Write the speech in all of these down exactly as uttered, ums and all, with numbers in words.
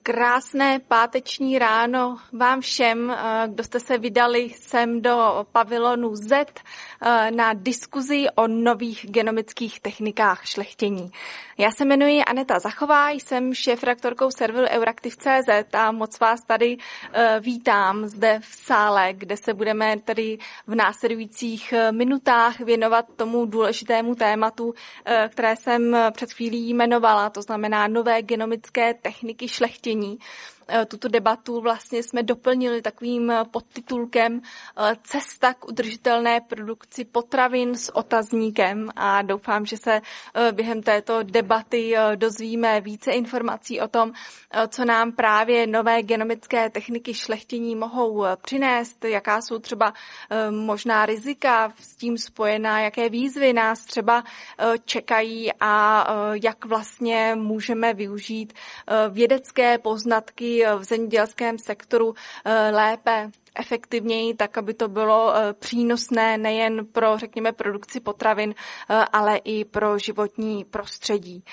Krásné páteční ráno vám všem, kdo jste se vydali sem do pavilonu Z na diskuzi o nových genomických technikách šlechtění. Já se jmenuji Aneta Zachová, jsem šéfredaktorkou serveru Euraktiv tečka cé zet a moc vás tady vítám zde v sále, kde se budeme tady v následujících minutách věnovat tomu důležitému tématu, které jsem před chvílí jmenovala, to znamená nové genomické techniky šlechtění. Tuto debatu vlastně jsme doplnili takovým podtitulkem Cesta k udržitelné produkci potravin s otazníkem a doufám, že se během této debaty dozvíme více informací o tom, co nám právě nové genomické techniky šlechtění mohou přinést, jaká jsou třeba možná rizika s tím spojená, jaké výzvy nás třeba čekají a jak vlastně můžeme využít vědecké poznatky v zemědělském sektoru lépe, efektivněji, tak aby to bylo přínosné nejen pro, řekněme, produkci potravin, ale i pro životní prostředí.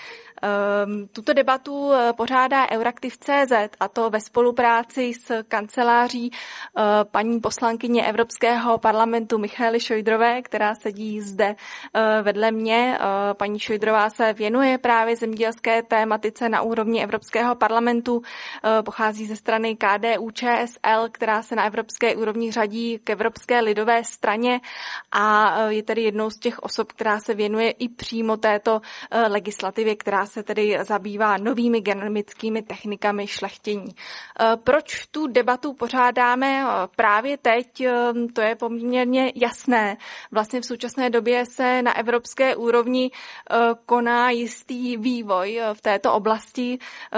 Tuto debatu pořádá Euraktiv tečka cé zet a to ve spolupráci s kanceláří paní poslankyně Evropského parlamentu Michaely Šojdrové, která sedí zde vedle mě. Paní Šojdrová se věnuje právě zemědělské tématice na úrovni Evropského parlamentu, pochází ze strany K D U Č S L, která se na evropské úrovni řadí k Evropské lidové straně a je tedy jednou z těch osob, která se věnuje i přímo této legislativě, která se tedy zabývá novými genomickými technikami šlechtění. Proč tu debatu pořádáme právě teď, to je poměrně jasné. Vlastně v současné době se na evropské úrovni koná jistý vývoj v této oblasti.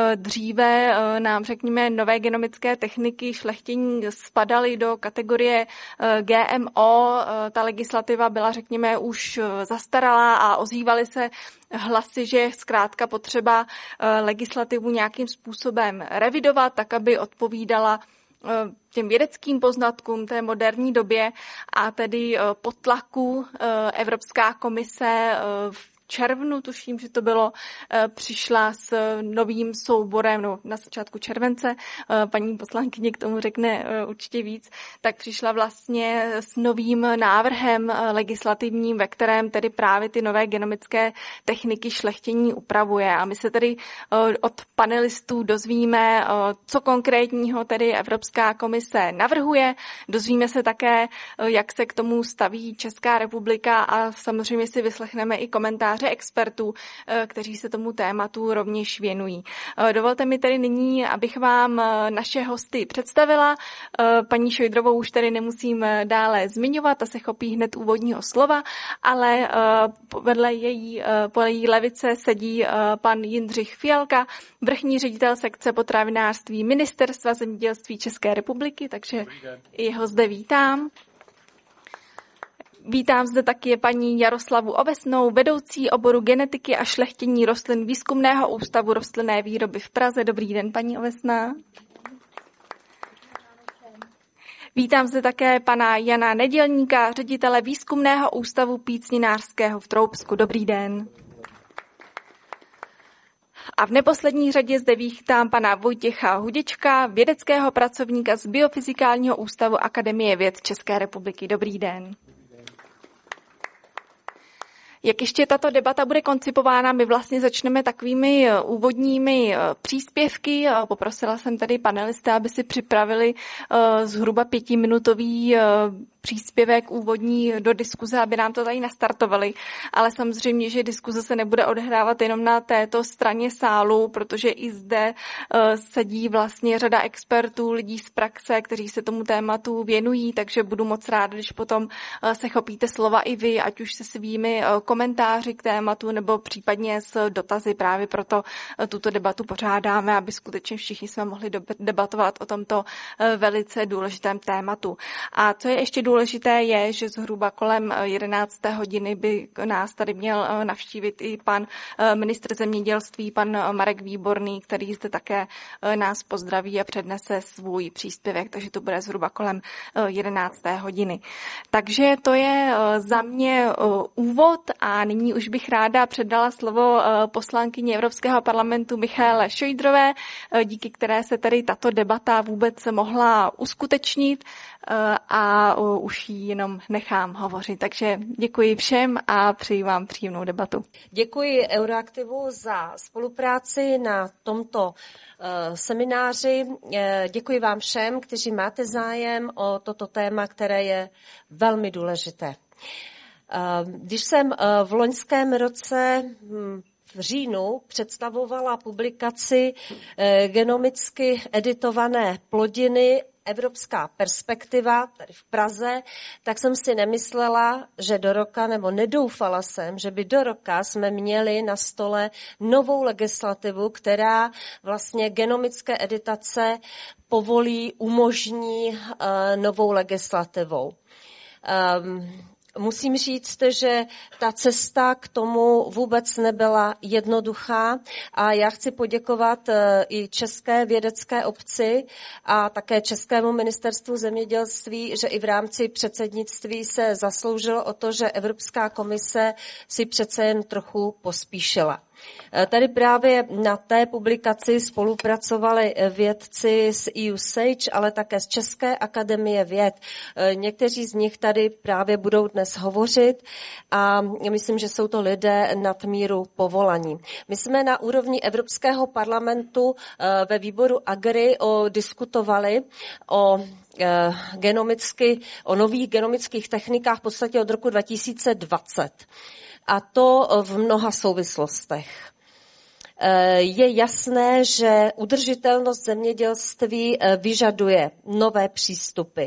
Dříve nám, řekněme, nové genomické techniky šlechtění spadaly do kategorie G M O. Ta legislativa byla, řekněme, už zastaralá a ozývaly se hlasy, že je zkrátka potřeba legislativu nějakým způsobem revidovat, tak aby odpovídala těm vědeckým poznatkům té moderní době a tedy po tlaku Evropská komise v červnu, tuším, že to bylo, přišla s novým souborem, no na začátku července, paní poslankyně k tomu řekne určitě víc, tak přišla vlastně s novým návrhem legislativním, ve kterém tedy právě ty nové genomické techniky šlechtění upravuje. A my se tedy od panelistů dozvíme, co konkrétního tedy Evropská komise navrhuje. Dozvíme se také, jak se k tomu staví Česká republika a samozřejmě si vyslechneme i komentáře expertů, kteří se tomu tématu rovněž věnují. Dovolte mi tedy nyní, abych vám naše hosty představila. Paní Šojdrovou už tedy nemusím dále zmiňovat, ta se chopí hned úvodního slova, ale vedle její, po její levice sedí pan Jindřich Fialka, vrchní ředitel sekce potravinářství Ministerstva zemědělství České republiky, takže jeho zde vítám. Vítám zde taky paní Jaroslavu Ovesnou, vedoucí oboru genetiky a šlechtění rostlin Výzkumného ústavu rostlinné výroby v Praze. Dobrý den, paní Ovesná. Vítám zde také pana Jana Nedělníka, ředitele Výzkumného ústavu pícninářského v Troubsku. Dobrý den. A v neposlední řadě zde vítám pana Vojtěcha Hudička, vědeckého pracovníka z Biofyzikálního ústavu Akademie věd České republiky. Dobrý den. Jak ještě tato debata bude koncipována, my vlastně začneme takovými úvodními příspěvky. Poprosila jsem tady panelisty, aby si připravili zhruba pětiminutový příspěvek úvodní do diskuze, aby nám to tady nastartovali. Ale samozřejmě, že diskuze se nebude odehrávat jenom na této straně sálu, protože i zde sedí vlastně řada expertů, lidí z praxe, kteří se tomu tématu věnují, takže budu moc ráda, když potom se chopíte slova i vy, ať už se svými komentáři k tématu nebo případně s dotazy. Právě proto tuto debatu pořádáme, aby skutečně všichni jsme mohli debatovat o tomto velice důležitém tématu. A co je ještě důležité, důležité je, že zhruba kolem jedenácté hodiny by nás tady měl navštívit i pan ministr zemědělství, pan Marek Výborný, který zde také nás pozdraví a přednese svůj příspěvek, takže to bude zhruba kolem jedenácté hodiny. Takže to je za mě úvod a nyní už bych ráda předala slovo poslankyni Evropského parlamentu Michaele Šojdrové, díky které se tady tato debata vůbec mohla uskutečnit a už ji jenom nechám hovořit. Takže děkuji všem a přeji vám příjemnou debatu. Děkuji Euroaktivu za spolupráci na tomto semináři. Děkuji vám všem, kteří máte zájem o toto téma, které je velmi důležité. Když jsem v loňském roce v říjnu představovala publikaci genomicky editované plodiny Evropská perspektiva tady v Praze, tak jsem si nemyslela, že do roka, nebo nedoufala jsem, že by do roka jsme měli na stole novou legislativu, která vlastně genomické editace povolí, umožní uh, novou legislativou. Um, Musím říct, že ta cesta k tomu vůbec nebyla jednoduchá a já chci poděkovat i České vědecké obci a také Českému ministerstvu zemědělství, že i v rámci předsednictví se zasloužilo o to, že Evropská komise si přece jen trochu pospíšila. Tady právě na té publikaci spolupracovali vědci z E U SAGE, ale také z České akademie věd. Někteří z nich tady právě budou dnes hovořit a myslím, že jsou to lidé nadmíru povolaní. My jsme na úrovni Evropského parlamentu ve výboru Agri o, diskutovali o genomicky, o nových genomických technikách v podstatě od roku dva tisíce dvacet. A to v mnoha souvislostech. Je jasné, že udržitelnost zemědělství vyžaduje nové přístupy.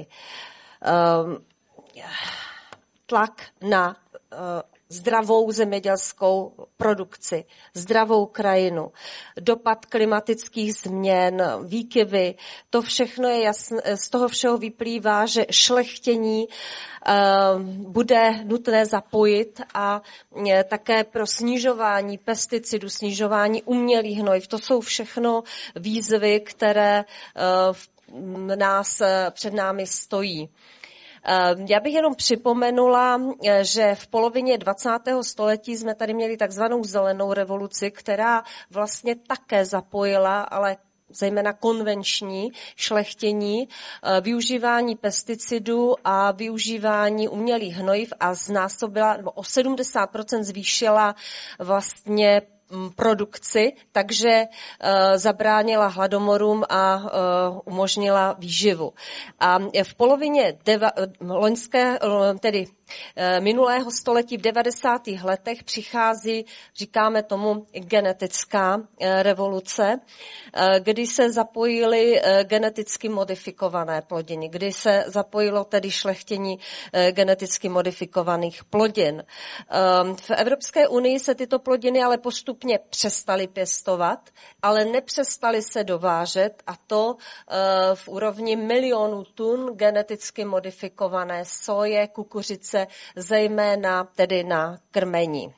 Tlak na zdravou zemědělskou produkci, zdravou krajinu, dopad klimatických změn, výkyvy, to všechno je jasné, z toho všeho vyplývá, že šlechtění uh, bude nutné zapojit a uh, také pro snižování pesticidů, snižování umělých hnojiv. To jsou všechno výzvy, které uh, nás uh, před námi stojí. Já bych jenom připomenula, že v polovině dvacátého století jsme tady měli takzvanou zelenou revoluci, která vlastně také zapojila, ale zejména konvenční šlechtění, využívání pesticidů a využívání umělých hnojiv a znásobila, nebo o sedmdesát procent zvýšila vlastně produkci, takže uh, zabránila hladomorům a uh, umožnila výživu. A v polovině deva, loňské, tedy uh, minulého století v devadesátých letech přichází, říkáme tomu, genetická uh, revoluce, uh, kdy se zapojily uh, geneticky modifikované plodiny, kdy se zapojilo tedy šlechtění uh, geneticky modifikovaných plodin. Uh, v Evropské unii se tyto plodiny ale postupně přestali pěstovat, ale nepřestali se dovážet a to uh, v úrovni milionů tun geneticky modifikované soje, kukuřice, zejména tedy na krmení.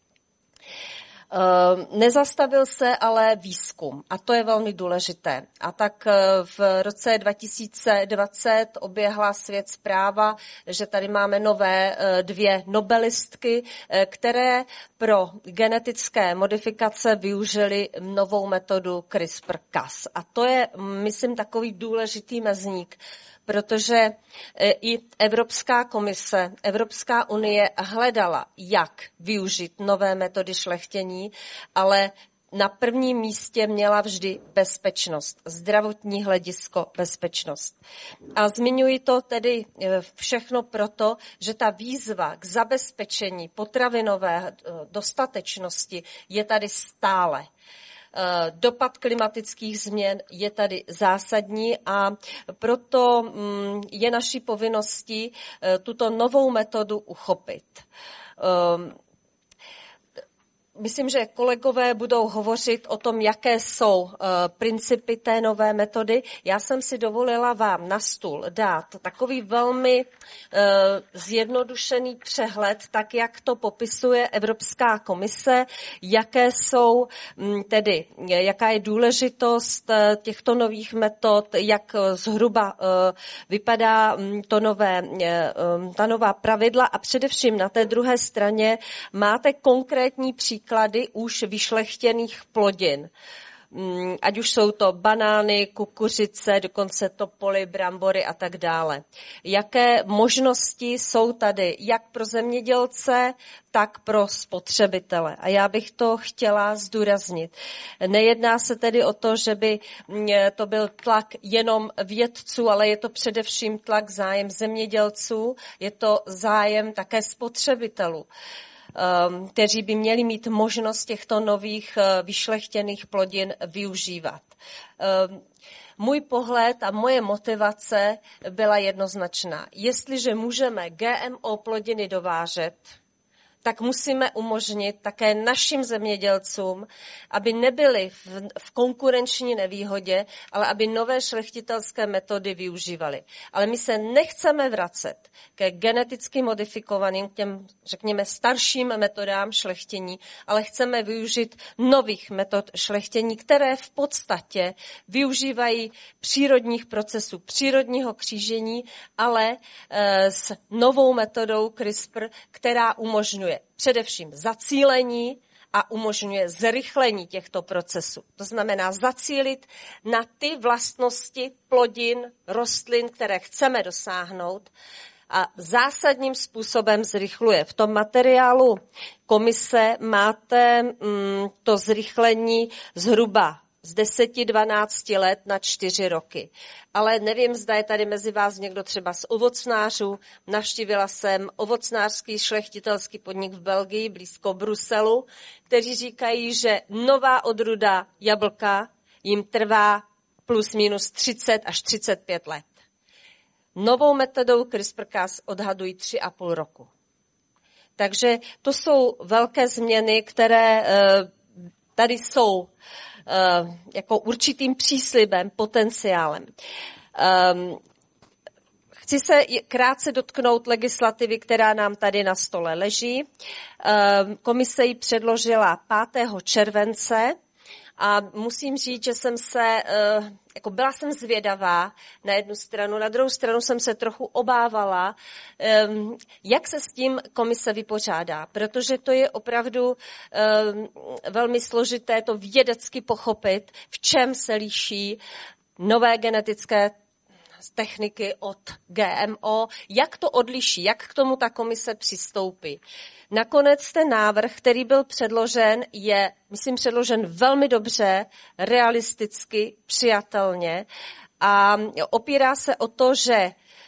Nezastavil se ale výzkum a to je velmi důležité. A tak v roce dva tisíce dvacet oběhla svět zpráva, že tady máme nové dvě nobelistky, které pro genetické modifikace využily novou metodu CRISPR-Cas. A to je, myslím, takový důležitý mezník, protože i Evropská komise, Evropská unie hledala, jak využít nové metody šlechtění, ale na prvním místě měla vždy bezpečnost, zdravotní hledisko, bezpečnost. A zmiňuji to tedy všechno proto, že ta výzva k zabezpečení potravinové dostatečnosti je tady stále. Dopad klimatických změn je tady zásadní a proto je naší povinností tuto novou metodu uchopit. Myslím, že kolegové budou hovořit o tom, jaké jsou uh, principy té nové metody. Já jsem si dovolila vám na stůl dát takový velmi uh, zjednodušený přehled, tak jak to popisuje Evropská komise, jaké jsou um, tedy, jaká je důležitost uh, těchto nových metod, jak uh, zhruba uh, vypadá um, to nové, uh, um, ta nová pravidla a především na té druhé straně máte konkrétní příklady Příklady už vyšlechtěných plodin. Ať už jsou to banány, kukuřice, dokonce topoly, brambory a tak dále. Jaké možnosti jsou tady jak pro zemědělce, tak pro spotřebitele. A já bych to chtěla zdůraznit. Nejedná se tedy o to, že by to byl tlak jenom vědců, ale je to především tlak zájem zemědělců, je to zájem také spotřebitelů, kteří by měli mít možnost těchto nových vyšlechtěných plodin využívat. Můj pohled a moje motivace byla jednoznačná. Jestliže můžeme G M O plodiny dovážet, tak musíme umožnit také našim zemědělcům, aby nebyli v, v konkurenční nevýhodě, ale aby nové šlechtitelské metody využívali. Ale my se nechceme vracet ke geneticky modifikovaným, k těm, řekněme, starším metodám šlechtění, ale chceme využít nových metod šlechtění, které v podstatě využívají přírodních procesů, přírodního křížení, ale e, s novou metodou CRISPR, která umožňuje především zacílení a umožňuje zrychlení těchto procesů. To znamená zacílit na ty vlastnosti plodin, rostlin, které chceme dosáhnout a zásadním způsobem zrychluje. V tom materiálu komise máte mm, to zrychlení zhruba z deseti dvanácti let na čtyři roky. Ale nevím, zda je tady mezi vás někdo třeba z ovocnářů. Navštívila jsem ovocnářský šlechtitelský podnik v Belgii, blízko Bruselu, kteří říkají, že nová odrůda jablka jim trvá plus minus třicet až třicet pět let. Novou metodou CRISPR-Cas odhadují tři a půl roku. Takže to jsou velké změny, které tady jsou jako určitým příslibem, potenciálem. Chci se krátce dotknout legislativy, která nám tady na stole leží. Komise ji předložila pátého července a musím říct, že jsem se, jako byla jsem zvědavá na jednu stranu, na druhou stranu jsem se trochu obávala, jak se s tím komise vypořádá, protože to je opravdu velmi složité to vědecky pochopit, v čem se liší nové genetické techniky od G M O, jak to odliší, jak k tomu ta komise přistoupí. Nakonec ten návrh, který byl předložen, je, myslím, předložen velmi dobře, realisticky, přijatelně a opírá se o to, že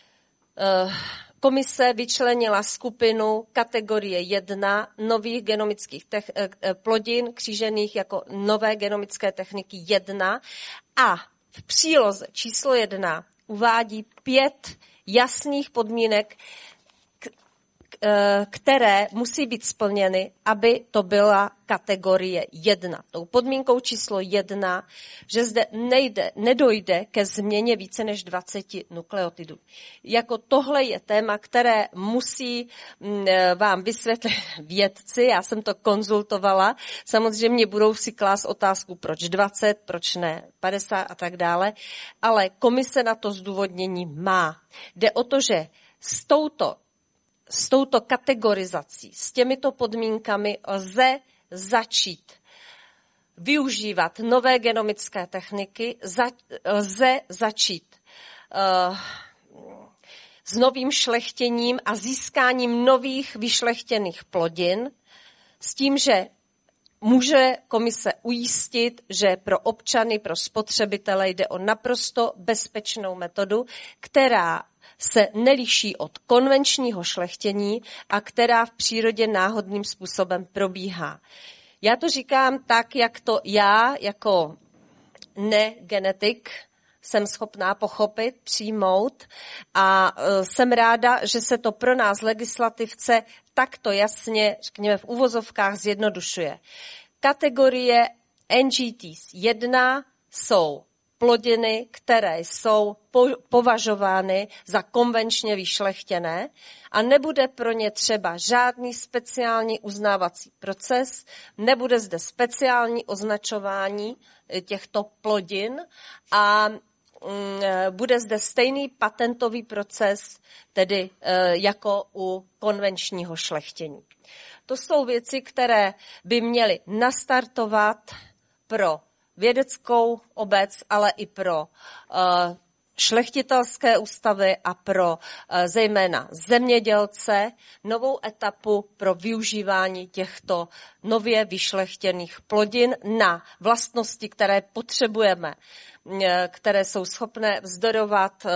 komise vyčlenila skupinu kategorie jedna nových genomických tech, plodin křížených jako nové genomické techniky jedna a v příloze číslo jedna uvádí pět jasných podmínek, které musí být splněny, aby to byla kategorie jedna. Tou podmínkou číslo jedna, že zde nejde, nedojde ke změně více než dvacet nukleotidů. Jako tohle je téma, které musí vám vysvětlit vědci, já jsem to konzultovala, samozřejmě budou si klást otázku, proč dvacet, proč ne padesát a tak dále, ale komise na to zdůvodnění má. Jde o to, že s touto S touto kategorizací, s těmito podmínkami lze začít využívat nové genomické techniky, za, lze začít uh, s novým šlechtěním a získáním nových vyšlechtěných plodin, s tím, že může komise ujistit, že pro občany, pro spotřebitele jde o naprosto bezpečnou metodu, která se neliší od konvenčního šlechtění a která v přírodě náhodným způsobem probíhá. Já to říkám tak, jak to já jako negenetik jsem schopná pochopit, přijmout a jsem ráda, že se to pro nás legislativce takto jasně, řekněme v uvozovkách, zjednodušuje. Kategorie N G T jedna jsou plodiny, které jsou považovány za konvenčně vyšlechtěné a nebude pro ně třeba žádný speciální uznávací proces, nebude zde speciální označování těchto plodin a bude zde stejný patentový proces, tedy jako u konvenčního šlechtění. To jsou věci, které by měly nastartovat pro vědeckou obec, ale i pro uh, šlechtitelské ústavy a pro uh, zejména zemědělce novou etapu pro využívání těchto nově vyšlechtěných plodin na vlastnosti, které potřebujeme, uh, které jsou schopné vzdorovat uh,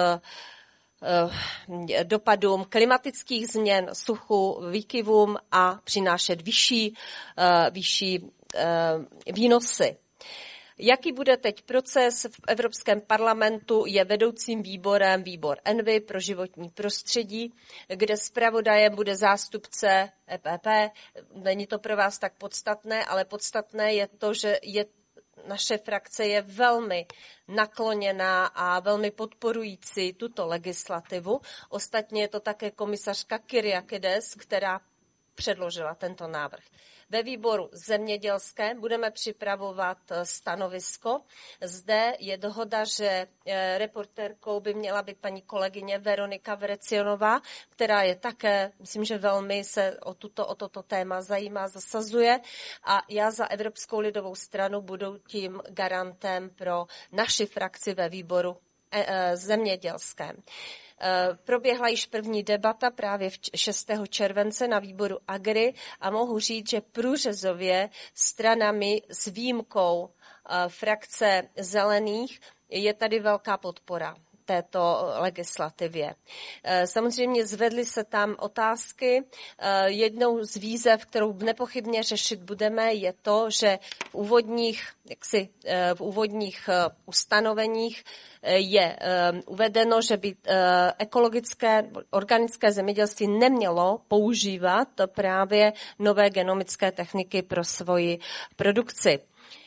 dopadům klimatických změn, suchu, výkyvům a přinášet vyšší, uh, vyšší uh, výnosy. Jaký bude teď proces v Evropském parlamentu, je vedoucím výborem výbor ENVI pro životní prostředí, kde zpravodajem bude zástupce E P P. Není to pro vás tak podstatné, ale podstatné je to, že je, naše frakce je velmi nakloněná a velmi podporující tuto legislativu. Ostatně je to také komisařka Kyriakides, která předložila tento návrh. Ve výboru zemědělském budeme připravovat stanovisko. Zde je dohoda, že reportérkou by měla být paní kolegyně Veronika Vrecionová, která je také, myslím, že velmi se o, tuto, o toto téma zajímá, zasazuje. A já za Evropskou lidovou stranu budu tím garantem pro naši frakci ve výboru zemědělském. Proběhla již první debata právě šestého července na výboru Agri a mohu říct, že průřezově stranami s výjimkou frakce zelených je tady velká podpora této legislativě. Samozřejmě zvedly se tam otázky. Jednou z výzev, kterou nepochybně řešit budeme, je to, že v úvodních, jaksi, v úvodních ustanoveních je uvedeno, že by ekologické, organické zemědělství nemělo používat právě nové genomické techniky pro svoji produkci.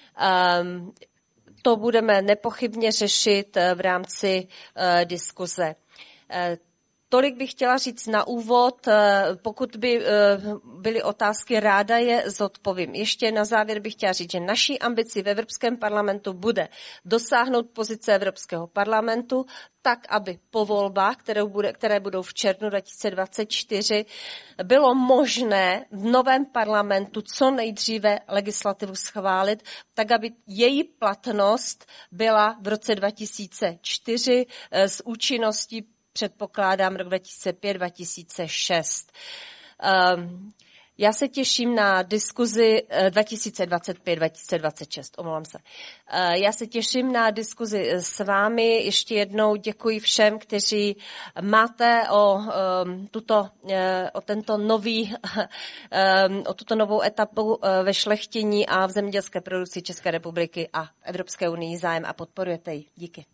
To budeme nepochybně řešit v rámci uh, diskuze. Uh, tolik bych chtěla říct na úvod. Uh, pokud by uh, byly otázky, ráda je zodpovím. Ještě na závěr bych chtěla říct, že naší ambicí v Evropském parlamentu bude dosáhnout pozice Evropského parlamentu tak, aby po volbách, které, bude, které budou v červnu dva tisíce dvacet čtyři, bylo možné v novém parlamentu co nejdříve legislativu schválit, tak, aby její platnost byla v roce dva tisíce čtyři s účinností, předpokládám, rok dva tisíce pět dva tisíce šest. Um, Já se těším na diskuzi dva tisíce dvacet pět dva tisíce dvacet šest, omlouvám se. Já se těším na diskuzi s vámi. Ještě jednou děkuji všem, kteří máte o, tuto, o tento nový, o tuto novou etapu ve šlechtění a v zemědělské produkci České republiky a Evropské unii zájem a podporujete ji. Díky.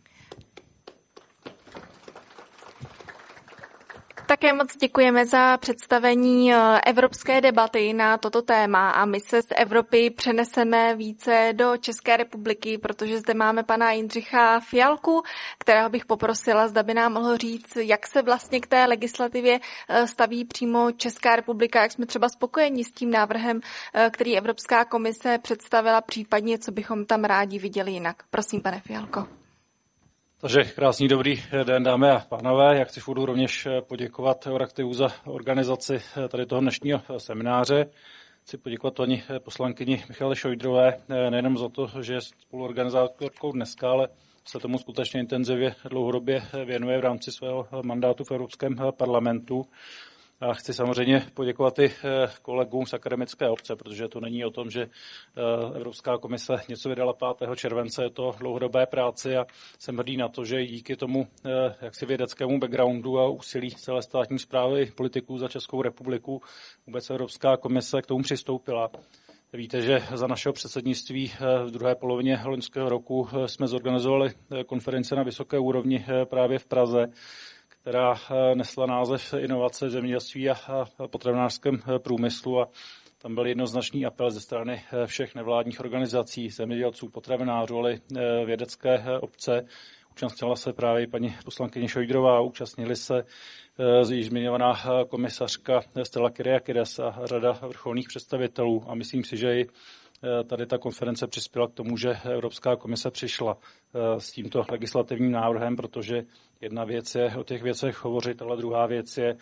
Také moc děkujeme za představení evropské debaty na toto téma a my se z Evropy přeneseme více do České republiky, protože zde máme pana Jindřicha Fialku, kterého bych poprosila, zda by nám mohl říct, jak se vlastně k té legislativě staví přímo Česká republika, jak jsme třeba spokojeni s tím návrhem, který Evropská komise představila, případně co bychom tam rádi viděli jinak. Prosím, pane Fialko. Takže krásný dobrý den, dámy a pánové. Já chci v úvodu rovněž poděkovat Euraktivu za organizaci tady toho dnešního semináře. Chci poděkovat paní poslankyni Michaele Šojdrové nejenom za to, že je spoluorganizátorkou dneska, ale se tomu skutečně intenzivně dlouhodobě věnuje v rámci svého mandátu v Evropském parlamentu. A chci samozřejmě poděkovat i kolegům z akademické obce, protože to není o tom, že Evropská komise něco vydala pátého července, je to dlouhodobé práci a jsem hrdý na to, že díky tomu jaksi vědeckému backgroundu a úsilí celé státní správy politiků za Českou republiku vůbec Evropská komise k tomu přistoupila. Víte, že za našeho předsednictví v druhé polovině loňského roku jsme zorganizovali konferenci na vysoké úrovni právě v Praze, která nesla název Inovace v zemědělství a potravinářském průmyslu a tam byl jednoznačný apel ze strany všech nevládních organizací, zemědělců, potravinářů, ale vědecké obce. Účastnila se právě paní poslankyně Šojdrová, účastnili se již zmiňovaná komisařka Stella Kyriakides a řada vrcholných představitelů a myslím si, že i tady ta konference přispěla k tomu, že Evropská komise přišla s tímto legislativním návrhem, protože jedna věc je o těch věcech hovořit, ale druhá věc je,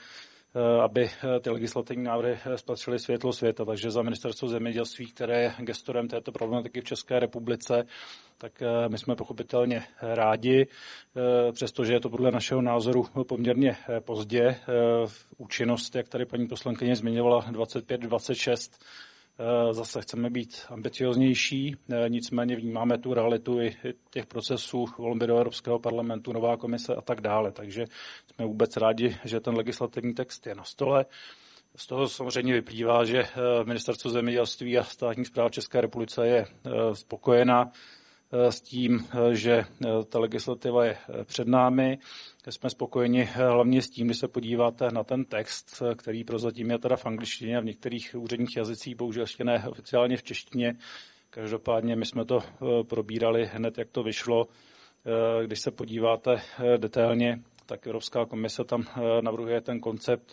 aby ty legislativní návrhy spatřily světlo světa. Takže za Ministerstvo zemědělství, které je gestorem této problematiky v České republice, tak my jsme pochopitelně rádi, přestože je to podle našeho názoru poměrně pozdě. Účinnost, jak tady paní poslankyně zmiňovala, dvacet pět dvacet šest. Zase chceme být ambicioznější, nicméně vnímáme tu realitu i těch procesů, volby do Evropského parlamentu, nová komise a tak dále. Takže jsme vůbec rádi, že ten legislativní text je na stole. Z toho samozřejmě vyplývá, že Ministerstvo zemědělství a státní správa České republice je spokojená s tím, že ta legislativa je před námi. Jsme spokojeni hlavně s tím, když se podíváte na ten text, který prozatím je teda v angličtině a v některých úředních jazycích, bohužel ještě ne oficiálně v češtině. Každopádně my jsme to probírali hned, jak to vyšlo. Když se podíváte detailně, tak Evropská komise tam navrhuje ten koncept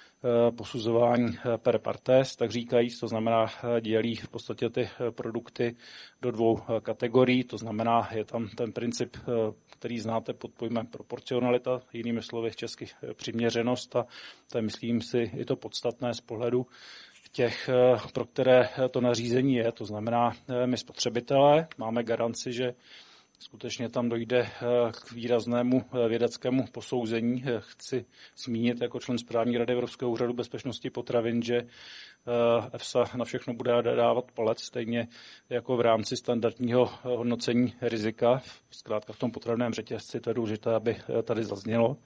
posuzování per partes, tak říkajíc, to znamená dělí v podstatě ty produkty do dvou kategorií, to znamená je tam ten princip, který znáte pod pojmem proporcionalita, jinými slovy v česky přiměřenost a to je, myslím si, i to podstatné z pohledu těch, pro které to nařízení je, to znamená my spotřebitelé máme garanci, že skutečně tam dojde k výraznému vědeckému posouzení. Chci zmínit jako člen správní rady Evropského úřadu bezpečnosti potravin, že EFSA na všechno bude dávat palec, stejně jako v rámci standardního hodnocení rizika. Zkrátka v tom potravinném řetězci to je důležité, aby tady zaznělo.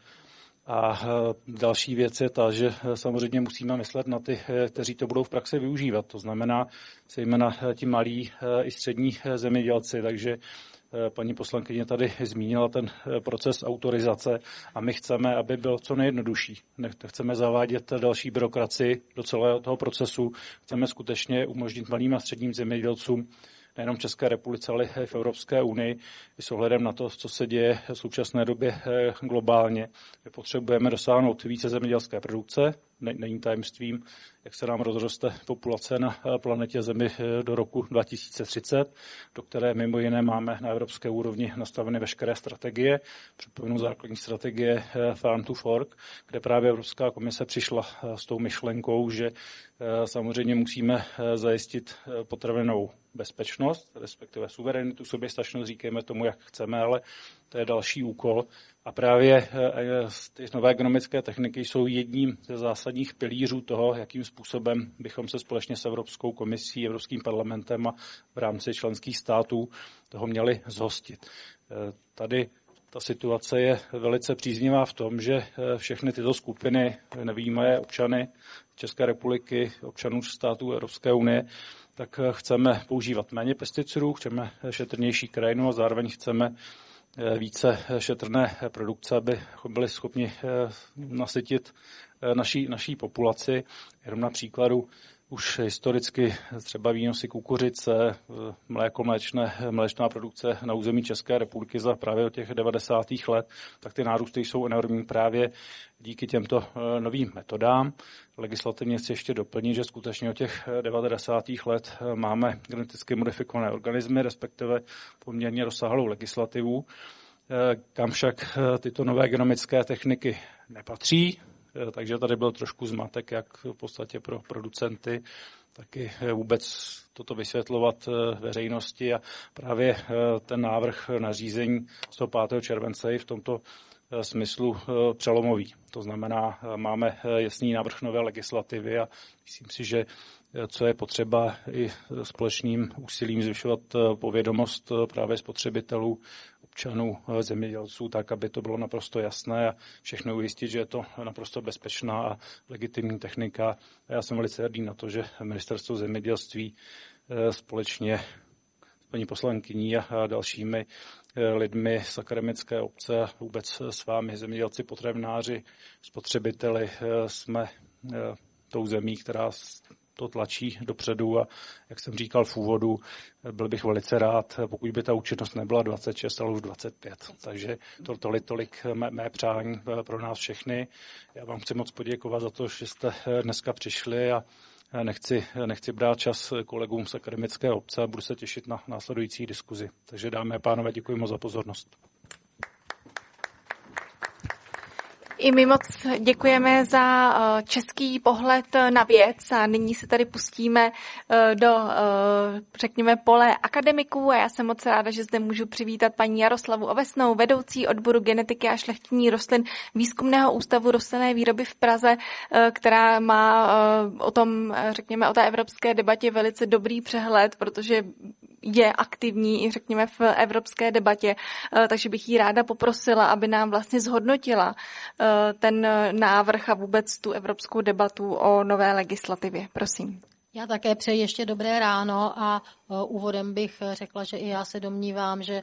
A další věc je ta, že samozřejmě musíme myslet na ty, kteří to budou v praxi využívat. To znamená zejména ti malí i střední zemědělci, takže paní poslankyně tady zmínila ten proces autorizace a my chceme, aby byl co nejjednodušší. Nechceme zavádět další byrokracii do celého toho procesu. Chceme skutečně umožnit malým a středním zemědělcům nejenom v České republice, ale i v Evropské unii, i s ohledem na to, co se děje v současné době globálně. My potřebujeme dosáhnout více zemědělské produkce, není tajemstvím, jak se nám rozroste populace na planetě Zemi do roku dva tisíce třicet, do které mimo jiné máme na evropské úrovni nastaveny veškeré strategie. Připomenu základní strategie Farm to Fork, kde právě Evropská komise přišla s tou myšlenkou, že samozřejmě musíme zajistit potravinovou bezpečnost, respektive suverenitu, soběstačnost, říkáme tomu, jak chceme, ale to je další úkol. A právě ty nové genomické techniky jsou jedním ze zásadních pilířů toho, jakým způsobem bychom se společně s Evropskou komisí, Evropským parlamentem a v rámci členských států toho měli zhostit. Tady ta situace je velice příznivá v tom, že všechny tyto skupiny, nevyjímaje občany České republiky, občanů států Evropské unie, tak chceme používat méně pesticidů, chceme šetrnější krajinu a zároveň chceme více šetrné produkce, abychom byli schopni nasytit naší, naší populaci. Jenom na příkladu už historicky třeba výnosy kukuřice, mléko, mléčné, mléčná produkce na území České republiky za právě od těch devadesátých let, tak ty nárůsty jsou enormní právě díky těmto novým metodám. Legislativně chci ještě doplnit, že skutečně od těch devadesátých let máme geneticky modifikované organismy, respektive poměrně rozsáhlou legislativu, kam však tyto nové genomické techniky nepatří. Takže tady byl trošku zmatek, jak v podstatě pro producenty, taky vůbec toto vysvětlovat veřejnosti a právě ten návrh nařízení z toho pátého července je v tomto smyslu přelomový. To znamená, máme jasný návrh nové legislativy a myslím si, že co je potřeba i společným úsilím zvyšovat povědomost právě spotřebitelů, občanů, zemědělců, tak, aby to bylo naprosto jasné a všechno ujistit, že je to naprosto bezpečná a legitimní technika. A já jsem velice hrdý na to, že Ministerstvo zemědělství společně s paní poslankyní a dalšími lidmi z akademické obce a vůbec s vámi, zemědělci, potravináři, spotřebiteli, jsme tou zemí, která to tlačí dopředu a jak jsem říkal v úvodu, byl bych velice rád, pokud by ta účinnost nebyla dvacet šest, ale už dvacet pět. Takže to, tolik, tolik mé, mé přání pro nás všechny. Já vám chci moc poděkovat za to, že jste dneska přišli a nechci, nechci brát čas kolegům z akademické obce a budu se těšit na následující diskuzi. Takže dámy a pánové, děkuji moc za pozornost. I my moc děkujeme za český pohled na věc a nyní se tady pustíme do, řekněme, pole akademiků a já jsem moc ráda, že zde můžu přivítat paní Jaroslavu Ovesnou, vedoucí odboru genetiky a šlechtění rostlin Výzkumného ústavu rostlinné výroby v Praze, která má o tom, řekněme, o té evropské debatě velice dobrý přehled, protože je aktivní i řekněme v evropské debatě, takže bych jí ráda poprosila, aby nám vlastně zhodnotila ten návrh a vůbec tu evropskou debatu o nové legislativě. Prosím. Já také přeji ještě dobré ráno a úvodem bych řekla, že i já se domnívám, že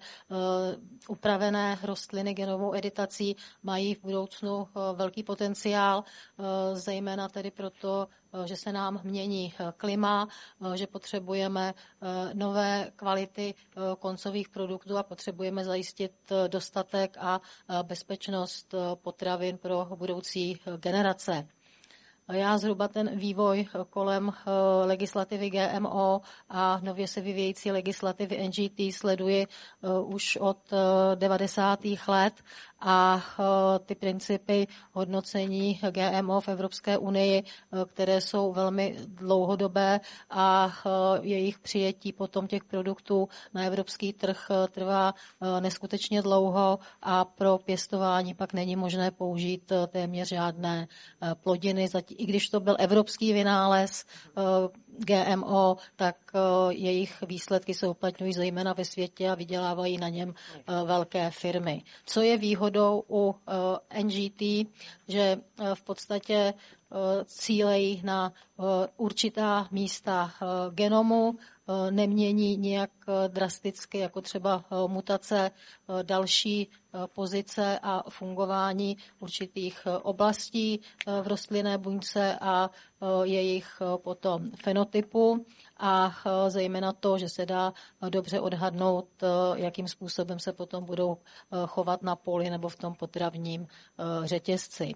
upravené rostliny genovou editací mají v budoucnu velký potenciál, zejména tedy proto, že se nám mění klima, že potřebujeme nové kvality koncových produktů a potřebujeme zajistit dostatek a bezpečnost potravin pro budoucí generace. Já zhruba ten vývoj kolem legislativy G M O a nově se vyvíjející legislativy N G T sleduji už od devadesátých let a ty principy hodnocení G M O v Evropské unii, které jsou velmi dlouhodobé a jejich přijetí potom těch produktů na evropský trh trvá neskutečně dlouho a pro pěstování pak není možné použít téměř žádné plodiny. I když to byl evropský vynález G M O, tak jejich výsledky se uplatňují zejména ve světě a vydělávají na něm velké firmy. Co je výhodou u N G T, že v podstatě cílejí na určitá místa genomu, nemění nějak drasticky, jako třeba mutace, další pozice a fungování určitých oblastí v rostlinné buňce a jejich potom fenotypu a zejména to, že se dá dobře odhadnout, jakým způsobem se potom budou chovat na poli nebo v tom potravním řetězci.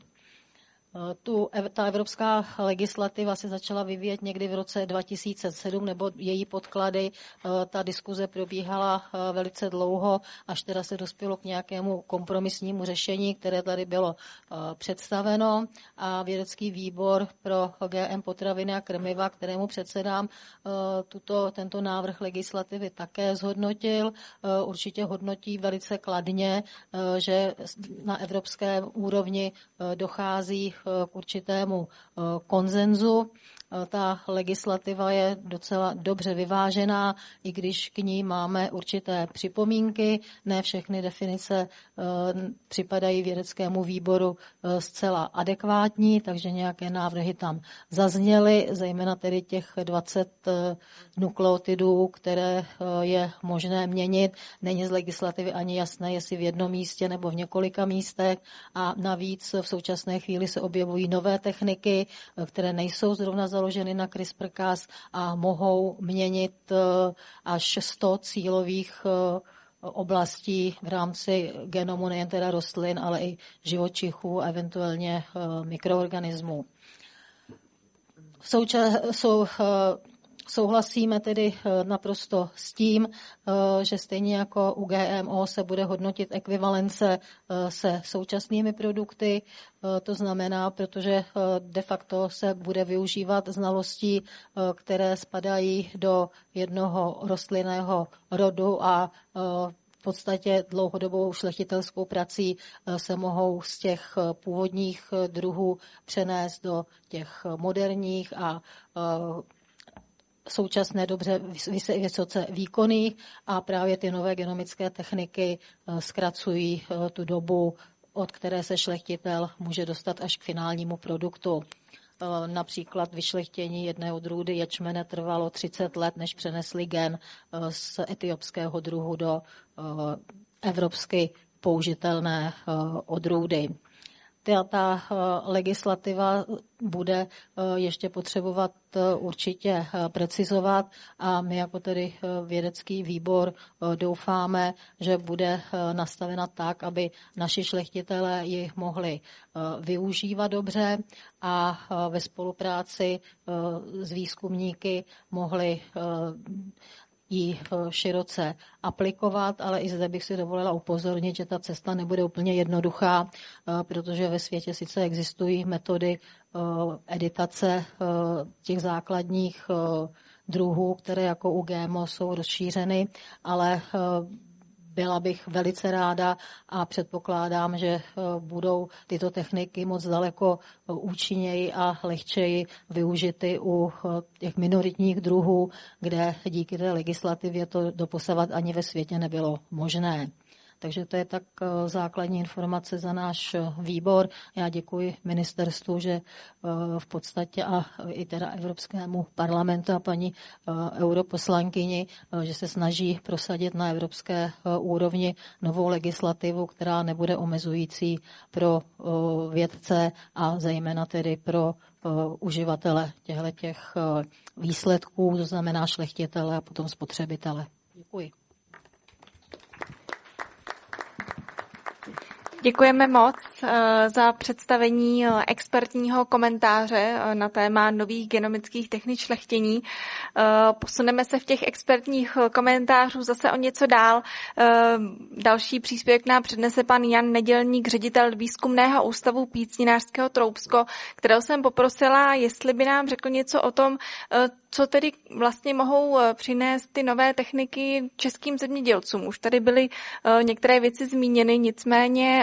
Tu, ta evropská legislativa se začala vyvíjet někdy v roce dva tisíce sedm, nebo její podklady. Ta diskuze probíhala velice dlouho, až teda se dospělo k nějakému kompromisnímu řešení, které tady bylo představeno. A vědecký výbor pro G M potraviny a krmiva, kterému předsedám, tuto, tento návrh legislativy také zhodnotil. Určitě hodnotí velice kladně, že na evropské úrovni dochází k určitému konsenzu. Ta legislativa je docela dobře vyvážená, i když k ní máme určité připomínky. Ne všechny definice připadají vědeckému výboru zcela adekvátní, takže nějaké návrhy tam zazněly, zejména tedy těch dvacet nukleotidů, které je možné měnit. Není z legislativy ani jasné, jestli v jednom místě nebo v několika místech a navíc v současné chvíli se objevují nové techniky, které nejsou zrovna založeny na CRISPR-Cas a mohou měnit až sto cílových oblastí v rámci genomu nejen teda rostlin, ale i živočichů a eventuálně mikroorganismů. Souča- sou, Souhlasíme tedy naprosto s tím, že stejně jako u G M O se bude hodnotit ekvivalence se současnými produkty, to znamená, protože de facto se bude využívat znalostí, které spadají do jednoho rostlinného rodu a v podstatě dlouhodobou šlechtitelskou prací se mohou z těch původních druhů přenést do těch moderních a současné dobře vysoce výkonných a právě ty nové genomické techniky zkracují tu dobu, od které se šlechtitel může dostat až k finálnímu produktu. například vyšlechtění jedné odrůdy ječmene trvalo třicet let, než přenesli gen z etiopského druhu do evropsky použitelné odrůdy. Ta, ta legislativa bude ještě potřebovat určitě precizovat a my jako tedy vědecký výbor doufáme, že bude nastavena tak, aby naši šlechtitelé ji mohli využívat dobře a ve spolupráci s výzkumníky mohli ji široce aplikovat, ale i zde bych si dovolila upozornit, že ta cesta nebude úplně jednoduchá, protože ve světě sice existují metody editace těch základních druhů, které jako u G M O jsou rozšířeny, ale byla bych velice ráda a předpokládám, že budou tyto techniky moc daleko účinněji a lehčeji využity u těch minoritních druhů, kde díky té legislativě to doposavat ani ve světě nebylo možné. Takže to je tak základní informace za náš výbor. Já děkuji ministerstvu, že v podstatě a i teda Evropskému parlamentu a paní europoslankyni, že se snaží prosadit na evropské úrovni novou legislativu, která nebude omezující pro vědce a zejména tedy pro uživatele těchto výsledků, to znamená šlechtitele a potom spotřebitele. Děkuji. Děkujeme moc za představení expertního komentáře na téma nových genomických technik šlechtění. Posuneme se v těch expertních komentářů zase o něco dál. Další příspěvek nám přednese pan Jan Nedělník, ředitel výzkumného ústavu Pícninářského Troubsko, kterého jsem poprosila, jestli by nám řekl něco o tom, co tedy vlastně mohou přinést ty nové techniky českým zemědělcům. Už tady byly některé věci zmíněny, nicméně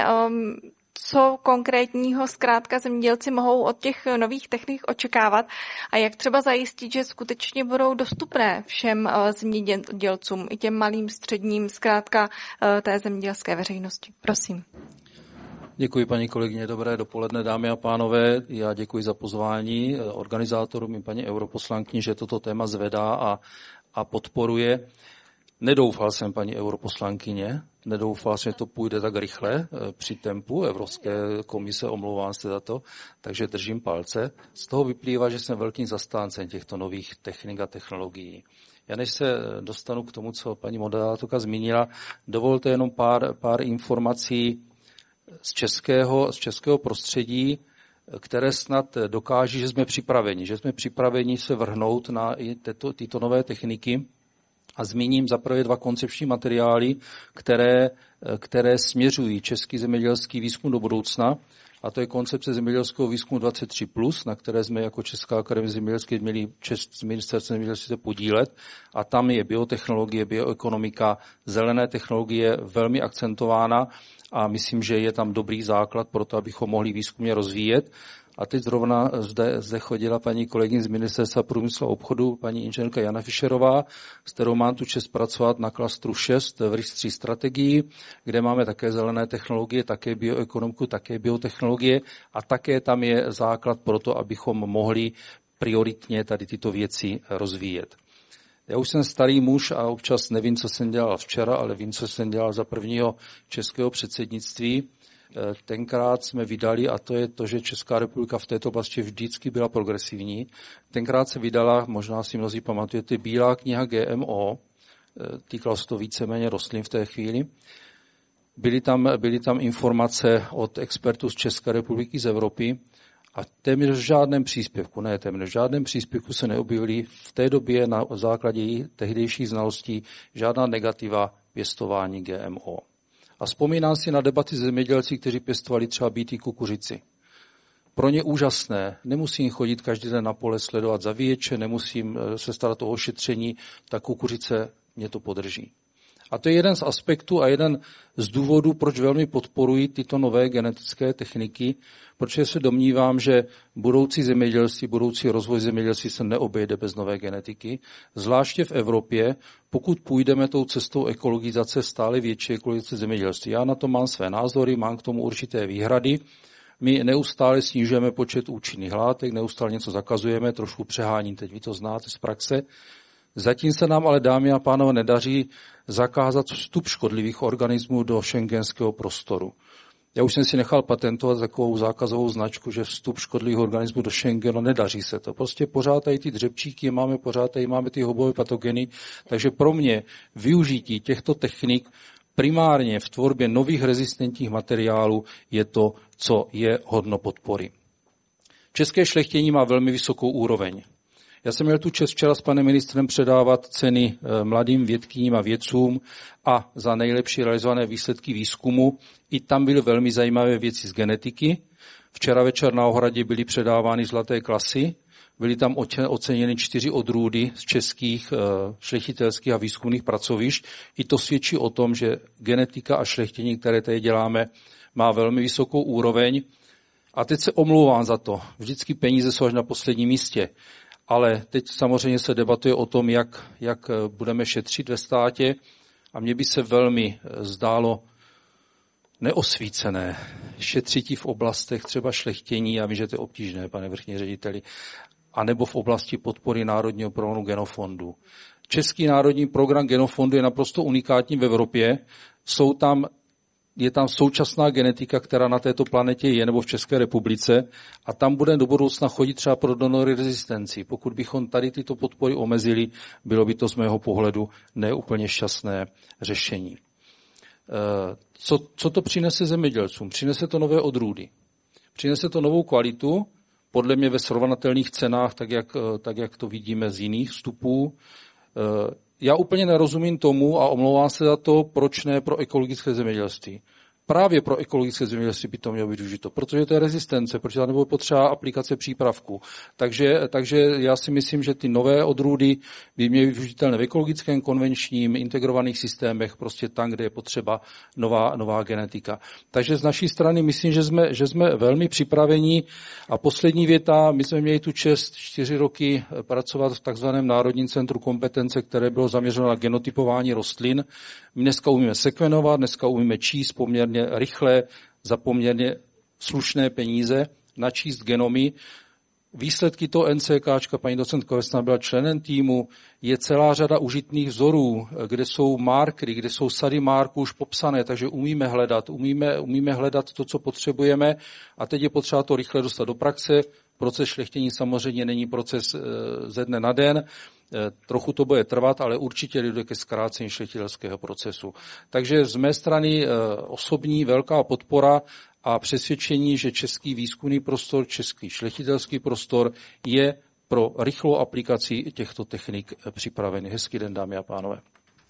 co konkrétního zkrátka zemědělci mohou od těch nových technik očekávat a jak třeba zajistit, že skutečně budou dostupné všem zemědělcům, i těm malým, středním, zkrátka té zemědělské veřejnosti. Prosím. Děkuji, paní kolegyně. Dobré dopoledne, dámy a pánové. Já děkuji za pozvání organizátorům i paní europoslankyni, že toto téma zvedá a, a podporuje. Nedoufal jsem, paní europoslankyně, nedoufal jsem, že to půjde tak rychle při tempu Evropské komise, omlouvám se za to, takže držím palce. Z toho vyplývá, že jsem velkým zastáncem těchto nových technik a technologií. Já než se dostanu k tomu, co paní moderátorka zmínila, dovolte jenom pár, pár informací z českého, z českého prostředí, které snad dokáží, že jsme připraveni, že jsme připraveni se vrhnout na i tyto, tyto nové techniky. A zmíním zaprvé dva koncepční materiály, které, které směřují český zemědělský výzkum do budoucna. A to je koncepce zemědělského výzkumu dvacet tři plus, na které jsme jako Česká akademie zemědělské měli čest z ministerstva zemědělství se podílet. A tam je biotechnologie, bioekonomika, zelené technologie velmi akcentována a myslím, že je tam dobrý základ pro to, abychom mohli výzkumně rozvíjet. A teď zrovna zde, zde chodila paní kolegyně z Ministerstva průmyslu a obchodu, paní inženýrka Jana Fischerová, s kterou mám tu čest pracovat na klastru šest v R I S tři strategii, kde máme také zelené technologie, také bioekonomiku, také biotechnologie a také tam je základ pro to, abychom mohli prioritně tady tyto věci rozvíjet. Já už jsem starý muž a občas nevím, co jsem dělal včera, ale vím, co jsem dělal za prvního českého předsednictví. Tenkrát jsme vydali, a to je to, že Česká republika v této oblasti vždycky byla progresivní, tenkrát se vydala, možná si mnozí pamatujete, Bílá kniha G M O, týkalo se to víceméně rostlin v té chvíli. Byly tam, byly tam informace od expertů z České republiky, z Evropy a téměř v žádném příspěvku, ne téměř v žádném příspěvku se neobjevily v té době na základě tehdejších znalostí žádná negativa pěstování G M O. A vzpomínám si na debaty s zemědělci, kteří pěstovali třeba bílý kukuřici. Pro ně úžasné, nemusím chodit každý den na pole sledovat zavíječe, nemusím se starat o ošetření, ta kukuřice mě to podrží. A to je jeden z aspektů a jeden z důvodů, proč velmi podporuji tyto nové genetické techniky, protože se domnívám, že budoucí zemědělství, budoucí rozvoj zemědělství se neobejde bez nové genetiky, zvláště v Evropě, pokud půjdeme tou cestou ekologizace, stále větší ekologizace zemědělství. Já na to mám své názory, mám k tomu určité výhrady, My neustále snižujeme počet účinných látek, neustále něco zakazujeme, trošku přeháním, teď vy to znáte z praxe. Zatím se nám ale, dámy a pánové, nedaří zakázat vstup škodlivých organismů do schengenského prostoru. Já už jsem si nechal patentovat takovou zákazovou značku, že vstup škodlivých organismů do Schengenu, nedaří se to. Prostě pořád tady ty dřepčíky máme, pořád tady máme ty hobové patogeny, takže pro mě využití těchto technik primárně v tvorbě nových rezistentních materiálů je to, co je hodno podpory. České šlechtění má velmi vysokou úroveň. Já jsem měl tu čest včera s panem ministrem předávat ceny mladým vědkyním a vědcům a za nejlepší realizované výsledky výzkumu. I tam byly velmi zajímavé věci z genetiky. Včera večer na Ohradě byly předávány zlaté klasy. Byly tam oceněny čtyři odrůdy z českých šlechtitelských a výzkumných pracovišť. I to svědčí o tom, že genetika a šlechtění, které tady děláme, má velmi vysokou úroveň. A teď se omlouvám za to. Vždycky peníze jsou až na posledním místě. Ale teď samozřejmě se debatuje o tom, jak, jak budeme šetřit ve státě a mně by se velmi zdálo neosvícené šetřití v oblastech třeba šlechtění, já vím, že to je obtížné, pane vrchní řediteli, anebo v oblasti podpory Národního programu Genofondu. Český národní program Genofondu je naprosto unikátní v Evropě. Jsou tam Je tam současná genetika, která na této planetě je, nebo v České republice, a tam bude do budoucna chodit třeba pro donory rezistenci. Pokud bychom tady tyto podpory omezili, bylo by to z mého pohledu neúplně šťastné řešení. Co, co to přinese zemědělcům? Přinese to nové odrůdy. Přinese to novou kvalitu, podle mě ve srovnatelných cenách, tak jak, tak jak to vidíme z jiných vstupů. Já úplně nerozumím tomu a omlouvám se za to, proč ne pro ekologické zemědělství. Právě pro ekologické zemědělství by to mělo být využito, protože to je rezistence, protože tam nebude potřeba aplikace přípravků. Takže, takže já si myslím, že ty nové odrůdy by měly být využitelné v ekologickém, konvenčním, integrovaných systémech, prostě tam, kde je potřeba nová, nová genetika. Takže z naší strany myslím, že jsme, že jsme velmi připraveni. A poslední věta, my jsme měli tu čest čtyři roky pracovat v takzvaném Národním centru kompetence, které bylo zaměřeno na genotypování rostlin. My dneska umíme sekvenovat, dneska umíme číst poměrně rychle, za poměrně slušné peníze, načíst genomy. Výsledky toho NCKčka, paní docentko Vesna byla členem týmu, je celá řada užitných vzorů, kde jsou markery, kde jsou sady marků už popsané, takže umíme hledat, umíme, umíme hledat to, co potřebujeme, a teď je potřeba to rychle dostat do praxe. Proces šlechtění samozřejmě není proces ze dne na den, trochu to bude trvat, ale určitě jde ke zkrácení šlechtitelského procesu. Takže z mé strany osobní velká podpora a přesvědčení, že český výzkumný prostor, český šlechtitelský prostor je pro rychlou aplikaci těchto technik připravený. Hezký den, dámy a pánové.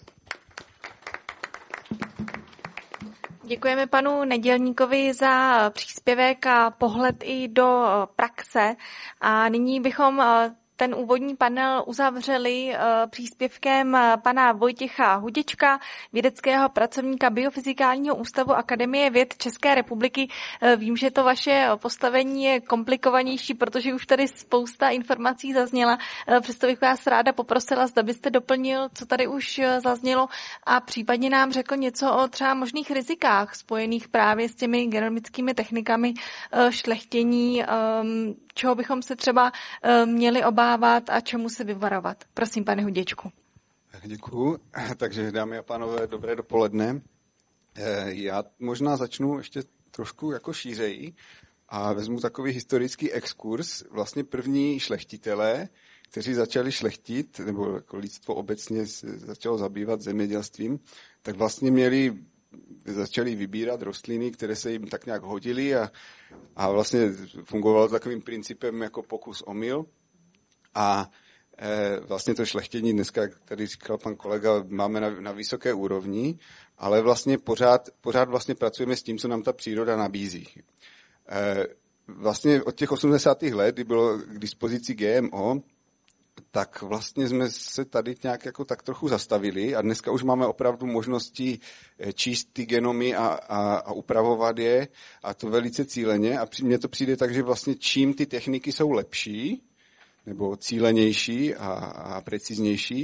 Děkujeme panu Nedělníkovi za příspěvek a pohled i do praxe. A nyní bychom ten úvodní panel uzavřeli příspěvkem pana Vojtěcha Huděčka, vědeckého pracovníka Biofyzikálního ústavu Akademie věd České republiky. Vím, že to vaše postavení je komplikovanější, protože už tady spousta informací zazněla. Přesto bych vás ráda poprosila, zda byste doplnil, co tady už zaznělo, a případně nám řekl něco o třeba možných rizikách spojených právě s těmi genomickými technikami šlechtění, čeho bychom se třeba měli obávat a čemu se vyvarovat. Prosím, pane Huděčku. Děkuju. Takže, dámy a pánové, dobré dopoledne. Já možná začnu ještě trošku jako šířeji a vezmu takový historický exkurs. Vlastně první šlechtitelé, kteří začali šlechtit, nebo jako lidstvo obecně začalo zabývat zemědělstvím, tak vlastně měli začali vybírat rostliny, které se jim tak nějak hodily, a, a vlastně fungovalo takovým principem jako pokus omyl. A e, vlastně to šlechtění dneska, jak tady říkal pan kolega, máme na, na vysoké úrovni, ale vlastně pořád, pořád vlastně pracujeme s tím, co nám ta příroda nabízí. E, vlastně od těch osmdesátých let, kdy bylo k dispozici G M O, tak vlastně jsme se tady nějak jako tak trochu zastavili a dneska už máme opravdu možnosti číst ty genomy a, a, a upravovat je, a to velice cíleně, a mně to přijde tak, že vlastně čím ty techniky jsou lepší nebo cílenější a, a preciznější,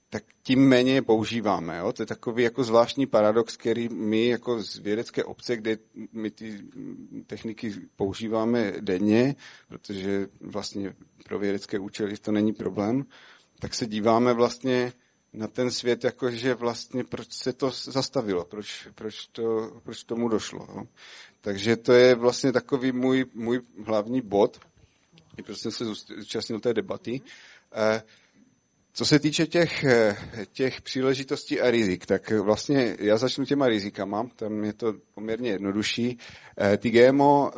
tak tím méně je používáme. Jo? To je takový jako zvláštní paradox, který my jako z vědecké obce, kde my ty techniky používáme denně, protože vlastně pro vědecké účely to není problém, tak se díváme vlastně na ten svět, jakože vlastně proč se to zastavilo, proč, proč, to, proč tomu došlo. Jo? Takže to je vlastně takový můj, můj hlavní bod, i proč jsem se zúčastnil té debaty. Co se týče těch, těch příležitostí a rizik, tak vlastně já začnu těma rizikama, tam je to poměrně jednodušší. Ty G M O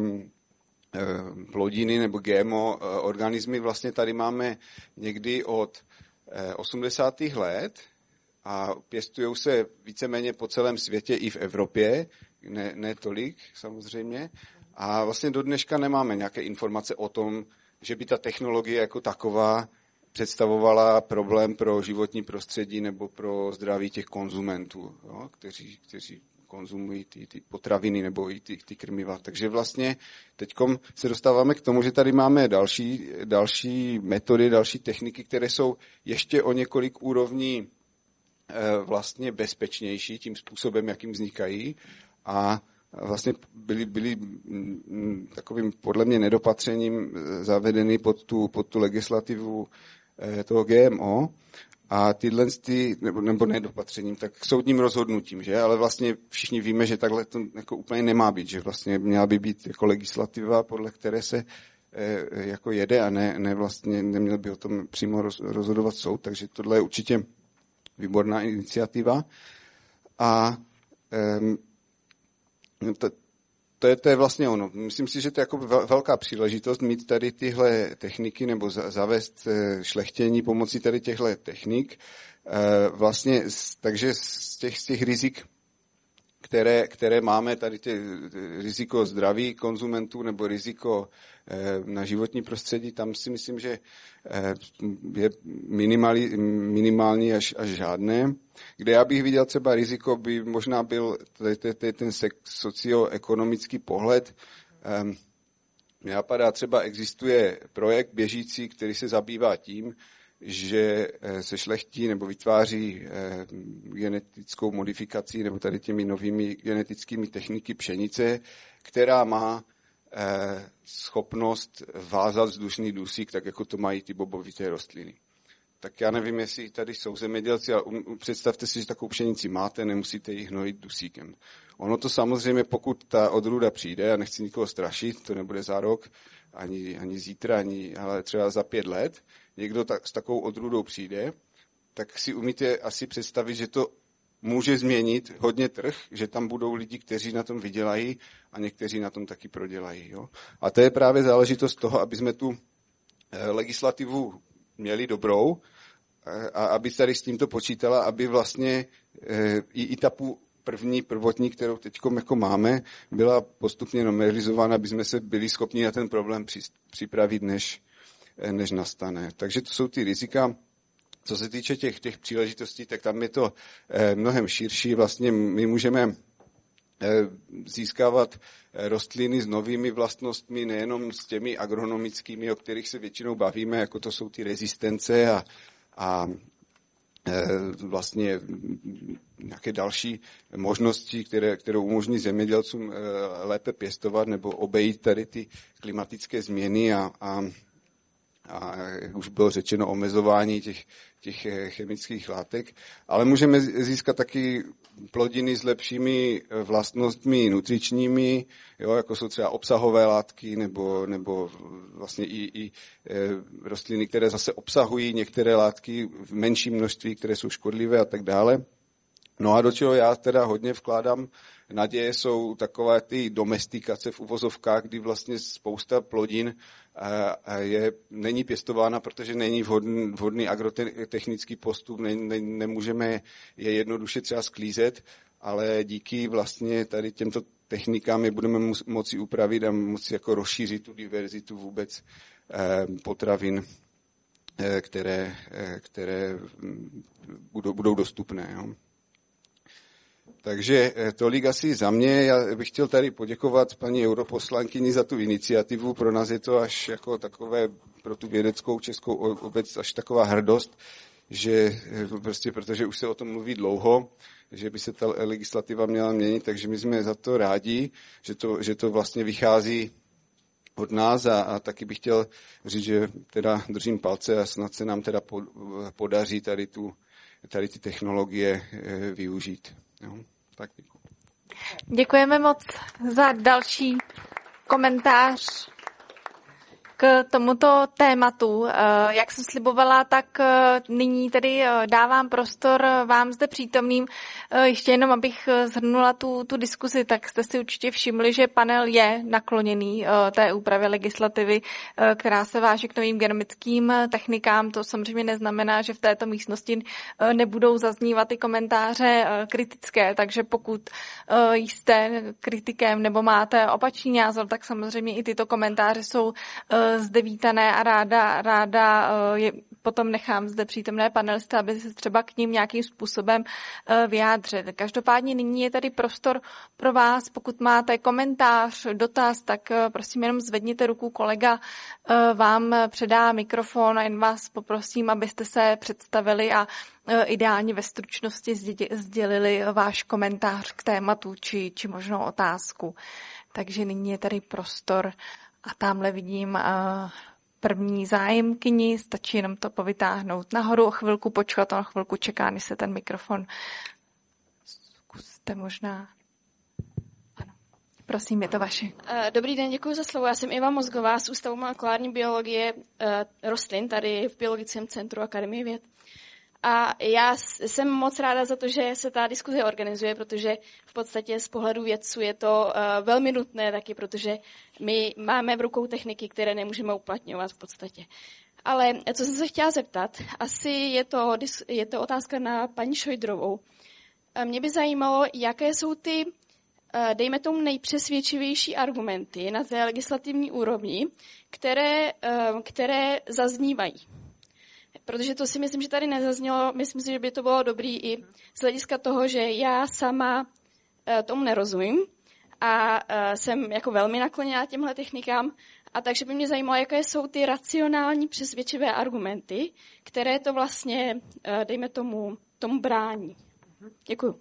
plodiny nebo G M O organismy vlastně tady máme někdy od osmdesátých let a pěstujou se víceméně po celém světě i v Evropě, ne, ne tolik samozřejmě. A vlastně do dneška nemáme nějaké informace o tom, že by ta technologie jako taková představovala problém pro životní prostředí nebo pro zdraví těch konzumentů, jo, kteří, kteří konzumují ty, ty potraviny nebo i ty, ty krmiva. Takže vlastně teďkom se dostáváme k tomu, že tady máme další, další metody, další techniky, které jsou ještě o několik úrovní e, vlastně bezpečnější tím způsobem, jakým vznikají a vlastně byly, byly m, takovým podle mě nedopatřením zavedeny pod tu, pod tu legislativu e, toho G M O. A tyhle, ty, nebo, nebo nedopatřením, tak soudním rozhodnutím, že? Ale vlastně všichni víme, že takhle to jako úplně nemá být, že vlastně měla by být jako legislativa, podle které se e, jako jede a ne, ne vlastně neměl by o tom přímo roz, rozhodovat soud, takže tohle je určitě výborná iniciativa. A e, to, To je, to je vlastně ono. Myslím si, že to je jako velká příležitost mít tady tyhle techniky nebo zavést šlechtění pomocí tady těchto technik. Vlastně, takže z těch, z těch rizik, které, které máme, tady tě, riziko zdraví konzumentů nebo riziko na životní prostředí, tam si myslím, že je minimální, minimální až, až žádné. Kde já bych viděl třeba riziko, by možná byl ten socioekonomický pohled. Mně napadá, třeba existuje projekt běžící, který se zabývá tím, že se šlechtí nebo vytváří genetickou modifikací nebo tady těmi novými genetickými techniky pšenice, která má schopnost vázat vzdušný dusík, tak jako to mají ty bobovité rostliny. Tak já nevím, jestli tady jsou zemědělci, ale představte si, že takovou pšenici máte, nemusíte ji hnojit dusíkem. Ono to samozřejmě, pokud ta odrůda přijde, a nechci nikoho strašit, to nebude za rok, ani, ani zítra, ani, ale třeba za pět let, někdo tak, s takovou odrůdou přijde, tak si umíte asi představit, že to může změnit hodně trh, že tam budou lidi, kteří na tom vydělají a někteří na tom taky prodělají. Jo? A to je právě záležitost toho, aby jsme tu legislativu měli dobrou a aby tady s tímto počítala, aby vlastně i, i ta první, prvotní, kterou teď jako máme, byla postupně normalizována, aby jsme se byli schopni na ten problém připravit, než, než nastane. Takže to jsou ty rizika. Co se týče těch, těch příležitostí, tak tam je to mnohem širší. Vlastně my můžeme získávat rostliny s novými vlastnostmi, nejenom s těmi agronomickými, o kterých se většinou bavíme, jako to jsou ty rezistence a, a vlastně nějaké další možnosti, které, které umožní zemědělcům lépe pěstovat nebo obejít tady ty klimatické změny a, a, a jak už bylo řečeno, omezování těch, těch chemických látek. Ale můžeme získat taky plodiny s lepšími vlastnostmi nutričními, jo, jako jsou třeba obsahové látky nebo, nebo vlastně i, i rostliny, které zase obsahují některé látky v menším množství, které jsou škodlivé a tak dále. No a do čeho já teda hodně vkládám naděje, jsou takové ty domestikace v uvozovkách, kdy vlastně spousta plodin je, není pěstována, protože není vhodný, vhodný agrotechnický postup, ne, ne, nemůžeme je jednoduše třeba sklízet, ale díky vlastně tady těmto technikám je budeme moci upravit a moci jako rozšířit tu diverzitu vůbec potravin, které, které budou, budou dostupné. Jo. Takže tolik asi za mě. Já bych chtěl tady poděkovat paní europoslankyni za tu iniciativu. Pro nás je to až jako takové, pro tu vědeckou českou obec až taková hrdost, že prostě protože už se o tom mluví dlouho, že by se ta legislativa měla měnit, takže my jsme za to rádi, že to, že to vlastně vychází od nás a, a taky bych chtěl říct, že teda držím palce a snad se nám teda podaří tady, tu, tady ty technologie využít. Jo, tak děkuji. Děkujeme moc za další komentář k tomuto tématu. Jak jsem slibovala, tak nyní tedy dávám prostor vám zde přítomným. Ještě jenom, abych shrnula tu, tu diskusi, tak jste si určitě všimli, že panel je nakloněný té úpravě legislativy, která se váže k novým genomickým technikám. To samozřejmě neznamená, že v této místnosti nebudou zaznívat i komentáře kritické, takže pokud jste kritikem nebo máte opačný názor, tak samozřejmě i tyto komentáře jsou zde vítané a ráda, ráda je, potom nechám zde přítomné panelisty, aby se třeba k ním nějakým způsobem vyjádřili. Každopádně nyní je tady prostor pro vás. Pokud máte komentář, dotaz, tak prosím jenom zvedněte ruku, kolega vám předá mikrofon a jen vás poprosím, abyste se představili a ideálně ve stručnosti sdělili váš komentář k tématu či, či možnou otázku. Takže nyní je tady prostor. A tamhle vidím uh, první zájemkyni, stačí jenom to povytáhnout nahoru, o chvilku počkat, o chvilku čeká, než se ten mikrofon. Zkuste možná. Ano, prosím, je to vaše. Dobrý den, děkuji za slovo. Já jsem Iva Mozgová z Ústavu molekulární biologie uh, rostlin tady v Biologickém centru Akademie věd. A já jsem moc ráda za to, že se ta diskuze organizuje, protože v podstatě z pohledu vědců je to uh, velmi nutné taky, protože my máme v rukou techniky, které nemůžeme uplatňovat v podstatě. Ale co jsem se chtěla zeptat, asi je to, je to otázka na paní Šojdrovou. Mě by zajímalo, jaké jsou ty, uh, dejme tomu, nejpřesvědčivější argumenty na té legislativní úrovni, které, uh, které zaznívají. Protože to si myslím, že tady nezaznělo, myslím si, že by to bylo dobrý i z hlediska toho, že já sama tomu nerozumím a jsem jako velmi nakloněná těmhle technikám, a takže by mě zajímalo, jaké jsou ty racionální přesvědčivé argumenty, které to vlastně, dejme tomu, tomu brání. Děkuju.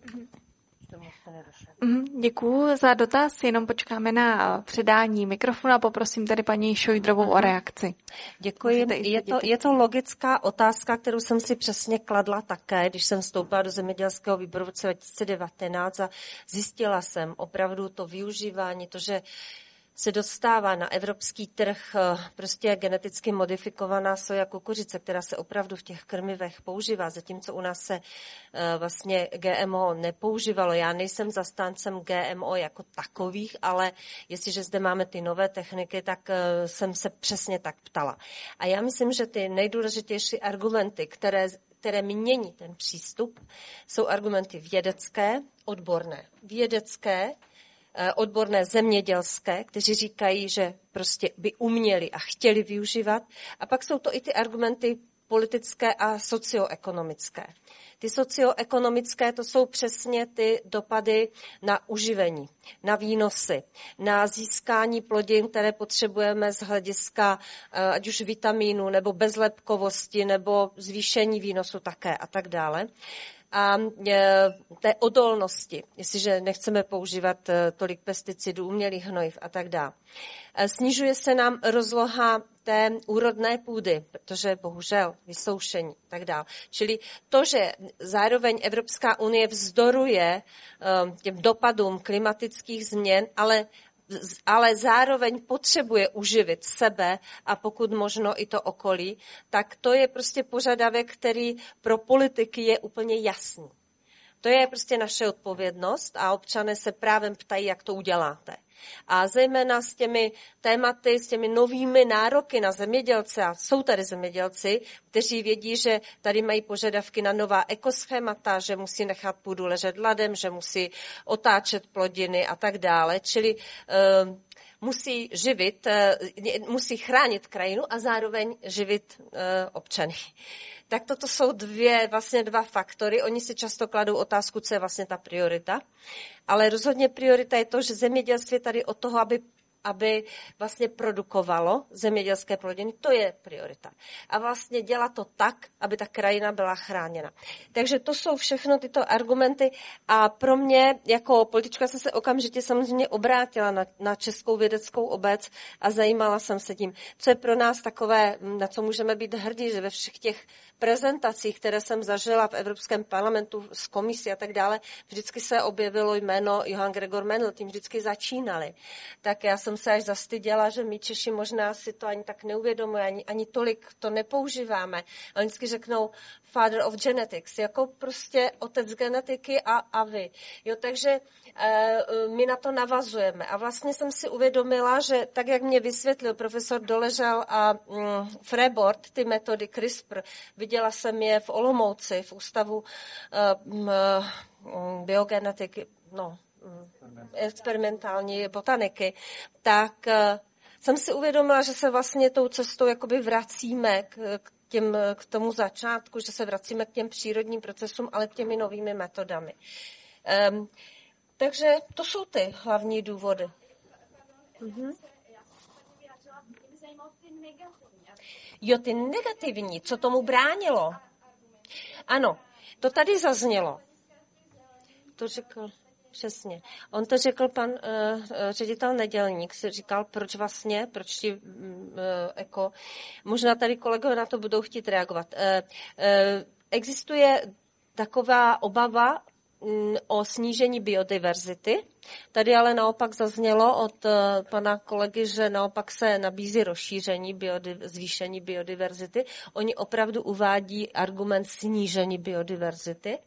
Děkuju za dotaz, jenom počkáme na předání mikrofonu a poprosím tady paní Šojdrovou o reakci. Děkuji. Je to, je to logická otázka, kterou jsem si přesně kladla také, když jsem vstoupila do zemědělského výboru v roce dva tisíce devatenáct a zjistila jsem opravdu to využívání, to, že se dostává na evropský trh prostě geneticky modifikovaná soja kukuřice, která se opravdu v těch krmivech používá, zatímco u nás se vlastně G M O nepoužívalo. Já nejsem zastáncem G M O jako takových, ale jestliže zde máme ty nové techniky, tak jsem se přesně tak ptala. A já myslím, že ty nejdůležitější argumenty, které které mění ten přístup, jsou argumenty vědecké, odborné. Vědecké, odborné zemědělské, kteří říkají, že prostě by uměli a chtěli využívat. A pak jsou to i ty argumenty politické a socioekonomické. Ty socioekonomické, to jsou přesně ty dopady na uživení, na výnosy, na získání plodin, které potřebujeme z hlediska ať už vitamínu, nebo bezlepkovosti, nebo zvýšení výnosu také a tak dále. A té odolnosti, jestliže nechceme používat tolik pesticidů, umělých hnojiv a tak dále. Snižuje se nám rozloha té úrodné půdy, protože bohužel vysoušení a tak dále. Čili to, že zároveň Evropská unie vzdoruje těm dopadům klimatických změn, ale ale zároveň potřebuje uživit sebe a pokud možno i to okolí, tak to je prostě požadavek, který pro politiky je úplně jasný. To je prostě naše odpovědnost a občané se právem ptají, jak to uděláte. A zejména s těmi tématy, s těmi novými nároky na zemědělce, a jsou tady zemědělci, kteří vědí, že tady mají požadavky na nová ekoschémata, že musí nechat půdu ležet ladem, že musí otáčet plodiny a tak dále. Čili uh, musí živit, uh, musí chránit krajinu a zároveň živit uh, občany. Tak toto jsou dvě, vlastně dva faktory. Oni si často kladou otázku, co je vlastně ta priorita. Ale rozhodně priorita je to, že zemědělství je tady od toho, aby aby vlastně produkovalo zemědělské plodiny, to je priorita. A vlastně dělat to tak, aby ta krajina byla chráněna. Takže to jsou všechno tyto argumenty a pro mě jako politička jsem se okamžitě samozřejmě obrátila na, na českou vědeckou obec a zajímala jsem se tím, co je pro nás takové, na co můžeme být hrdí, že ve všech těch prezentacích, které jsem zažila v Evropském parlamentu s komisí a tak dále, vždycky se objevilo jméno Johann Gregor Mendel, tím vždycky začínali. Tak já jsem se až zastyděla, že my Češi možná si to ani tak neuvědomujeme, ani, ani tolik to nepoužíváme. A oni vždycky řeknou father of genetics, jako prostě otec genetiky a, a vy. Jo, takže e, my na to navazujeme. A vlastně jsem si uvědomila, že tak, jak mě vysvětlil profesor Doležal a mm, Frobord, ty metody CRISPR, viděla jsem je v Olomouci, v ústavu uh, um, biogenetiky, no, um, experimentální botaniky, tak uh, jsem si uvědomila, že se vlastně tou cestou jakoby vracíme k, k, těm, k tomu začátku, že se vracíme k těm přírodním procesům, ale k těmi novými metodami. Um, takže to jsou ty hlavní důvody. Mhm. Jo, ty negativní, co tomu bránilo? Ano, to tady zaznělo. To řekl přesně. On to řekl pan uh, ředitel Nedělník, si říkal, proč vlastně, proč ti uh, jako, možná tady kolegové na to budou chtít reagovat. Uh, uh, existuje taková obava o snížení biodiverzity. Tady ale naopak zaznělo od pana kolegy, že naopak se nabízí rozšíření, biodiv- zvýšení biodiverzity. Oni opravdu uvádí argument snížení biodiverzity.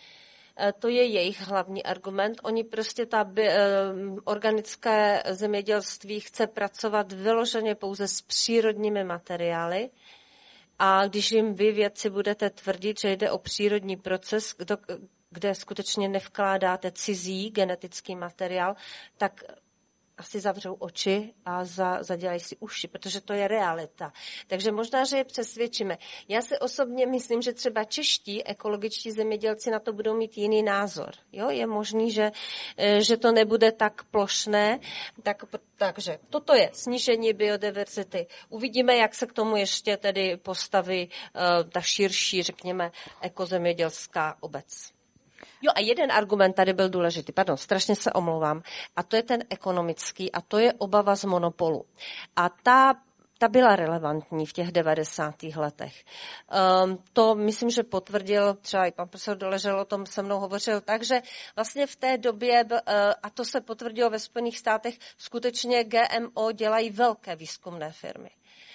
To je jejich hlavní argument. Oni prostě ta bi- organické zemědělství chce pracovat vyloženě pouze s přírodními materiály. A když jim vy vědci budete tvrdit, že jde o přírodní proces, kdo, kde skutečně nevkládáte cizí genetický materiál, tak asi zavřou oči a za, zadělají si uši, protože to je realita. Takže možná, že je přesvědčíme. Já si osobně myslím, že třeba čeští ekologičtí zemědělci na to budou mít jiný názor. Jo? Je možný, že, že to nebude tak plošné. Tak, takže toto je snížení biodiverzity. Uvidíme, jak se k tomu ještě tedy postaví uh, ta širší, řekněme, ekozemědělská obec. Jo, a jeden argument tady byl důležitý, pardon, strašně se omlouvám, a to je ten ekonomický, a to je obava z monopolu. A ta, ta byla relevantní v těch devadesátých letech. Um, to myslím, že potvrdil třeba i pan profesor Doležel, o tom se mnou hovořil, takže vlastně v té době, uh, a to se potvrdilo ve Spojených státech, skutečně G M O dělají velké výzkumné firmy.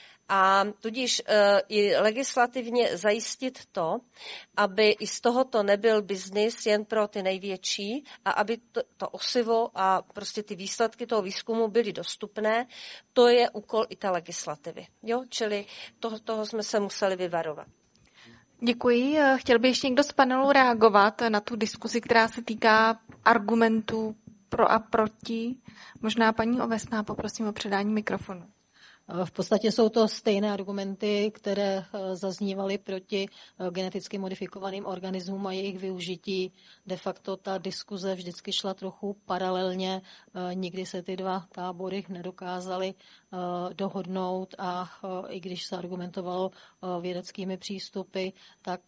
A tudíž e, i legislativně zajistit to, aby i z tohoto nebyl biznis jen pro ty největší a aby to, to osivo a prostě ty výsledky toho výzkumu byly dostupné, to je úkol i té legislativy. Jo? Čili to, toho jsme se museli vyvarovat. Děkuji. Chtěl by ještě někdo z panelu reagovat na tu diskuzi, která se týká argumentů pro a proti? Možná paní Ovesná, poprosím o předání mikrofonu. V podstatě jsou to stejné argumenty, které zaznívaly proti geneticky modifikovaným organismům a jejich využití. De facto ta diskuze vždycky šla trochu paralelně, nikdy se ty dva tábory nedokázaly dohodnout a i když se argumentovalo vědeckými přístupy, tak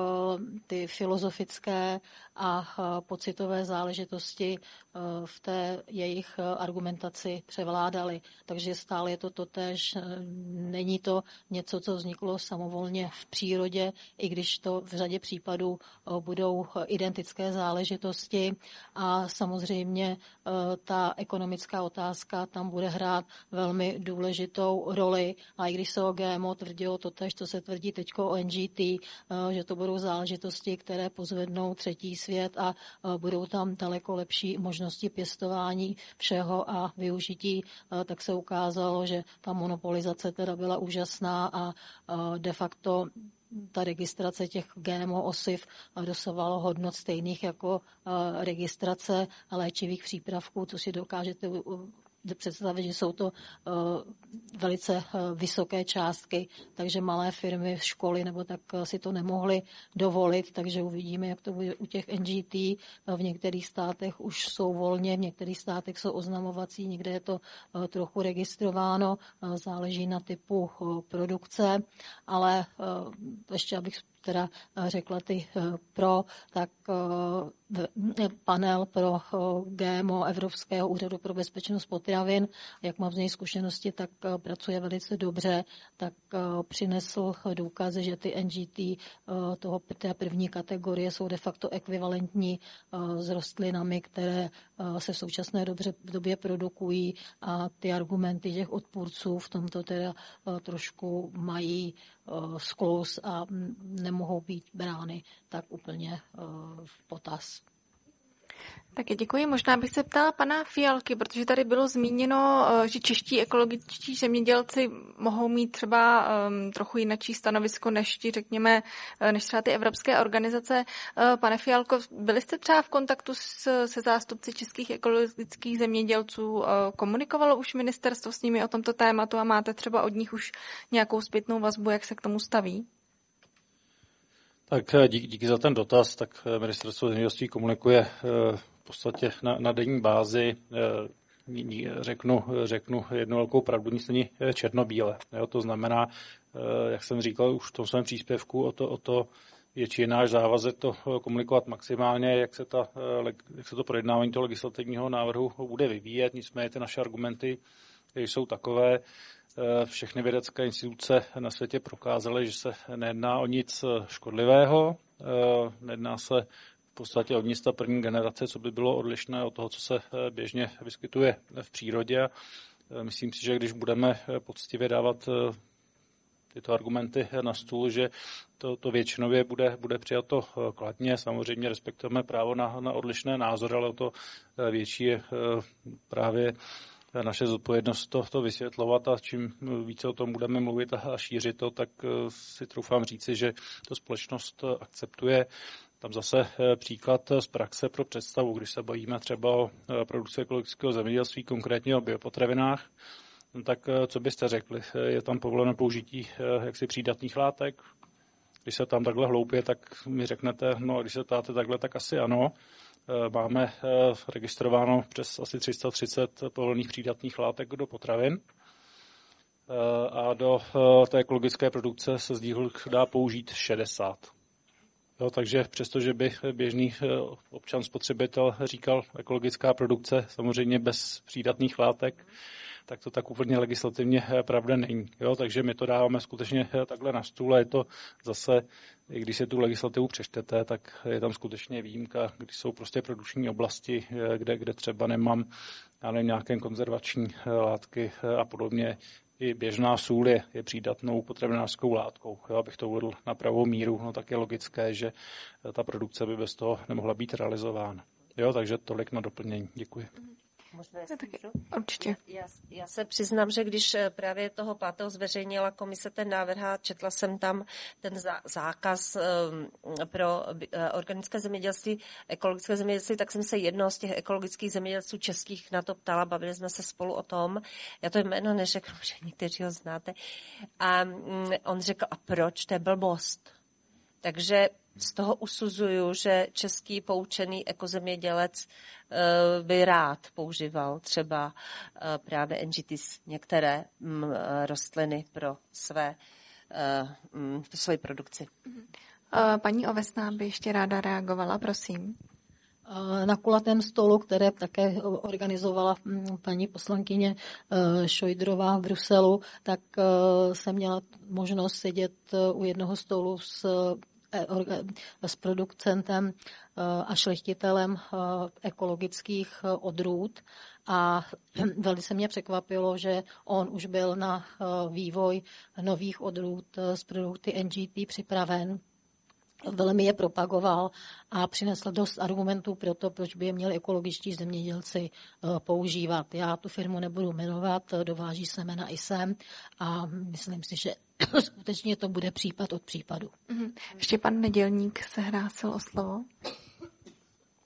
ty filozofické a pocitové záležitosti v té jejich argumentaci převládaly. Takže stále je to totéž. Není to něco, co vzniklo samovolně v přírodě, i když to v řadě případů budou identické záležitosti. A samozřejmě ta ekonomická otázka tam bude hrát velmi důležitou roli. A i když se o G M O tvrdilo totéž, co se tvrdí teď o N G T, že to budou záležitosti, které pozvednou třetí svět a budou tam daleko lepší možnosti pěstování všeho a využití, tak se ukázalo, že ta monopolizace teda byla úžasná a de facto ta registrace těch G M O osiv dosahovala hodnot stejných jako registrace léčivých přípravků, co si dokážete představit, že jsou to velice vysoké částky, takže malé firmy, školy nebo tak si to nemohly dovolit, takže uvidíme, jak to bude u těch N G T. V některých státech už jsou volně, v některých státech jsou oznamovací, někde je to trochu registrováno, záleží na typu produkce, ale ještě abych teda řekla ty pro, tak panel pro G M O Evropského úřadu pro bezpečnost potravin, jak mám z něj zkušenosti, tak pracuje velice dobře, tak přinesl důkazy, že ty N G T toho, té první kategorie jsou de facto ekvivalentní s rostlinami, které se v současné dobře, době produkují a ty argumenty těch odpůrců v tomto teda trošku mají skluz a nemohou být brány tak úplně v potaz. Také děkuji. Možná bych se ptala pana Fialky, protože tady bylo zmíněno, že čeští ekologičtí zemědělci mohou mít třeba um, trochu jinačí stanovisko než ti, řekněme, než třeba ty evropské organizace. Uh, pane Fialko, byli jste třeba v kontaktu s, se zástupci českých ekologických zemědělců? Uh, komunikovalo už ministerstvo s nimi o tomto tématu a máte třeba od nich už nějakou zpětnou vazbu, jak se k tomu staví? Tak díky, díky za ten dotaz. Tak ministerstvo zemědělství komunikuje v podstatě na, na denní bázi. Řeknu, řeknu jednu velkou pravdu, nic není černobílé. Jo, to znamená, jak jsem říkal už v tom svém příspěvku, o to, o to větší je náš závazek to komunikovat maximálně, jak se, ta, jak se to projednávání toho legislativního návrhu bude vyvíjet. Nicméně ty naše argumenty jsou takové. Všechny vědecké instituce na světě prokázaly, že se nejedná o nic škodlivého, nejedná se v podstatě o nic ta první generace, co by bylo odlišné od toho, co se běžně vyskytuje v přírodě. Myslím si, že když budeme poctivě dávat tyto argumenty na stůl, že to, to většinově bude, bude přijato kladně. Samozřejmě respektujeme právo na, na odlišné názory, ale o to větší je právě naše zodpovědnost to, to vysvětlovat a čím více o tom budeme mluvit a šířit to, tak si troufám říci, že to společnost akceptuje. Tam zase příklad z praxe pro představu, když se bavíme třeba o produkci ekologického zemědělství, konkrétně o biopotravinách, tak co byste řekli? Je tam povoleno použití jaksi přídatných látek? Když se tam takhle hloupě, tak mi řeknete, no když se ptáte takhle, tak asi ano. Máme registrováno přes asi tři sta třicet povolených přídatných látek do potravin a do té ekologické produkce se z nich dá použít šedesát. Jo, takže přestože by běžný občan spotřebitel říkal ekologická produkce samozřejmě bez přídatných látek, tak to tak úplně legislativně pravda není. Jo, takže my to dáváme skutečně takhle na stůl a je to zase, i když se tu legislativu přečtete, tak je tam skutečně výjimka, když jsou prostě produkční oblasti, kde, kde třeba nemám já nevím, nějaké konzervační látky a podobně. I běžná sůl je, je přídatnou potravinářskou látkou. Jo, abych to uvedl na pravou míru, no tak je logické, že ta produkce by bez toho nemohla být realizována. Jo, takže tolik na doplnění. Děkuji. Možná určitě. Já, já se přiznám, že když právě toho pátého zveřejnila komise ten návrh a četla jsem tam ten zá, zákaz um, pro uh, organické zemědělství, ekologické zemědělství, tak jsem se jednoho z těch ekologických zemědělců českých na to ptala, bavili jsme se spolu o tom. Já to jméno neřeknu, že někteří ho znáte. A um, on řekl, a proč? To je blbost. Takže z toho usuzuju, že český poučený ekozemědělec by rád používal třeba právě N G Ts, některé rostliny pro své, pro svoji produkci. Paní Ovesná by ještě ráda reagovala, prosím. Na kulatém stolu, které také organizovala paní poslankyně Šojdrová v Bruselu, tak jsem měla možnost sedět u jednoho stolu s s producentem a šlechtitelem ekologických odrůd a velice mě překvapilo, že on už byl na vývoj nových odrůd z produkty N G T připraven. Velmi je propagoval a přinesl dost argumentů pro to, proč by je měli ekologičtí zemědělci používat. Já tu firmu nebudu jmenovat, dováží semena i sem a myslím si, že skutečně to bude případ od případu. Ještě pan Nedělník se hlásil o slovo.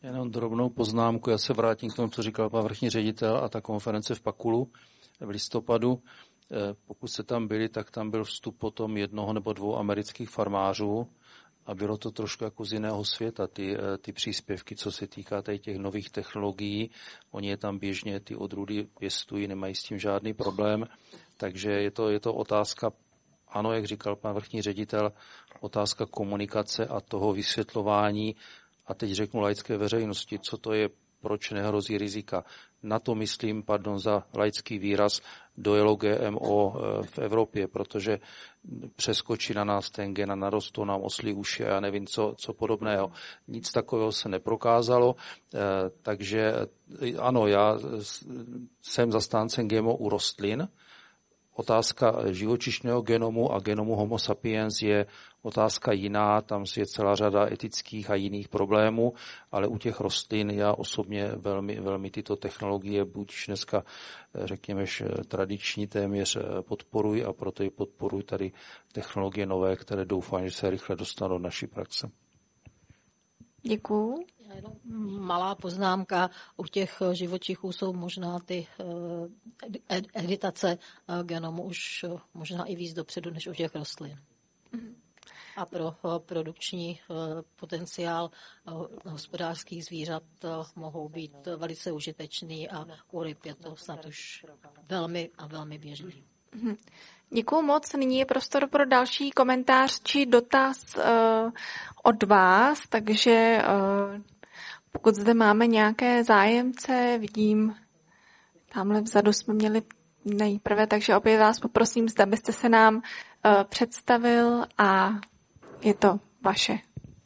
Jenom drobnou poznámku, já se vrátím k tomu, co říkal pan vrchní ředitel a ta konference v Pakulu v listopadu. Pokud se tam byli, tak tam byl vstup potom jednoho nebo dvou amerických farmářů a bylo to trošku jako z jiného světa, ty, ty příspěvky, co se týká těch nových technologií. Oni je tam běžně, ty odrůdy pěstují, nemají s tím žádný problém, takže je to, je to otázka, ano, jak říkal pan vrchní ředitel, otázka komunikace a toho vysvětlování a teď řeknu laické veřejnosti, co to je, proč nehrozí rizika. Na to myslím, pardon za laický výraz, dojelo G M O v Evropě, protože přeskočí na nás ten gen a narostou nám oslí uši a já nevím, co, co podobného. Nic takového se neprokázalo, takže ano, já jsem zastáncem G M O u rostlin. Otázka živočišného genomu a genomu Homo sapiens je otázka jiná, tam je celá řada etických a jiných problémů, ale u těch rostlin já osobně velmi, velmi tyto technologie, buď dneska, řekněme, tradiční téměř podporuji a proto i podporuji tady technologie nové, které doufám, že se rychle dostanou do naší praxe. Děkuju. Malá poznámka, u těch živočichů jsou možná ty editace genomu už možná i víc dopředu, než u těch rostlin. A pro produkční potenciál hospodářských zvířat mohou být velice užitečný a u ryb je to snad už velmi a velmi běžný. Děkuju moc. Nyní je prostor pro další komentář či dotaz uh, od vás, takže uh, pokud zde máme nějaké zájemce, vidím, tamhle vzadu jsme měli nejprve, takže opět vás poprosím, zda byste se nám uh, představil a je to vaše.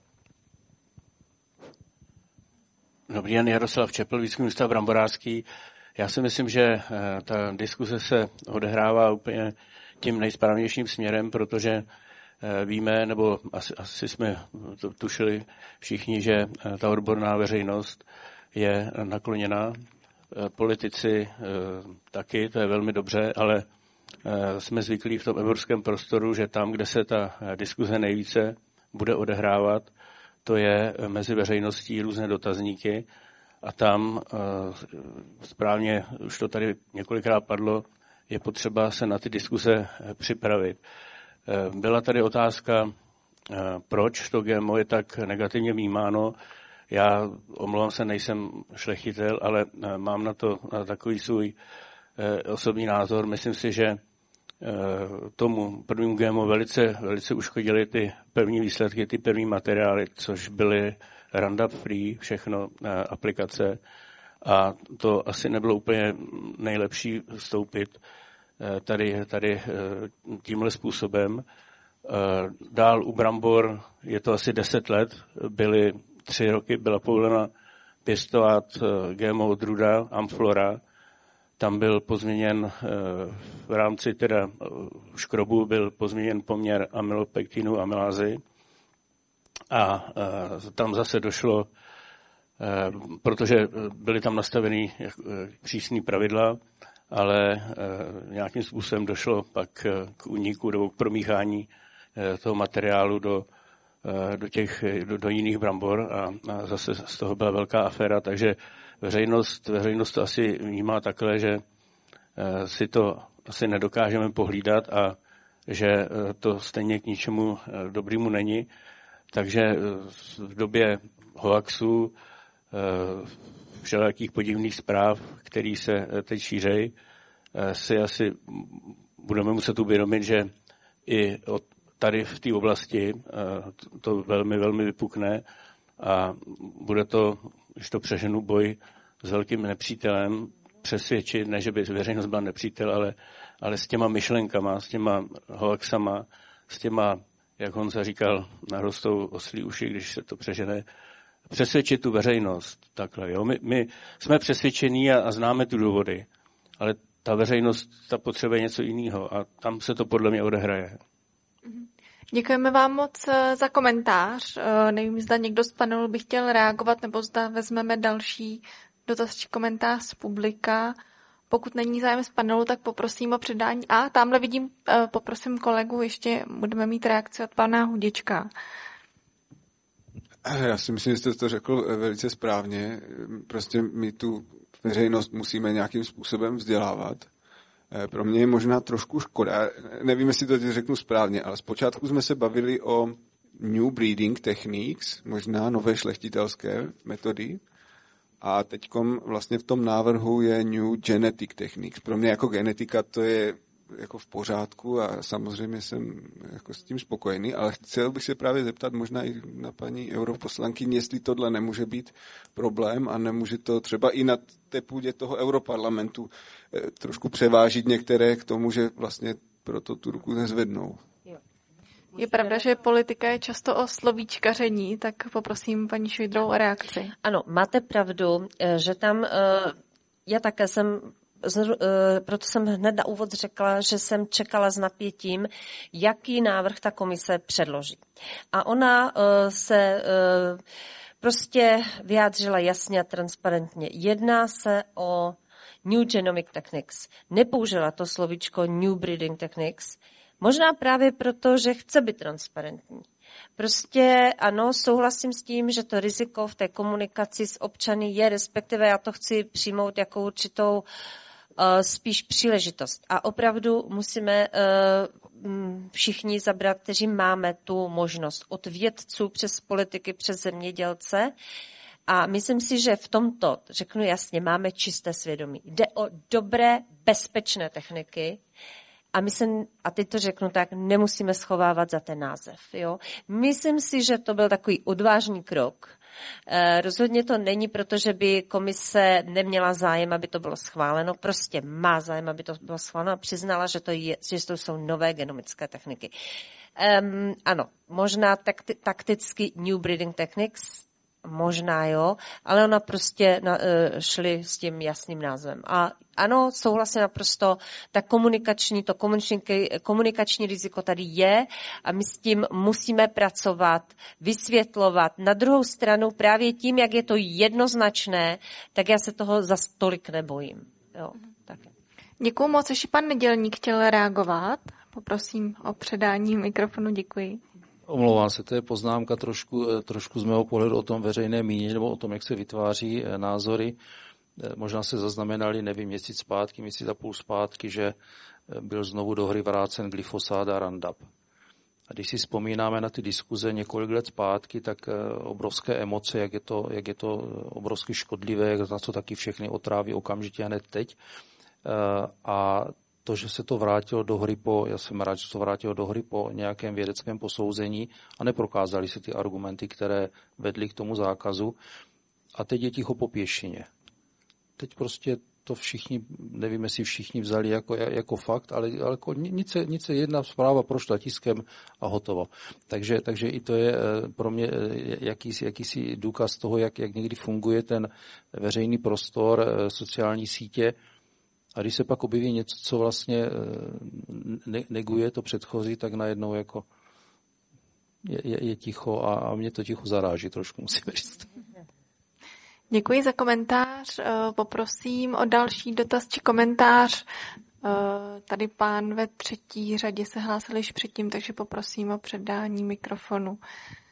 Dobrý den, Jaroslav Čepel, Výzkumný ústav Bramborářský. Já si myslím, že uh, ta diskuse se odehrává úplně tím nejsprávnějším směrem, protože uh, víme, nebo asi, asi jsme to tušili všichni, že uh, ta odborná veřejnost je nakloněna. Politici taky, to je velmi dobře, ale jsme zvyklí v tom evropském prostoru, že tam, kde se ta diskuze nejvíce bude odehrávat, to je mezi veřejností různé dotazníky a tam správně, už to tady několikrát padlo, je potřeba se na ty diskuze připravit. Byla tady otázka, proč to G M O je tak negativně vnímáno. Já, omlouvám se, nejsem šlechtitel, ale mám na to na takový svůj osobní názor. Myslím si, že tomu prvnímu G M O velice, velice uškodily ty první výsledky, ty první materiály, což byly Roundup Free, všechno aplikace. A to asi nebylo úplně nejlepší vstoupit tady, tady tímhle způsobem. Dál u brambor je to asi deset let, byly tři roky byla povolena pěstovat G M O odrůda Amflora. Tam byl pozměněn v rámci teda škrobu byl pozměněn poměr amylopektinu a amylázy. A tam zase došlo, protože byly tam nastaveny přísné pravidla, ale nějakým způsobem došlo pak k úniku nebo k promíchání toho materiálu do do těch, do, do jiných brambor a, a zase z toho byla velká aféra, takže veřejnost, veřejnost to asi vnímá takhle, že uh, si to asi nedokážeme pohlídat a že uh, to stejně k ničemu uh, dobrému není. Takže uh, v době hoaxů, uh, všelijakých podivných zpráv, který se uh, teď šířejí, uh, si asi budeme muset uvědomit, že i od tady v té oblasti to velmi, velmi vypukne a bude to, když to přeženu, boj s velkým nepřítelem, přesvědčit, ne, že by veřejnost byla nepřítel, ale, ale s těma myšlenkama, s těma hoaxama, s těma, jak Honza říkal, narostou oslí uši, když se to přežene, přesvědčit tu veřejnost. Takhle, jo. My, my jsme přesvědčení a, a známe tu důvody, ale ta veřejnost, ta potřebuje něco jiného a tam se to podle mě odehraje. Děkujeme vám moc za komentář. Nevím, zda někdo z panelu by chtěl reagovat, nebo zda vezmeme další dotaz či komentář z publika. Pokud není zájem z panelu, tak poprosím o předání. A tamhle vidím, poprosím kolegu, ještě budeme mít reakci od pana Hudička. Já si myslím, že jste to řekl velice správně. Prostě my tu veřejnost musíme nějakým způsobem vzdělávat. Pro mě je možná trošku škoda, nevím, jestli to teď řeknu správně, ale zpočátku jsme se bavili o new breeding techniques, možná nové šlechtitelské metody. A teďkom vlastně v tom návrhu je new genetic techniques. Pro mě jako genetika to je jako v pořádku a samozřejmě jsem jako s tím spokojený, ale chtěl bych se právě zeptat možná i na paní europoslankyni, jestli tohle nemůže být problém a nemůže to třeba i na té půdě toho europarlamentu trošku převážit některé k tomu, že vlastně proto tu ruku nezvednou. Je pravda, že politika je často o slovíčkaření, tak poprosím paní Šojdrovou o reakci. Ano, máte pravdu, že tam já také jsem, proto jsem hned na úvod řekla, že jsem čekala s napětím, jaký návrh ta komise předloží. A ona se prostě vyjádřila jasně a transparentně. Jedná se o New Genomic Techniques. Nepoužila to slovíčko New Breeding Techniques, možná právě proto, že chce být transparentní. Prostě ano, souhlasím s tím, že to riziko v té komunikaci s občany je, respektive já to chci přijmout jako určitou uh, spíš příležitost. A opravdu musíme uh, všichni zabrat, kteří máme tu možnost, od vědců přes politiky, přes zemědělce. A myslím si, že v tomto, řeknu jasně, máme čisté svědomí. Jde o dobré, bezpečné techniky, a my se, a teď to řeknu tak, nemusíme schovávat za ten název. Jo? Myslím si, že to byl takový odvážný krok. E, rozhodně to není, protože by komise neměla zájem, aby to bylo schváleno. Prostě má zájem, aby to bylo schváleno a přiznala, že to, je, že to jsou nové genomické techniky. Um, ano, možná takti, takticky New Breeding Techniques, možná jo, ale ona prostě na, šli s tím jasným názvem. A ano, souhlasím naprosto, ta komunikační, to komunikační, komunikační riziko tady je a my s tím musíme pracovat, vysvětlovat. Na druhou stranu právě tím, jak je to jednoznačné, tak já se toho za tolik nebojím. Jo, tak. Děkuju moc, ještě pan Nedělník chtěl reagovat. Poprosím o předání mikrofonu, děkuji. Omlouvám se, to je poznámka trošku, trošku z mého pohledu o tom veřejné mínění nebo o tom, jak se vytváří názory. Možná se zaznamenali, nevím, měsíc zpátky, měsíc a půl zpátky, že byl znovu do hry vrácen glyfosát a Roundup. A když si vzpomínáme na ty diskuze několik let zpátky, tak obrovské emoce, jak je to, jak je to obrovsky škodlivé, jak na co taky všechny otráví okamžitě hned teď. A to, že se to vrátilo do hry po, já jsem rád, že se to vrátilo do hry po nějakém vědeckém posouzení a neprokázaly se ty argumenty, které vedly k tomu zákazu. A teď je ticho po pěšině. Teď prostě to všichni, nevím, jestli všichni vzali jako, jako fakt, ale, ale nic, nic jedna zpráva prošla tiskem a hotovo. Takže, takže i to je pro mě jakýsi, jakýsi důkaz toho, jak, jak někdy funguje ten veřejný prostor, sociální sítě. A když se pak objeví něco, co vlastně neguje to předchozí, tak najednou jako je, je, je ticho a, a mě to ticho zaráží trošku, musím říct. Děkuji za komentář. Poprosím o další dotaz či komentář. Tady pán ve třetí řadě se hlásil již předtím, takže poprosím o předání mikrofonu.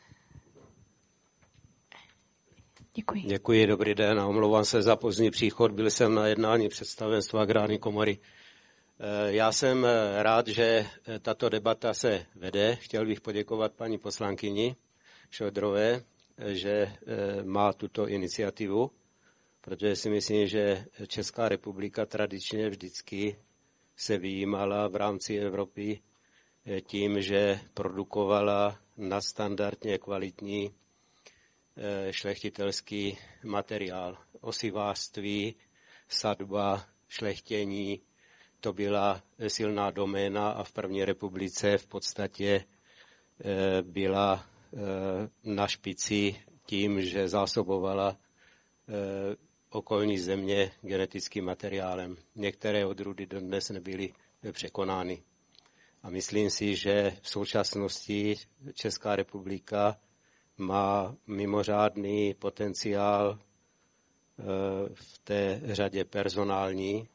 Děkuji. Děkuji, dobrý den a omlouvám se za pozdní příchod. Byl jsem na jednání představenstva Agrární komory. Já jsem rád, že tato debata se vede. Chtěl bych poděkovat paní poslankyni Šojdrové, že má tuto iniciativu, protože si myslím, že Česká republika tradičně vždycky se vyjímala v rámci Evropy tím, že produkovala nadstandardně kvalitní šlechtitelský materiál. Osivářství, sadba, šlechtění, to byla silná doména a v první republice v podstatě byla na špici tím, že zásobovala okolní země genetickým materiálem. Některé odrůdy dodnes nebyly překonány. A myslím si, že v současnosti Česká republika má mimořádný potenciál v té řadě personální,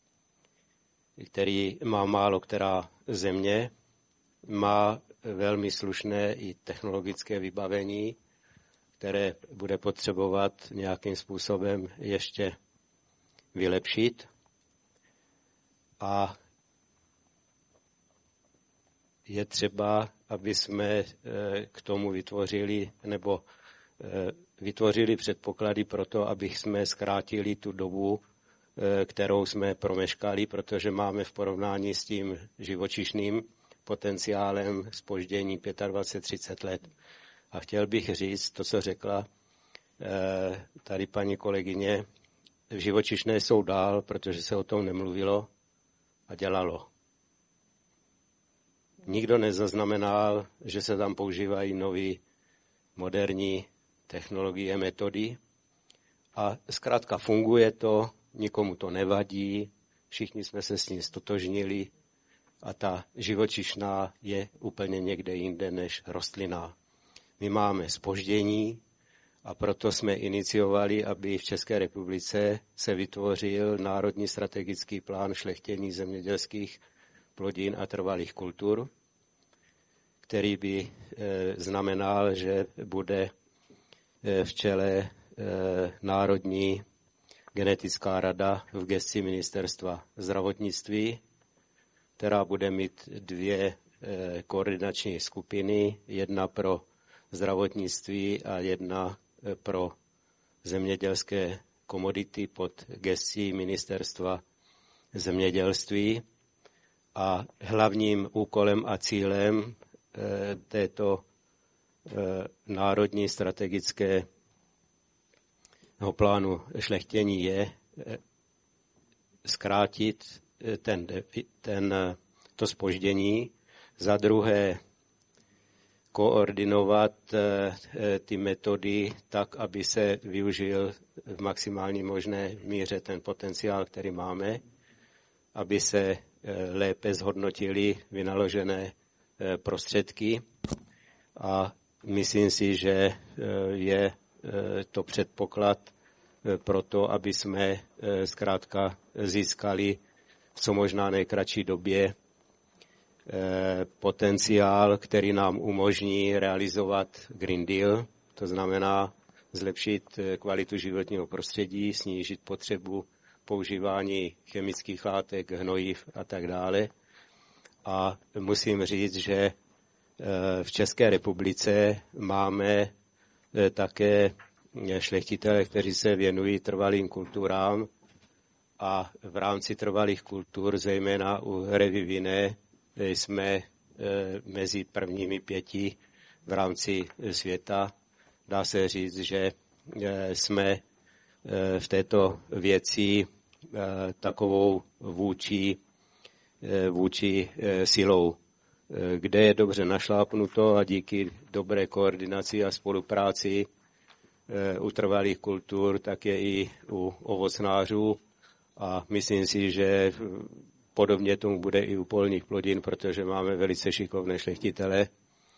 který má málo která země, má velmi slušné i technologické vybavení, které bude potřebovat nějakým způsobem ještě vylepšit. A je třeba, aby jsme k tomu vytvořili nebo vytvořili předpoklady pro to, aby jsme zkrátili tu dobu, kterou jsme promeškali, protože máme v porovnání s tím živočišným potenciálem zpoždění dvacet třicet let. A chtěl bych říct to, co řekla tady paní kolegyně, živočišné jsou dál, protože se o tom nemluvilo a dělalo. Nikdo nezaznamenal, že se tam používají nové moderní technologie, metody a zkrátka funguje to, nikomu to nevadí, všichni jsme se s tím stotožnili a ta živočišná je úplně někde jinde než rostlinná. My máme zpoždění a proto jsme iniciovali, aby v České republice se vytvořil Národní strategický plán šlechtění zemědělských plodin a trvalých kultur, který by znamenal, že bude v čele Národní genetická rada v gesci ministerstva zdravotnictví, která bude mít dvě koordinační skupiny, jedna pro zdravotnictví a jedna pro zemědělské komodity pod gescí ministerstva zemědělství. A hlavním úkolem a cílem této národní strategické plánu šlechtění je zkrátit ten, ten, to zpoždění, za druhé koordinovat ty metody tak, aby se využil v maximální možné míře ten potenciál, který máme, aby se lépe zhodnotily vynaložené prostředky a myslím si, že je to předpoklad pro to, aby jsme zkrátka získali v co možná nejkratší době potenciál, který nám umožní realizovat Green Deal, to znamená zlepšit kvalitu životního prostředí, snížit potřebu používání chemických látek, hnojiv a tak dále. A musím říct, že v České republice máme také šlechtitele, kteří se věnují trvalým kulturám a v rámci trvalých kultur, zejména u reviviné, jsme mezi prvními pěti v rámci světa. Dá se říct, že jsme v této věci takovou vůči, vůči silou, kde je dobře našlápnuto a díky dobré koordinaci a spolupráci u trvalých kultur, tak je i u ovocnářů a myslím si, že podobně tomu bude i u polních plodin, protože máme velice šikovné šlechtitele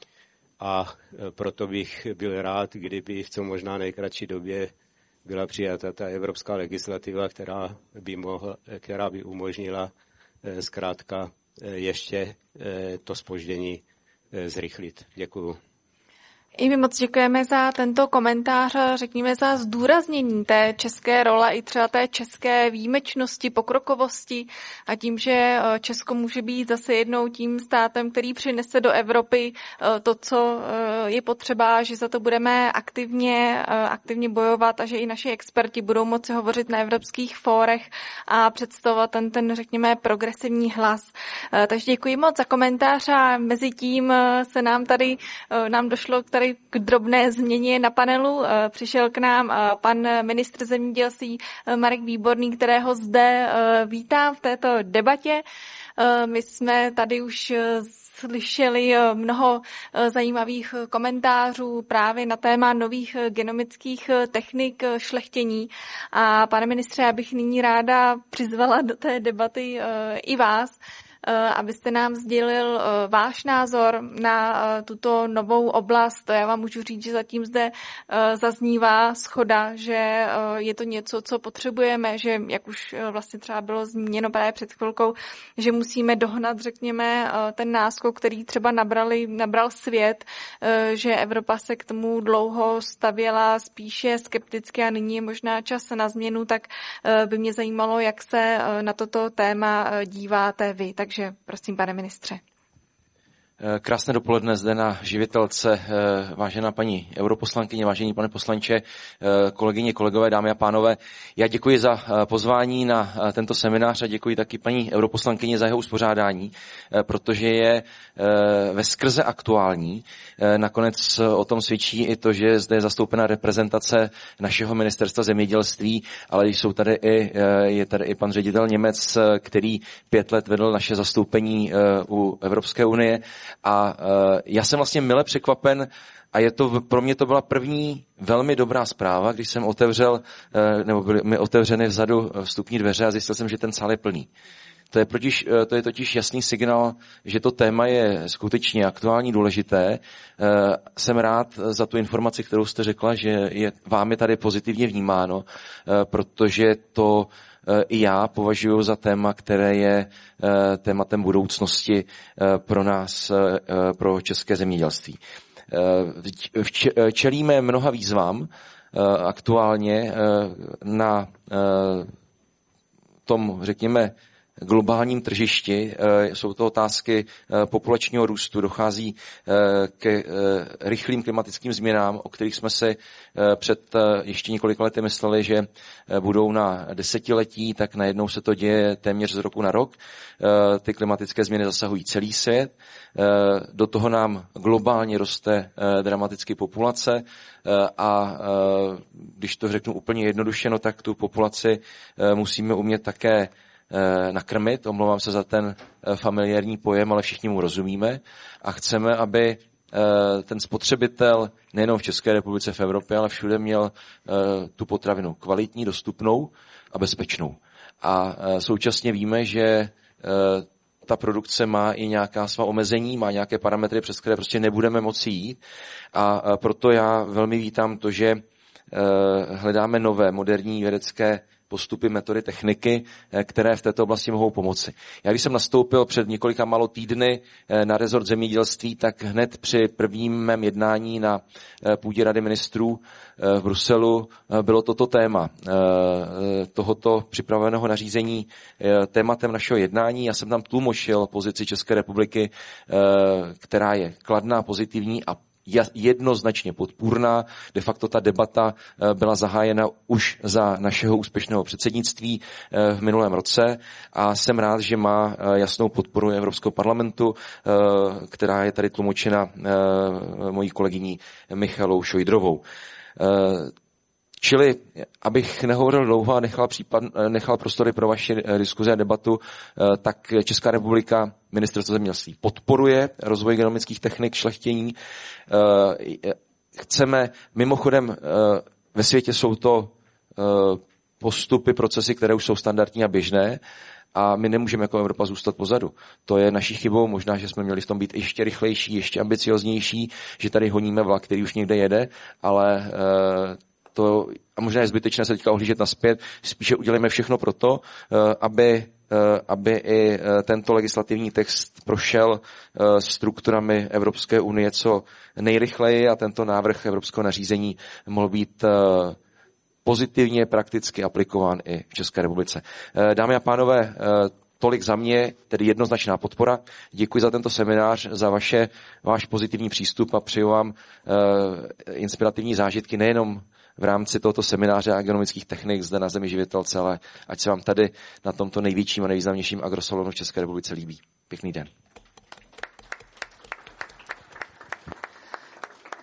a proto bych byl rád, kdyby v co možná nejkratší době byla přijata ta evropská legislativa, která by, mohla, která by umožnila zkrátka ještě to zpoždění zrychlit. Děkuju. I my moc děkujeme za tento komentář, řekněme za zdůraznění té české role i třeba té české výjimečnosti, pokrokovosti a tím, že Česko může být zase jednou tím státem, který přinese do Evropy to, co je potřeba, že za to budeme aktivně, aktivně bojovat a že i naši experti budou moci hovořit na evropských fórech a představovat ten, ten řekněme, progresivní hlas. Takže děkuji moc za komentář a mezi tím se nám tady, nám došlo k tady k drobné změně na panelu. Přišel k nám pan ministr zemědělství Marek Výborný, kterého zde vítám v této debatě. My jsme tady už slyšeli mnoho zajímavých komentářů právě na téma nových genomických technik šlechtění. A pane ministře, já bych nyní ráda přizvala do té debaty i vás. abyste nám sdělil váš názor na tuto novou oblast. Já vám můžu říct, že zatím zde zaznívá shoda, že je to něco, co potřebujeme, že jak už vlastně třeba bylo zmíněno právě před chvilkou, že musíme dohnat, řekněme, ten náskok, který třeba nabrali, nabral svět, že Evropa se k tomu dlouho stavěla spíše skepticky a nyní je možná čas na změnu, tak by mě zajímalo, jak se na toto téma díváte vy. Takže prosím, pane ministře. Krásné dopoledne zde na živitelce, vážená paní europoslankyně, vážený pane poslanče, kolegyně, kolegové, dámy a pánové. Já děkuji za pozvání na tento seminář a děkuji taky paní europoslankyni za jeho uspořádání, protože je veskrze aktuální. Nakonec o tom svědčí i to, že zde je zastoupena reprezentace našeho ministerstva zemědělství, ale jsou tady i, je tady i pan ředitel Němec, který pět let vedl naše zastoupení u Evropské unie. A uh, já jsem vlastně mile překvapen a je to, pro mě to byla první velmi dobrá zpráva, když jsem otevřel, uh, nebo byly mi otevřeny vzadu vstupní dveře a zjistil jsem, že ten sál je plný. To je, protiž, uh, to je totiž jasný signál, že to téma je skutečně aktuální, důležité. Uh, jsem rád za tu informaci, kterou jste řekla, že je vámi tady pozitivně vnímáno, uh, protože to i já považuji za téma, které je tématem budoucnosti pro nás, pro české zemědělství. Čelíme mnoha výzvám aktuálně na tom, řekněme, globálním tržišti. Jsou to otázky populačního růstu, dochází k rychlým klimatickým změnám, o kterých jsme si před ještě několika lety mysleli, že budou na desetiletí, tak najednou se to děje téměř z roku na rok. Ty klimatické změny zasahují celý svět. Do toho nám globálně roste dramaticky populace a když to řeknu úplně jednoduše, no tak tu populaci musíme umět také nakrmit, omlouvám se za ten familiární pojem, ale všichni mu rozumíme a chceme, aby ten spotřebitel nejenom v České republice, v Evropě, ale všude měl tu potravinu kvalitní, dostupnou a bezpečnou. A současně víme, že ta produkce má i nějaká svá omezení, má nějaké parametry, přes které prostě nebudeme moci jít. A proto já velmi vítám to, že hledáme nové, moderní vědecké postupy, metody, techniky, které v této oblasti mohou pomoci. Já když jsem nastoupil před několika málo týdny na rezort zemědělství, tak hned při prvním mém jednání na půdě Rady ministrů v Bruselu bylo toto téma tohoto připraveného nařízení tématem našeho jednání. Já jsem tam tlumočil pozici České republiky, která je kladná, pozitivní a jednoznačně podpůrná. De facto ta debata byla zahájena už za našeho úspěšného předsednictví v minulém roce a jsem rád, že má jasnou podporu Evropského parlamentu, která je tady tlumočena mojí kolegyní Michalou Šojdrovou. Čili, abych nehovoril dlouho a nechal, případ, nechal prostory pro vaši diskuzi a debatu, tak Česká republika, ministerstvo zemědělství podporuje rozvoj genomických technik šlechtění. Chceme, mimochodem, ve světě jsou to postupy, procesy, které už jsou standardní a běžné, a my nemůžeme jako Evropa zůstat pozadu. To je naší chybou, možná, že jsme měli v tom být ještě rychlejší, ještě ambicioznější, že tady honíme vlak, který už někde jede, ale to, a možná je zbytečné se teďka ohlížet naspět, spíše uděláme všechno pro to, aby, aby i tento legislativní text prošel strukturami Evropské unie co nejrychleji a tento návrh evropského nařízení mohl být pozitivně prakticky aplikován i v České republice. Dámy a pánové, tolik za mě, tedy jednoznačná podpora. Děkuji za tento seminář, za vaše, váš pozitivní přístup a přeju vám inspirativní zážitky nejenom v rámci tohoto semináře agronomických technik zde na Zemi živitelce, ale ať se vám tady na tomto největším a nejvýznamnějším agrosalonu v České republice líbí. Pěkný den.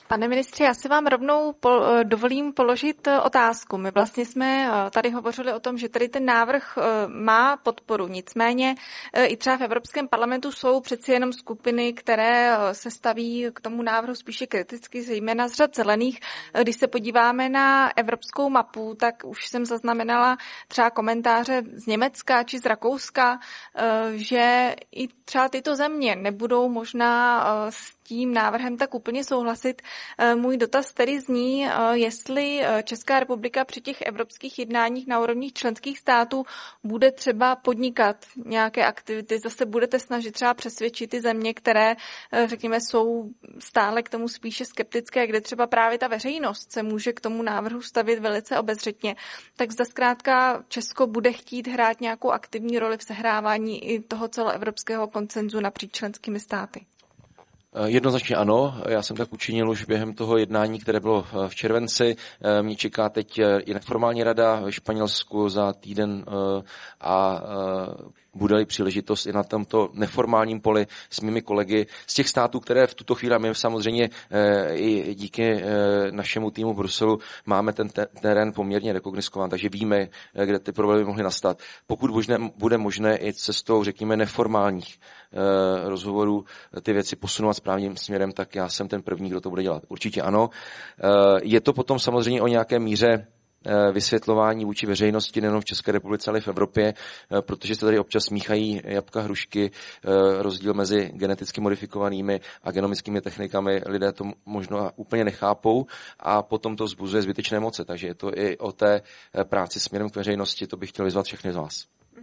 Pane ministře, já si vám rovnou pol, dovolím položit otázku. My vlastně jsme tady hovořili o tom, že tady ten návrh má podporu. Nicméně i třeba v Evropském parlamentu jsou přeci jenom skupiny, které se staví k tomu návrhu spíše kriticky, zejména z řad zelených. Když se podíváme na evropskou mapu, tak už jsem zaznamenala třeba komentáře z Německa či z Rakouska, že i třeba tyto země nebudou možná s tím návrhem tak úplně souhlasit. Můj dotaz tedy zní, jestli Česká republika při těch evropských jednáních na úrovni členských států bude třeba podnikat nějaké aktivity, zase budete snažit třeba přesvědčit ty země, které, řekněme, jsou stále k tomu spíše skeptické, kde třeba právě ta veřejnost se může k tomu návrhu stavět velice obezřetně. Tak zda zkrátka Česko bude chtít hrát nějakou aktivní roli v sehrávání i toho celoevropského konsenzu napříč členskými státy. Jednoznačně ano, já jsem tak učinil už během toho jednání, které bylo v červenci. Mě čeká teď i neformální rada ve Španělsku za týden a bude-li příležitost i na tomto neformálním poli s mými kolegy z těch států, které v tuto chvíli my samozřejmě i díky našemu týmu v Bruselu máme ten terén poměrně rekognoskován, takže víme, kde ty problémy mohly nastat. Pokud možné, bude možné i cestou, řekněme, neformálních rozhovorů ty věci posunovat správným směrem, tak já jsem ten první, kdo to bude dělat. Určitě ano. Je to potom samozřejmě o nějaké míře vysvětlování vůči veřejnosti nejen v České republice, ale i v Evropě, protože se tady občas míchají jabka, hrušky, rozdíl mezi geneticky modifikovanými a genomickými technikami. Lidé to možná úplně nechápou a potom to vzbuzuje zbytečné emoce. Takže je to i o té práci směrem k veřejnosti, to bych chtěl vyzvat všechny z vás.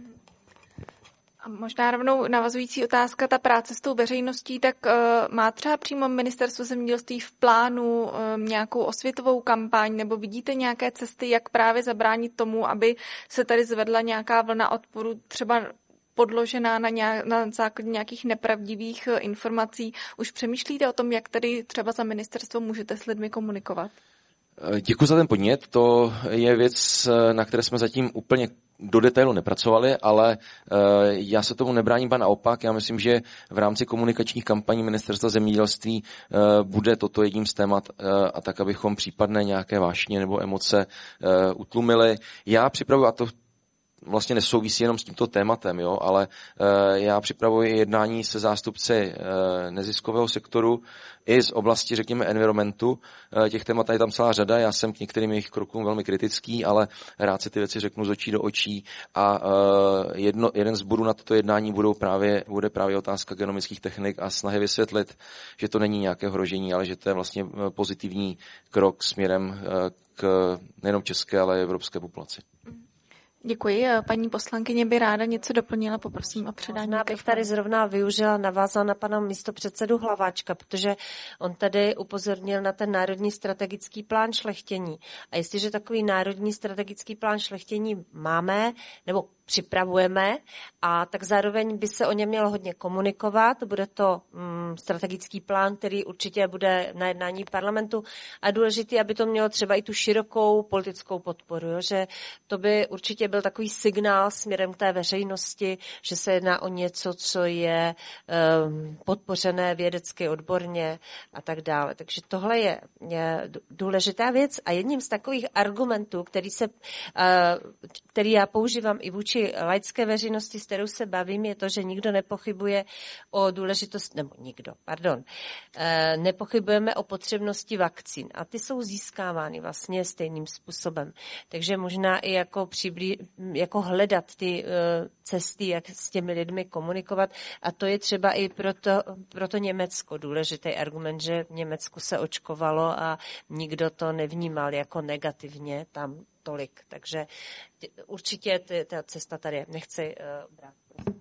A možná rovnou navazující otázka, ta práce s tou veřejností, tak uh, má třeba přímo Ministerstvo zemědělství v plánu um, nějakou osvětovou kampaň, nebo vidíte nějaké cesty, jak právě zabránit tomu, aby se tady zvedla nějaká vlna odporu, třeba podložená na, nějak, na základě nějakých nepravdivých informací. Už přemýšlíte o tom, jak tady třeba za ministerstvo můžete s lidmi komunikovat? Děkuji za ten podnět. To je věc, na které jsme zatím úplně do detailu nepracovali, ale uh, já se tomu nebráním, ba naopak. Já myslím, že v rámci komunikačních kampaní Ministerstva zemědělství uh, bude toto jedním z témat uh, a tak, abychom případné nějaké vášně nebo emoce uh, utlumili. Já připravuji, a to vlastně nesouvisí jenom s tímto tématem, jo, ale uh, já připravuji jednání se zástupci uh, neziskového sektoru i z oblasti, řekněme, environmentu. Uh, těch témat je tam celá řada, já jsem k některým jejich krokům velmi kritický, ale rád si ty věci řeknu z očí do očí a uh, jedno, jeden z bodů na toto jednání budou právě, bude právě otázka genomických technik a snahy vysvětlit, že to není nějaké ohrožení, ale že to je vlastně pozitivní krok směrem uh, k nejenom české, ale i evropské populaci. Děkuji. Paní poslankyně by ráda něco doplnila, poprosím o předání. Možná bych tady zrovna využila, navázala na pana místopředsedu Hlaváčka, protože on tady upozornil na ten národní strategický plán šlechtění. A jestliže takový národní strategický plán šlechtění máme, nebo připravujeme, a tak zároveň by se o něm mělo hodně komunikovat. Bude to mm, strategický plán, který určitě bude na jednání parlamentu a důležitý, aby to mělo třeba i tu širokou politickou podporu, jo? Že to by určitě byl takový signál směrem k té veřejnosti, že se jedná o něco, co je um, podpořené vědecky, odborně a tak dále. Takže tohle je, je důležitá věc a jedním z takových argumentů, který, se, uh, který já používám i vůči laické veřejnosti, s kterou se bavím, je to, že nikdo nepochybuje o důležitosti, nebo nikdo, pardon, uh, nepochybujeme o potřebnosti vakcín a ty jsou získávány vlastně stejným způsobem. Takže možná i jako přiblí, jako hledat ty uh, cesty, jak s těmi lidmi komunikovat. A to je třeba i proto, proto Německo důležitý argument, že v Německu se očkovalo a nikdo to nevnímal jako negativně tam tolik. Takže určitě ta cesta tady je. Nechci uh, brát.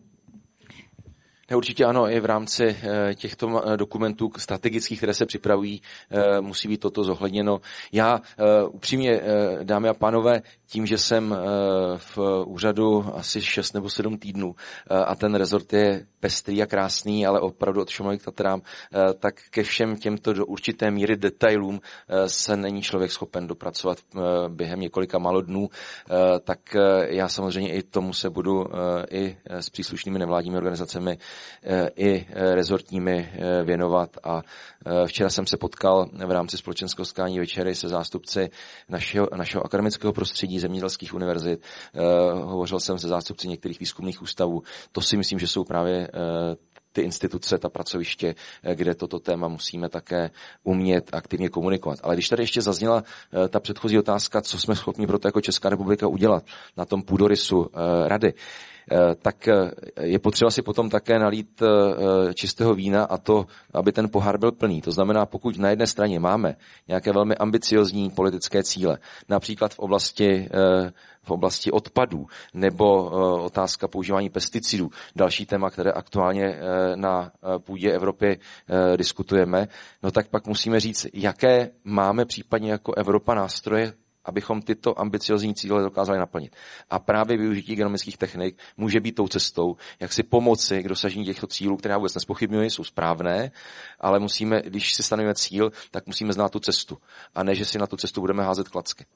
Ne, určitě ano, i v rámci těchto dokumentů strategických, které se připravují, musí být toto zohledněno. Já upřímně, dámy a pánové, tím, že jsem v úřadu asi šest nebo sedm týdnů a ten rezort je pestrý a krásný, ale opravdu od Šumavy k Tatrám, tak ke všem těmto do určité míry detailům se není člověk schopen dopracovat během několika málo dnů, tak já samozřejmě i tomu se budu i s příslušnými nevládními organizacemi i rezortními věnovat. A včera jsem se potkal v rámci společenského setkání večery se zástupci našeho, našeho akademického prostředí, zemědělských univerzit. Hovořil jsem se zástupci některých výzkumných ústavů. To si myslím, že jsou právě ty instituce, ta pracoviště, kde toto téma musíme také umět aktivně komunikovat. Ale když tady ještě zazněla ta předchozí otázka, co jsme schopni pro to jako Česká republika udělat na tom půdorysu rady, tak je potřeba si potom také nalít čistého vína a to, aby ten pohár byl plný. To znamená, pokud na jedné straně máme nějaké velmi ambiciozní politické cíle, například v oblasti v oblasti odpadů nebo otázka používání pesticidů, další téma, které aktuálně na půdě Evropy diskutujeme, no tak pak musíme říct, jaké máme případně jako Evropa nástroje, abychom tyto ambiciozní cíle dokázali naplnit. A právě využití genomických technik může být tou cestou, jak si pomoci k dosažení těchto cílů, které já vůbec nespochybňuji, jsou správné, ale musíme, když si stanovíme cíl, tak musíme znát tu cestu. A ne, že si na tu cestu budeme házet klacky.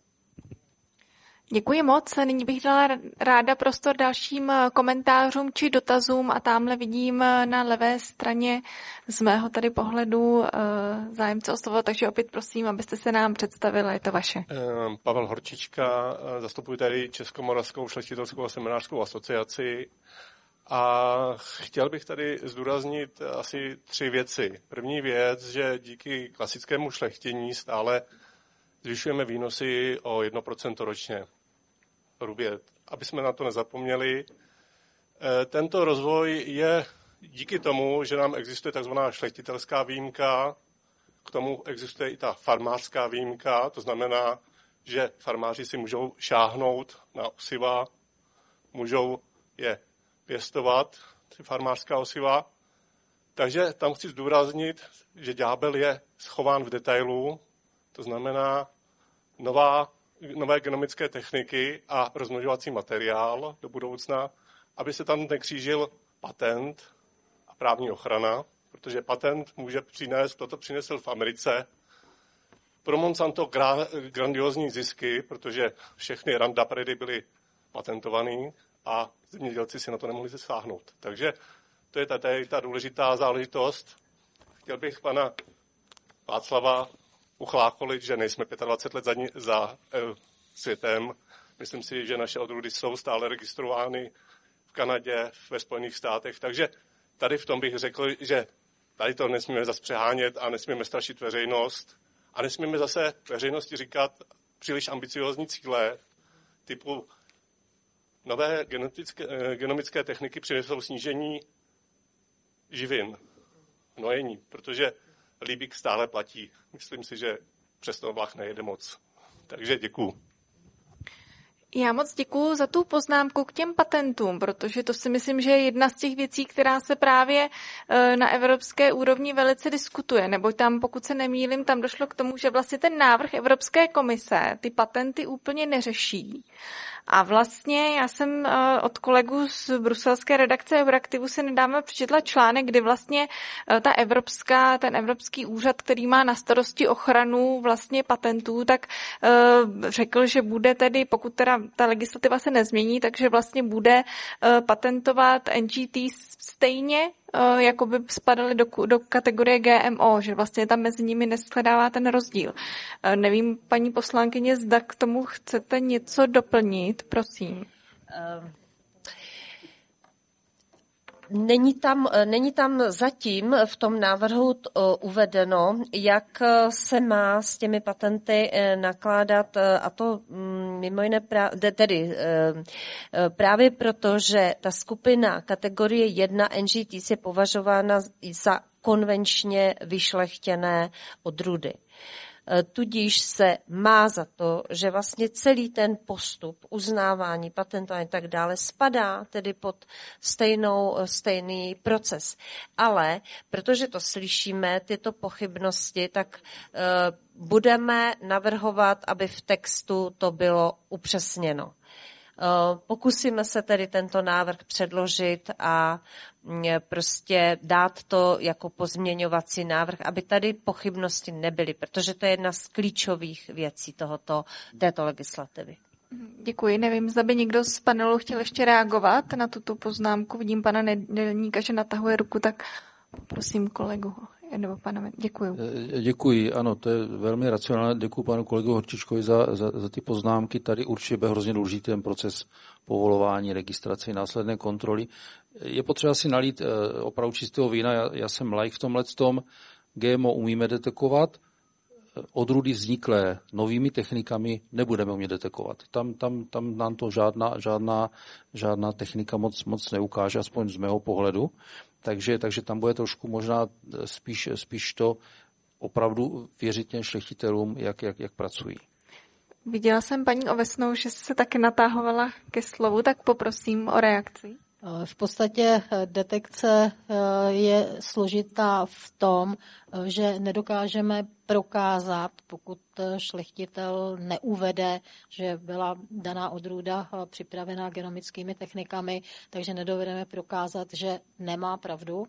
Děkuji moc. Nyní bych dala ráda prostor dalším komentářům či dotazům a tamhle vidím na levé straně z mého tady pohledu zájemce o slovo, takže opět prosím, abyste se nám představili, je to vaše. Pavel Horčička, zastupuji tady Českomoravskou šlechtitelskou a seminářskou asociaci a chtěl bych tady zdůraznit asi tři věci. První věc, že díky klasickému šlechtění stále zvyšujeme výnosy o jedno procento ročně. Hrubě, aby jsme na to nezapomněli. Tento rozvoj je díky tomu, že nám existuje takzvaná šlechtitelská výjimka, k tomu existuje i ta farmářská výjimka, to znamená, že farmáři si můžou šáhnout na osiva, můžou je pěstovat, ty farmářská osiva. Takže tam chci zdůraznit, že ďábel je schován v detailu, to znamená nová, nové genomické techniky a rozmnožovací materiál do budoucna, aby se tam nekřížil patent a právní ochrana, protože patent může přinést, toto přinesl v Americe, pro Monsanto gra, grandiozní zisky, protože všechny Roundup-Ready byly patentovaný a zemědělci si na to nemohli zasáhnout. Takže to je tady ta důležitá záležitost. Chtěl bych pana Václava uchlácholit, že nejsme dvacet pět let za, ní, za e, světem. Myslím si, že naše odrůdy jsou stále registrovány v Kanadě, ve Spojených státech. Takže tady v tom bych řekl, že tady to nesmíme zase přehánět a nesmíme strašit veřejnost. A nesmíme zase veřejnosti říkat příliš ambiciózní cíle typu nové genetické, genomické techniky přinesou snížení živin, hnojení, protože líbík stále platí. Myslím si, že přesto vlach nejede moc. Takže děkuju. Já moc děkuju za tu poznámku k těm patentům, protože to si myslím, že je jedna z těch věcí, která se právě na evropské úrovni velice diskutuje, neboť tam, pokud se nemýlím, tam došlo k tomu, že vlastně ten návrh Evropské komise ty patenty úplně neřeší. A vlastně já jsem od kolegů z bruselské redakce Euraktivu si nedávno přečetla článek, kdy vlastně ta evropská, ten evropský úřad, který má na starosti ochranu vlastně patentů, tak řekl, že bude tedy, pokud teda ta legislativa se nezmění, takže vlastně bude patentovat N G T stejně, jako by spadaly do, do kategorie G M O, že vlastně tam mezi nimi neshledává ten rozdíl. Nevím, paní poslankyně, zda k tomu chcete něco doplnit, prosím. Není tam, není tam zatím v tom návrhu uvedeno, jak se má s těmi patenty nakládat, a to mimo jiné právě, tedy právě proto, že ta skupina kategorie jedna N G T je považována za konvenčně vyšlechtěné odrůdy. tudíž se má za to, že vlastně celý ten postup uznávání, patentování a tak dále spadá tedy pod stejnou, stejný proces. Ale protože to slyšíme, tyto pochybnosti, tak budeme navrhovat, aby v textu to bylo upřesněno. Pokusíme se tedy tento návrh předložit a prostě dát to jako pozměňovací návrh, aby tady pochybnosti nebyly, protože to je jedna z klíčových věcí tohoto, této legislativy. Děkuji. Nevím, zda by někdo z panelu chtěl ještě reagovat na tuto poznámku. Vidím pana Nedělníka, že natahuje ruku, tak prosím kolegu. Nebo pane, děkuji. Děkuji, ano, to je velmi racionální. Děkuji panu kolegu Horčičkovi za, za, za ty poznámky. Tady určitě bude hrozně důležitý ten proces povolování, registrace, následné kontroly. Je potřeba si nalít opravdu čistého vína. Já, já jsem laik v tomhletom. G M O umíme detekovat. Odrůdy vzniklé novými technikami nebudeme umět detekovat. Tam, tam, tam nám to žádná, žádná, žádná technika moc, moc neukáže, aspoň z mého pohledu. Takže, takže tam bude trošku možná spíš, spíš to opravdu věřit těm šlechtitelům, jak, jak, jak pracují. Viděla jsem paní Ovesnou, že se taky natáhovala ke slovu, tak poprosím o reakci. V podstatě detekce je složitá v tom, že nedokážeme prokázat, pokud šlechtitel neuvede, že byla daná odrůda připravená genomickými technikami, takže nedovedeme prokázat, že nemá pravdu,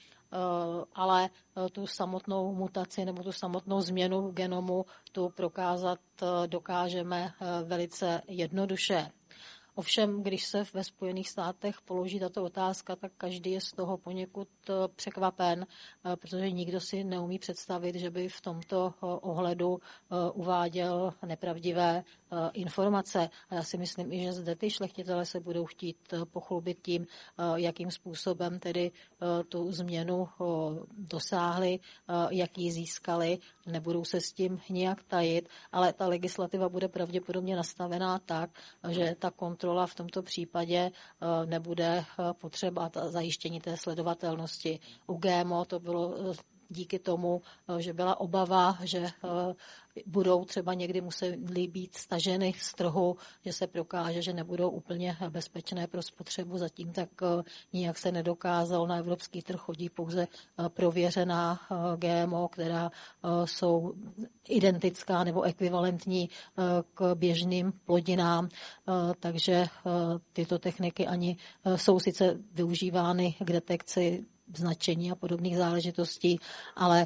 ale tu samotnou mutaci nebo tu samotnou změnu genomu tu prokázat dokážeme velice jednoduše. Ovšem, když se ve Spojených státech položí tato otázka, tak každý je z toho poněkud překvapen, protože nikdo si neumí představit, že by v tomto ohledu uváděl nepravdivé informace. A já si myslím i, že zde ty šlechtitelé se budou chtít pochlubit tím, jakým způsobem tedy tu změnu dosáhli, jak ji získali. Nebudou se s tím nijak tajit, ale ta legislativa bude pravděpodobně nastavená tak, že ta kontrola v tomto případě nebude potřeba, ta zajištění té sledovatelnosti. U G M O to bylo díky tomu, že byla obava, že budou třeba někdy museli být staženy z trhu, že se prokáže, že nebudou úplně bezpečné pro spotřebu. Zatím tak nijak se nedokázalo. Na evropský trh chodí pouze prověřená G M O, která jsou identická nebo ekvivalentní k běžným plodinám, takže tyto techniky ani jsou sice využívány k detekci značení a podobných záležitostí, ale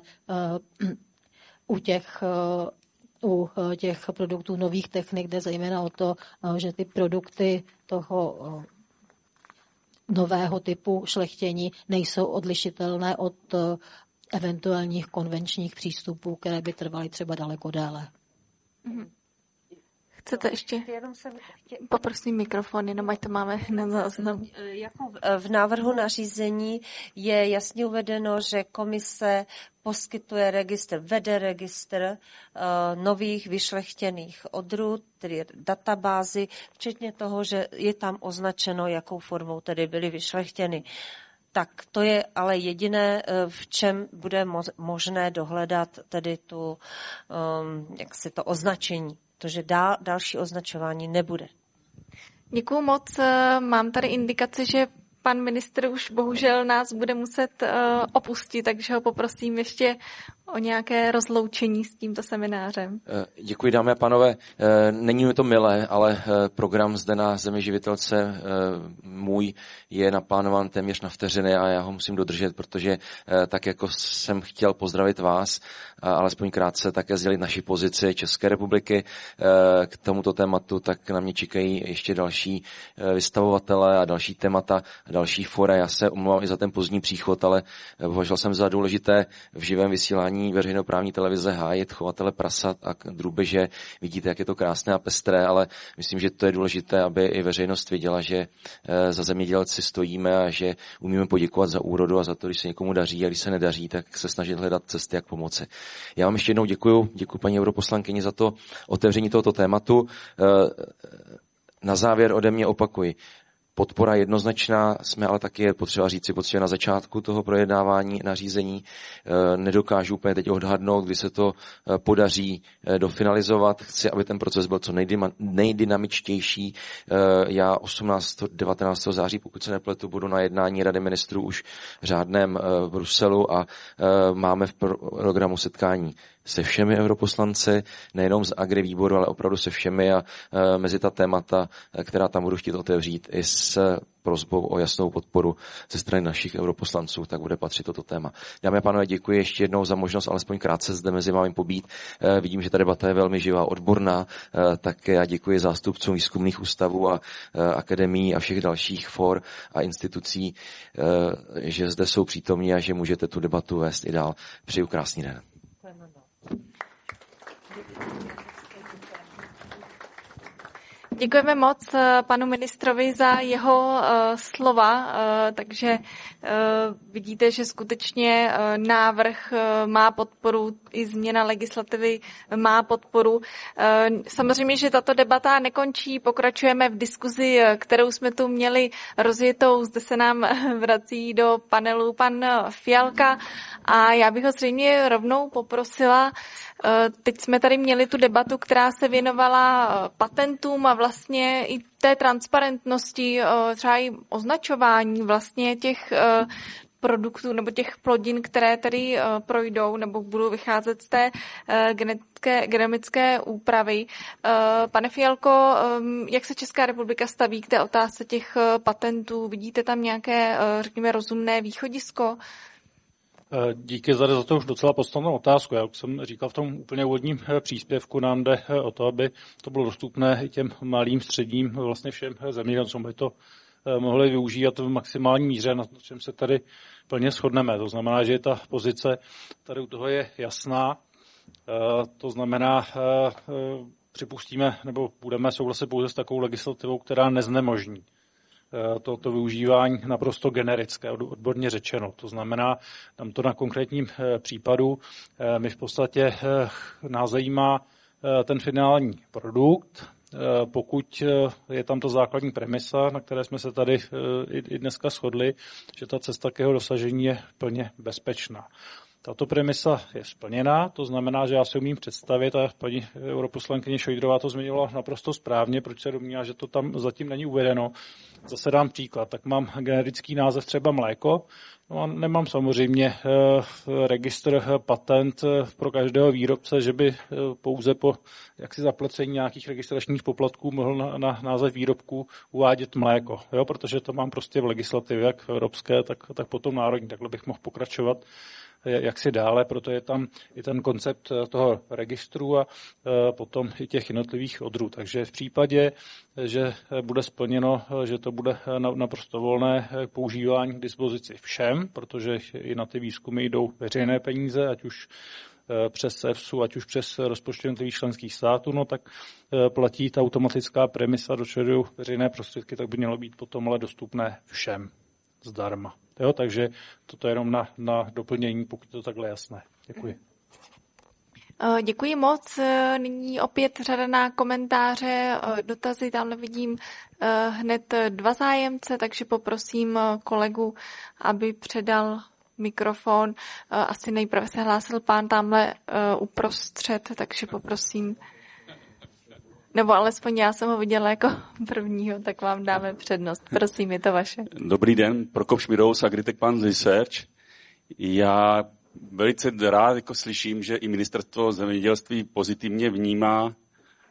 u těch u těch produktů nových technik jde zejména o to, že ty produkty toho nového typu šlechtění nejsou odlišitelné od eventuálních konvenčních přístupů, které by trvaly třeba daleko déle. Mm-hmm. Chcete ještě? Poprosím mikrofon, jenom ať to máme na záznamu. Jako v návrhu nařízení je jasně uvedeno, že komise poskytuje registr, vede registr uh, nových vyšlechtěných odrůd, tedy databázy, včetně toho, že je tam označeno, jakou formou tedy byly vyšlechtěny. Tak to je ale jediné, v čem bude možné dohledat tedy tu, um, jak si to označení. Protože dál, další označování nebude. Děkuju moc. Mám tady indikaci, že pan ministr už bohužel nás bude muset opustit, takže ho poprosím ještě o nějaké rozloučení s tímto seminářem. Děkuji, dámy a pánové. Není mi to milé, ale program zde na Zemi živitelce můj je naplánován téměř na vteřiny a já ho musím dodržet, protože tak jako jsem chtěl pozdravit vás, alespoň krátce také sdělit naši pozici České republiky k tomuto tématu, tak na mě čekají ještě další vystavovatele a další témata, další fora. Já se omlouvám i za ten pozdní příchod, ale považoval jsem za důležité v živém vysílání veřejnoprávní televize hájit chovatele prasat a drůbeže. Vidíte, jak je to krásné a pestré, ale myslím, že to je důležité, aby i veřejnost viděla, že za zemědělci stojíme a že umíme poděkovat za úrodu a za to, když se někomu daří a když se nedaří, tak se snažit hledat cesty, jak pomoci. Já vám ještě jednou děkuju, děkuji paní europoslankyni za to otevření tohoto tématu. Na závěr ode mě opakuji. podpora jednoznačná, jsme ale taky potřeba říci, potřeba na začátku toho projednávání nařízení. Nedokážu úplně teď odhadnout, kdy se to podaří dofinalizovat. Chci, aby ten proces byl co nejdynamičtější. Já osmnáctého devatenáctého září, pokud se nepletu, budu na jednání Rady ministrů už řádném v Bruselu a máme v programu setkání se všemi europoslanci, nejenom z Agri výboru, ale opravdu se všemi a mezi ta témata, která tam budu chtít otevřít, i s prosbou o jasnou podporu ze strany našich europoslanců, tak bude patřit toto téma. Dámy a pánové, děkuji ještě jednou za možnost alespoň krátce zde mezi vámi pobít. Vidím, že ta debata je velmi živá, odborná, tak já děkuji zástupcům výzkumných ústavů a akademií a všech dalších for a institucí, že zde jsou přítomní a že můžete tu debatu vést i dál. Přeju krásný den. Děkujeme moc panu ministrovi za jeho uh, slova, uh, takže uh, vidíte, že skutečně uh, návrh uh, má podporu, i změna legislativy má podporu. Uh, samozřejmě, že tato debata nekončí, pokračujeme v diskuzi, kterou jsme tu měli rozjetou, zde se nám vrací do panelu pan Fialka a já bych ho zřejmě rovnou poprosila. Teď jsme tady měli tu debatu, která se věnovala patentům a vlastně i té transparentnosti, třeba i označování vlastně těch produktů nebo těch plodin, které tady projdou nebo budou vycházet z té genetické, genomické úpravy. Pane Fialko, jak se Česká republika staví k té otázce těch patentů? Vidíte tam nějaké, řekněme, rozumné východisko? Díky za, za to už docela podstatnou otázku. Jak jsem říkal v tom úplně úvodním příspěvku, nám jde o to, aby to bylo dostupné i těm malým, středním, vlastně všem zemědělcům, aby to mohli využívat v maximální míře, na čem se tady plně shodneme. To znamená, že ta pozice tady u toho je jasná. To znamená, připustíme nebo budeme souhlasit pouze s takovou legislativou, která neznemožní toto to využívání naprosto generické, odborně řečeno. To znamená, tam to na konkrétním případu, my v podstatě nás zajímá ten finální produkt, pokud je tam ta základní premisa, na které jsme se tady i dneska shodli, že ta cesta k jeho dosažení je plně bezpečná. Tato premisa je splněná, to znamená, že já si umím představit, a paní europoslankyně Šojdrová to zmiňovala naprosto správně, proč se domnívá, že to tam zatím není uvedeno. Zase dám příklad, tak mám generický název třeba mléko, no a nemám samozřejmě eh, registr patent pro každého výrobce, že by eh, pouze po jaksi zaplecení nějakých registračních poplatků mohl na, na název výrobku uvádět mléko, jo, protože to mám prostě v legislativě, jak evropské, tak, tak potom národní, takhle bych mohl pokračovat jak si dále, proto je tam i ten koncept toho registru a potom i těch jednotlivých odrůd. Takže v případě, že bude splněno, že to bude naprosto volné používání k dispozici všem, protože i na ty výzkumy jdou veřejné peníze, ať už přes EFSU, ať už přes rozpočty jednotlivých členských států, no tak platí ta automatická premisa, do čeho jdou veřejné prostředky, tak by mělo být potom ale dostupné všem zdarma. Jo, takže toto je jenom na, na doplnění, pokud to takhle jasné. Děkuji. Děkuji moc. Nyní opět řada na komentáře, dotazy. Tamhle vidím hned dva zájemce, takže poprosím kolegu, aby předal mikrofon. Asi nejprve se hlásil pán tamhle uprostřed, takže poprosím. Nebo alespoň já jsem ho viděla jako prvního, tak vám dáme přednost. Prosím, je to vaše. Dobrý den, Prokop Šmirou, Agritech Pan Research. Já velice rád jako slyším, že i ministerstvo zemědělství pozitivně vnímá uh,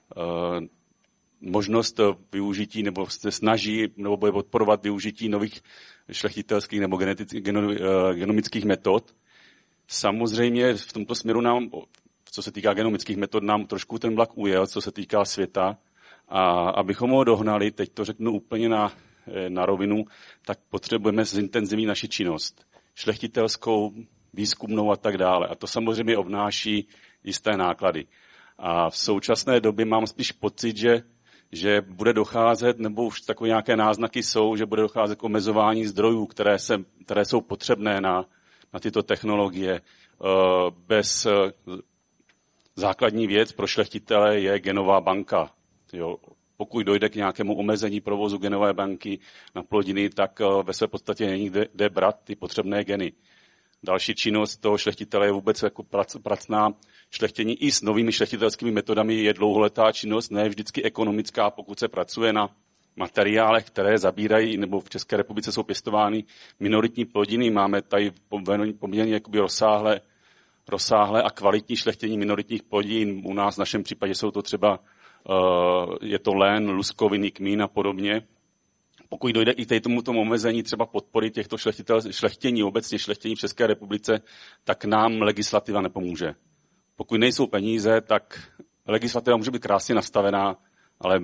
možnost využití nebo se snaží nebo bude podporovat využití nových šlechtitelských nebo genetických, geno, uh, genomických metod. Samozřejmě v tomto směru nám, co se týká genomických metod, nám trošku ten vlak ujel, co se týká světa. A abychom ho dohnali, teď to řeknu úplně na, na rovinu, tak potřebujeme zintenzivnit naši činnost. Šlechtitelskou, výzkumnou a tak dále. A to samozřejmě obnáší jisté náklady. A v současné době mám spíš pocit, že, že bude docházet, nebo už takové nějaké náznaky jsou, že bude docházet k omezování zdrojů, které, se, které jsou potřebné na, na tyto technologie. Bez základní věc pro šlechtitele je genová banka. Jo. pokud dojde k nějakému omezení provozu genové banky na plodiny, tak ve své podstatě není kde, kde brát ty potřebné geny. Další činnost toho šlechtitele je vůbec jako prac, pracná. Šlechtění i s novými šlechtitelskými metodami je dlouholetá činnost, ne vždycky ekonomická, pokud se pracuje na materiálech, které zabírají, nebo v České republice jsou pěstovány minoritní plodiny. Máme tady poměrně jakoby rozsáhlé, rozsáhlé a kvalitní šlechtění minoritních plodin. U nás v našem případě jsou to třeba, uh, je to len, luskoviny, kmín a podobně. Pokud dojde i tomu tomu omezení třeba podpory těchto šlechtitel, šlechtění, obecně šlechtění v České republice, tak nám legislativa nepomůže. Pokud nejsou peníze, tak legislativa může být krásně nastavená, ale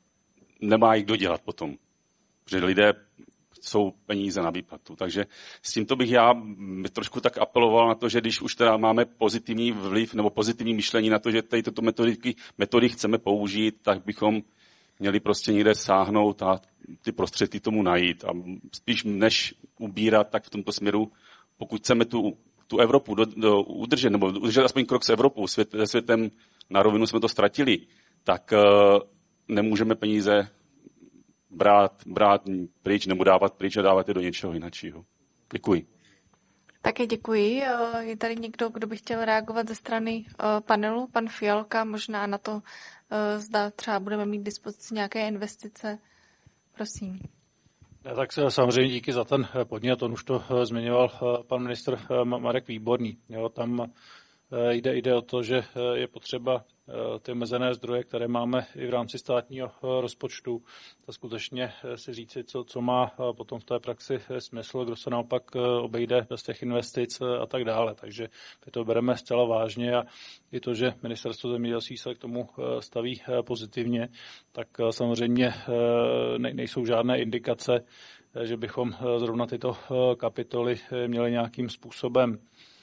nemá jí kdo dělat potom. Protože lidé jsou peníze na výplatu. Takže s tímto bych já trošku tak apeloval na to, že když už teda máme pozitivní vliv nebo pozitivní myšlení na to, že tady tyto metodiky, metody chceme použít, tak bychom měli prostě někde sáhnout a ty prostředky tomu najít. A spíš než ubírat, tak v tomto směru, pokud chceme tu, tu Evropu do, do, udržet, nebo udržet aspoň krok s Evropou, svět, se světem, na rovinu jsme to ztratili, tak uh, nemůžeme peníze brát, brát pryč nebo dávat pryč a dávat je do něčeho jiného. Děkuji. Také děkuji. Je tady někdo, kdo by chtěl reagovat ze strany panelu? Pan Fialka, možná na to, zda třeba budeme mít k dispozici nějaké investice. Prosím. Ja, tak samozřejmě díky za ten podnět. On už to zmiňoval pan ministr Marek Výborný. Jo, tam jde, jde o to, že je potřeba ty omezené zdroje, které máme i v rámci státního rozpočtu, to skutečně si říci, co, co má potom v té praxi smysl, kdo se naopak obejde bez těch investic a tak dále. Takže my to bereme zcela vážně a i to, že ministerstvo zemědělství se k tomu staví pozitivně, tak samozřejmě nejsou žádné indikace, že bychom zrovna tyto kapitoly měli nějakým způsobem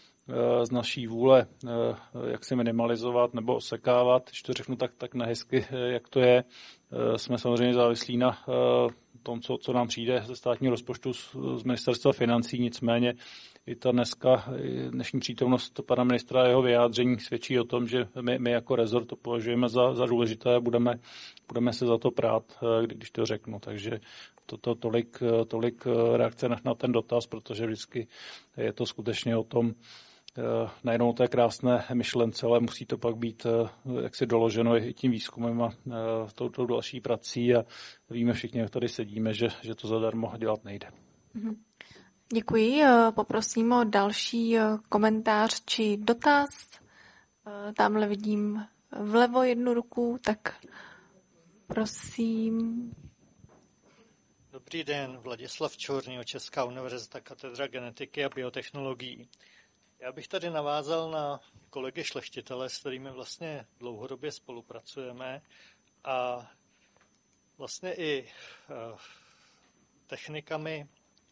z naší vůle, jak si minimalizovat nebo osekávat, když to řeknu tak, tak nehezky, jak to je. Jsme samozřejmě závislí na tom, co, co nám přijde ze státního rozpočtu z, z ministerstva financí, nicméně i ta dneska, dnešní přítomnost pana ministra a jeho vyjádření svědčí o tom, že my, my jako rezort to považujeme za, za důležité a budeme, budeme se za to prát, když to řeknu. Takže to, to, tolik, tolik reakce na, na ten dotaz, protože vždycky je to skutečně o tom, nejenom o té krásné myšlence, ale musí to pak být jaksi doloženo i tím výzkumem a tou, tou další prací a víme všichni, jak tady sedíme, že, že to zadarmo dělat nejde. Děkuji. Poprosím o další komentář či dotaz. Tamhle vidím vlevo jednu ruku, tak prosím. Dobrý den, Vladislav Čorný, Česká univerzita, katedra genetiky a biotechnologií. Já bych tady navázal na kolegy šlechtitele, s kterými vlastně dlouhodobě spolupracujeme a vlastně i technikami,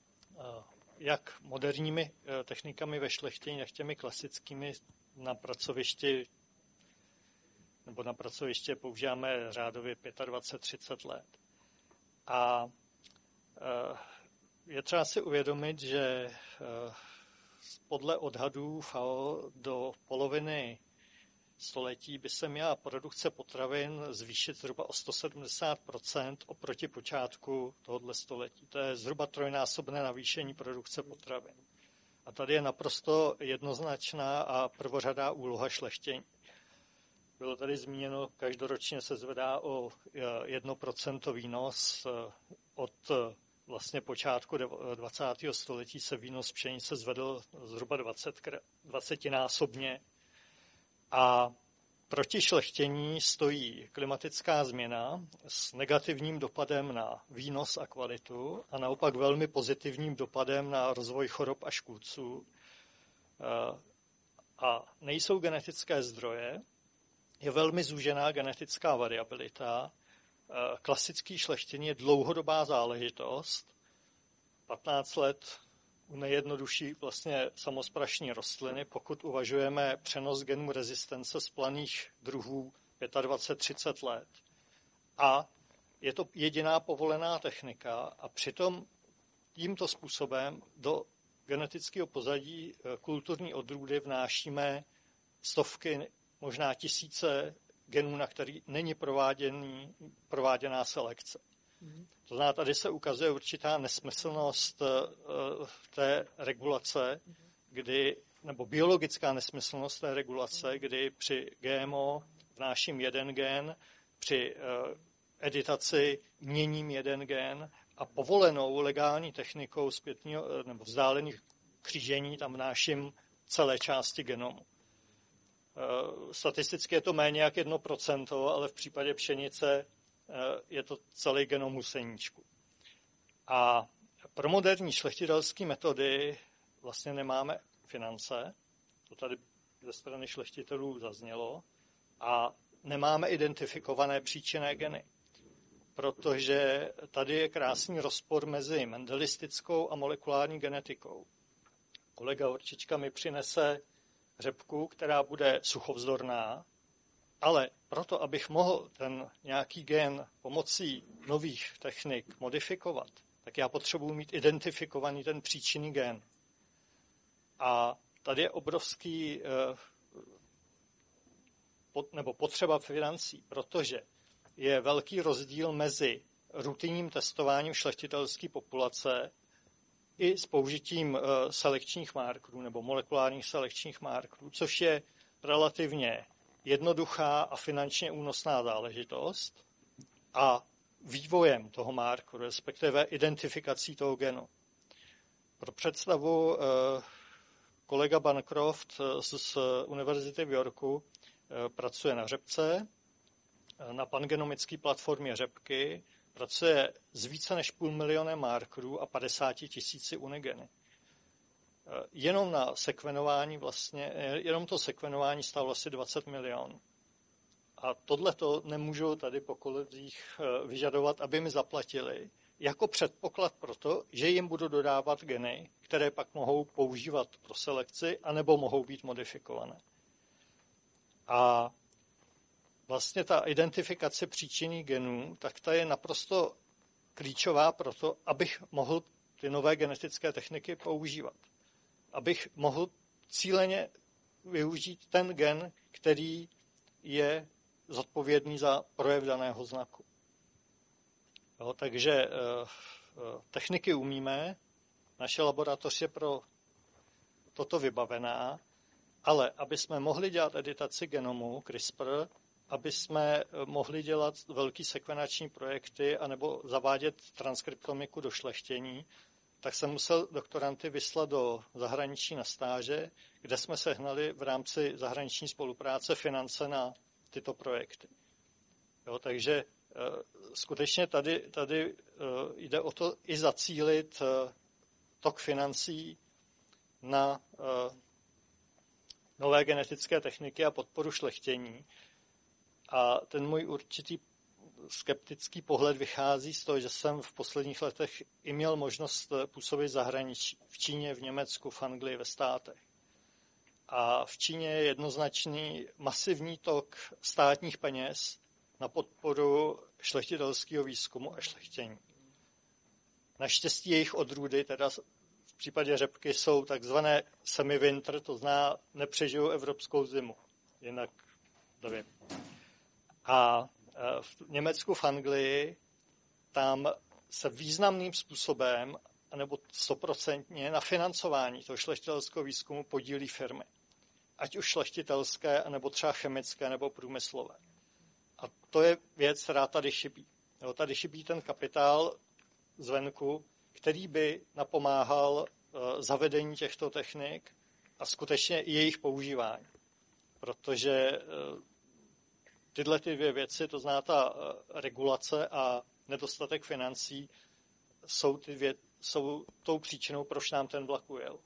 jak moderními technikami ve šlechtění, jak těmi klasickými na pracovišti, nebo na pracoviště používáme řádově dvacet pět třicet let. A je třeba si uvědomit, že podle odhadů F A O do poloviny století by se měla produkce potravin zvýšit zhruba o sto sedmdesát procent oproti počátku tohoto století. To je zhruba trojnásobné navýšení produkce potravin. A tady je naprosto jednoznačná a prvořadá úloha šlechtění. Bylo tady zmíněno, každoročně se zvedá o jedno procento výnos. Od vlastně počátku dvacátého století se výnos pšenice zvedl zhruba dvacetinásobně. A proti šlechtění stojí klimatická změna s negativním dopadem na výnos a kvalitu a naopak velmi pozitivním dopadem na rozvoj chorob a škůdců. A nejsou genetické zdroje, je velmi zúžená genetická variabilita. Klasický šlechtění je dlouhodobá záležitost. patnáct let u nejjednodušší vlastně samosprašní rostliny, pokud uvažujeme přenos genů rezistence z planých druhů dvacet pět třicet let. A je to jediná povolená technika a přitom tímto způsobem do genetického pozadí kulturní odrůdy vnášíme stovky, možná tisíce genů, na který není prováděný, prováděná selekce. To znamená, tady se ukazuje určitá nesmyslnost té regulace, kdy, nebo biologická nesmyslnost té regulace, kdy při G M O vnáším jeden gen, při editaci měním jeden gen a povolenou legální technikou zpětného nebo vzdálených křížení tam vnáším celé části genomu. Statisticky je to méně jak jedno procento, ale v případě pšenice je to celý genom huseníčku. A pro moderní šlechtitelské metody vlastně nemáme finance, to tady ze strany šlechtitelů zaznělo, a nemáme identifikované příčinné geny, protože tady je krásný rozpor mezi mendelistickou a molekulární genetikou. Kolega Horčička mi přinese řepku, která bude suchovzdorná, ale proto, abych mohl ten nějaký gen pomocí nových technik modifikovat, tak já potřebuji mít identifikovaný ten příčinný gen. A tady je obrovský nebo potřeba financí, protože je velký rozdíl mezi rutinním testováním šlechtitelské populace i s použitím selekčních markerů nebo molekulárních selekčních markerů, což je relativně jednoduchá a finančně únosná záležitost, a vývojem toho markeru, respektive identifikací toho genu. Pro představu kolega Bancroft z Univerzity v Yorku pracuje na řepce, na pangenomické platformě řepky, pracuje s více než půl milionem markerů a padesáti tisíci unigeny. Jenom na sekvenování vlastně, jenom to sekvenování stálo asi dvacet milionů. A tohleto nemůžu tady po kolegích vyžadovat, aby mi zaplatili, jako předpoklad pro to, že jim budu dodávat geny, které pak mohou používat pro selekci, anebo mohou být modifikované. A vlastně ta identifikace příčinných genů, tak ta je naprosto klíčová pro to, abych mohl ty nové genetické techniky používat. Abych mohl cíleně využít ten gen, který je zodpovědný za projev daného znaku. Jo, takže eh, techniky umíme, naše laboratoř je pro toto vybavená, ale aby jsme mohli dělat editaci genomu CRISPR, aby jsme mohli dělat velký sekvenační projekty anebo zavádět transkriptomiku do šlechtění, tak jsem musel doktoranty vyslat do zahraničí na stáže, kde jsme sehnali v rámci zahraniční spolupráce finance na tyto projekty. Jo, takže e, skutečně tady, tady e, jde o to i zacílit e, tok financí na e, nové genetické techniky a podporu šlechtění. A ten můj určitý skeptický pohled vychází z toho, že jsem v posledních letech i měl možnost působit v zahraničí. V Číně, v Německu, v Anglii, ve státech. A v Číně je jednoznačný masivní tok státních peněz na podporu šlechtitelského výzkumu a šlechtění. Naštěstí jejich odrůdy, teda v případě řepky, jsou takzvané semi-winter, to znamená nepřežijou evropskou zimu. Jinak nevím. A v Německu, v Anglii, tam se významným způsobem, anebo stoprocentně na financování toho šlechtitelského výzkumu podílí firmy. Ať už šlechtitelské, anebo třeba chemické, nebo průmyslové. A to je věc, která tady chybí. Jo, tady chybí ten kapitál zvenku, který by napomáhal uh, zavedení těchto technik a skutečně i jejich používání. Protože uh, tyhle ty dvě věci, to znamená ta uh, regulace a nedostatek financí, jsou, ty dvě, jsou tou příčinou, proč nám ten vlak ujel.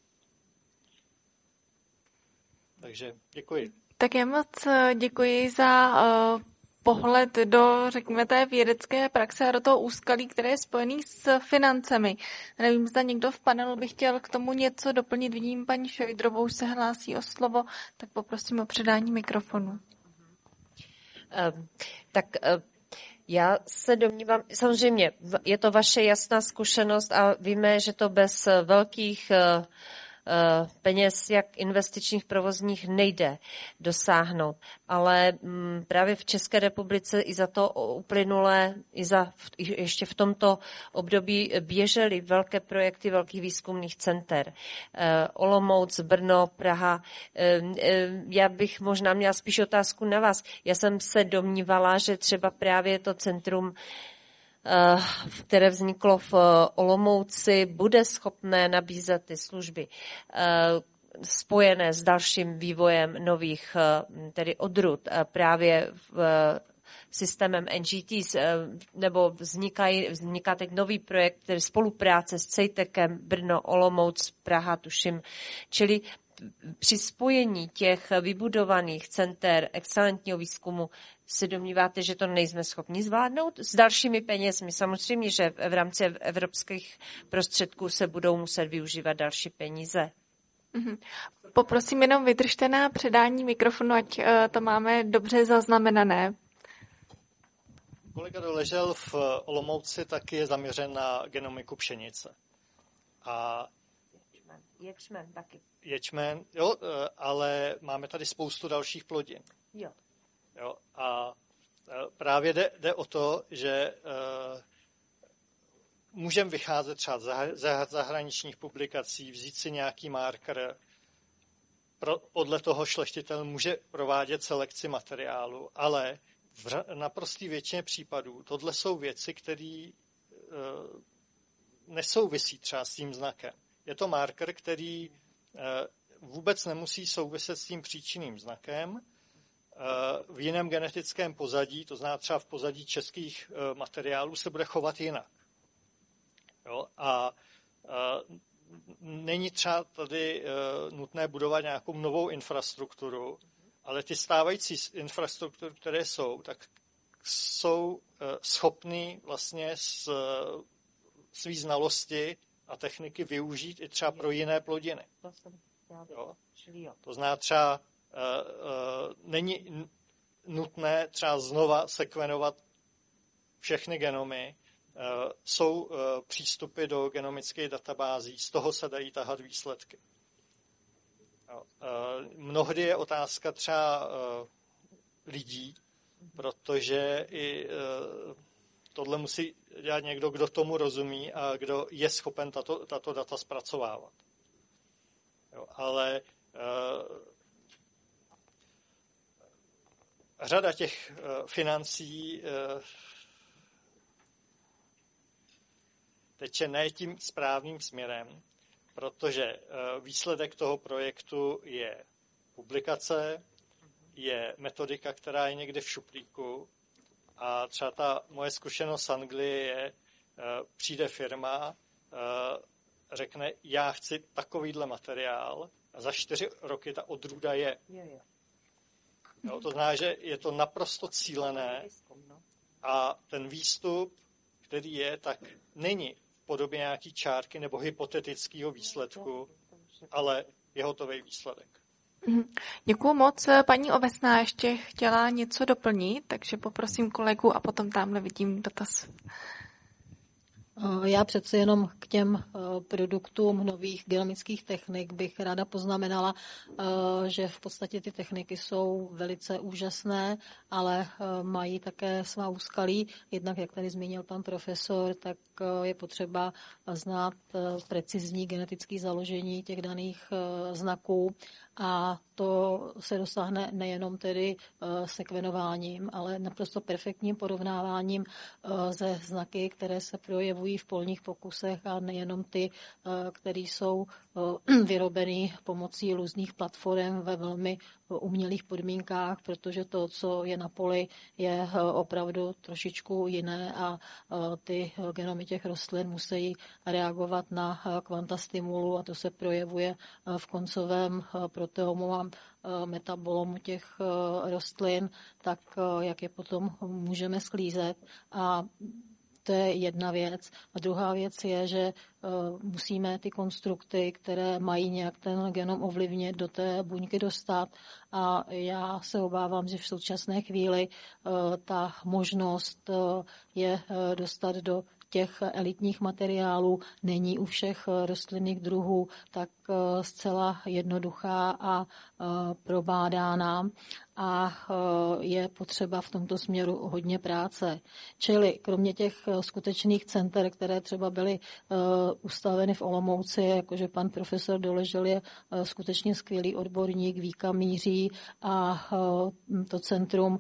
Takže děkuji. Tak já moc děkuji za uh, pohled do, řekněme, té vědecké praxe a do toho úskalí, které je spojený s financemi. Nevím, zda někdo v panelu by chtěl k tomu něco doplnit. Vidím, paní Šojdrovou už se hlásí o slovo, tak poprosím o předání mikrofonu. Um, tak uh... Já se domnívám, samozřejmě je to vaše jasná zkušenost a víme, že to bez velkých peněz, jak investičních, provozních, nejde dosáhnout. Ale právě v České republice i za to uplynulé, i za ještě v tomto období běžely velké projekty velkých výzkumných center. Olomouc, Brno, Praha. Já bych možná měla spíš otázku na vás. Já jsem se domnívala, že třeba právě to centrum, které vzniklo v Olomouci, bude schopné nabízet ty služby spojené s dalším vývojem nových tedy odrůd právě v systémem N G T s, nebo vznikají, vzniká teď nový projekt, který spolupráce s CEJTECem, Brno, Olomouc, Praha, tuším. Čili při spojení těch vybudovaných center excelentního výzkumu se domníváte, že to nejsme schopni zvládnout? S dalšími penězmi samozřejmě, že v rámci evropských prostředků se budou muset využívat další peníze. Mm-hmm. Poprosím jenom vydržte na předání mikrofonu, ať uh, to máme dobře zaznamenané. Kolega Doležel v Olomouci taky je zaměřen na genomiku pšenice. A ječmen taky. Ječmen, jo, ale máme tady spoustu dalších plodin. Jo. Jo, a právě jde, jde o to, že uh, můžeme vycházet třeba ze zahraničních publikací, vzít si nějaký marker, pro, podle toho šlechtitel může provádět selekci materiálu, ale v naprosté většině případů tohle jsou věci, které uh, nesouvisí třeba s tím znakem. Je to marker, který uh, vůbec nemusí souviset s tím příčinným znakem. Uh, v jiném genetickém pozadí, to znamená třeba v pozadí českých uh, materiálů, se bude chovat jinak. Jo? A uh, není třeba tady uh, nutné budovat nějakou novou infrastrukturu, ale ty stávající infrastruktury, které jsou, tak jsou uh, schopny vlastně s, uh, svý znalosti a techniky využít i třeba pro jiné plodiny. Jo? To znamená třeba uh, uh, není nutné třeba znova sekvenovat všechny genomy. Uh, jsou uh, přístupy do genomických databází, z toho se dají tahat výsledky. Jo. Uh, mnohdy je otázka třeba uh, lidí, protože i uh, tohle musí dělat někdo, kdo tomu rozumí a kdo je schopen tato, tato data zpracovávat. Jo, ale uh, řada těch uh, financí uh, teče ne tím správným směrem, protože uh, výsledek toho projektu je publikace, je metodika, která je někde v šuplíku. A třeba ta moje zkušenost z Anglie je, uh, přijde firma, uh, řekne, já chci takovýhle materiál a za čtyři roky ta odrůda je. Jo, to znamená, že je to naprosto cílené a ten výstup, který je, tak není v podobě nějaký čárky nebo hypotetického výsledku, ale je hotový výsledek. Děkuju moc. Paní Ovesná ještě chtěla něco doplnit, takže poprosím kolegu a potom tamhle vidím dotaz. Já přece jenom k těm produktům nových genomických technik bych ráda poznamenala, že v podstatě ty techniky jsou velice úžasné, ale mají také svá úskalí. Jednak, jak tady zmínil pan profesor, tak je potřeba znát precizní genetické založení těch daných znaků a to se dosáhne nejenom tedy sekvenováním, ale naprosto perfektním porovnáváním ze znaky, které se projevují v polních pokusech a nejenom ty, které jsou vyrobeny pomocí různých platform ve velmi umělých podmínkách, protože to, co je na poli, je opravdu trošičku jiné a ty genomy těch rostlin musí reagovat na kvanta stimulu a to se projevuje v koncovém proteomovém metabolomu těch rostlin, tak jak je potom můžeme sklízet. A to je jedna věc. A druhá věc je, že uh, musíme ty konstrukty, které mají nějak ten genom ovlivnit, do té buňky dostat. A já se obávám, že v současné chvíli uh, ta možnost uh, je uh, dostat do těch elitních materiálů není u všech rostlinných druhů tak zcela jednoduchá a probádána a je potřeba v tomto směru hodně práce. Čili kromě těch skutečných center, které třeba byly ustaveny v Olomouci, jakože pan profesor Doležel je skutečně skvělý odborník, ví kam míří a to centrum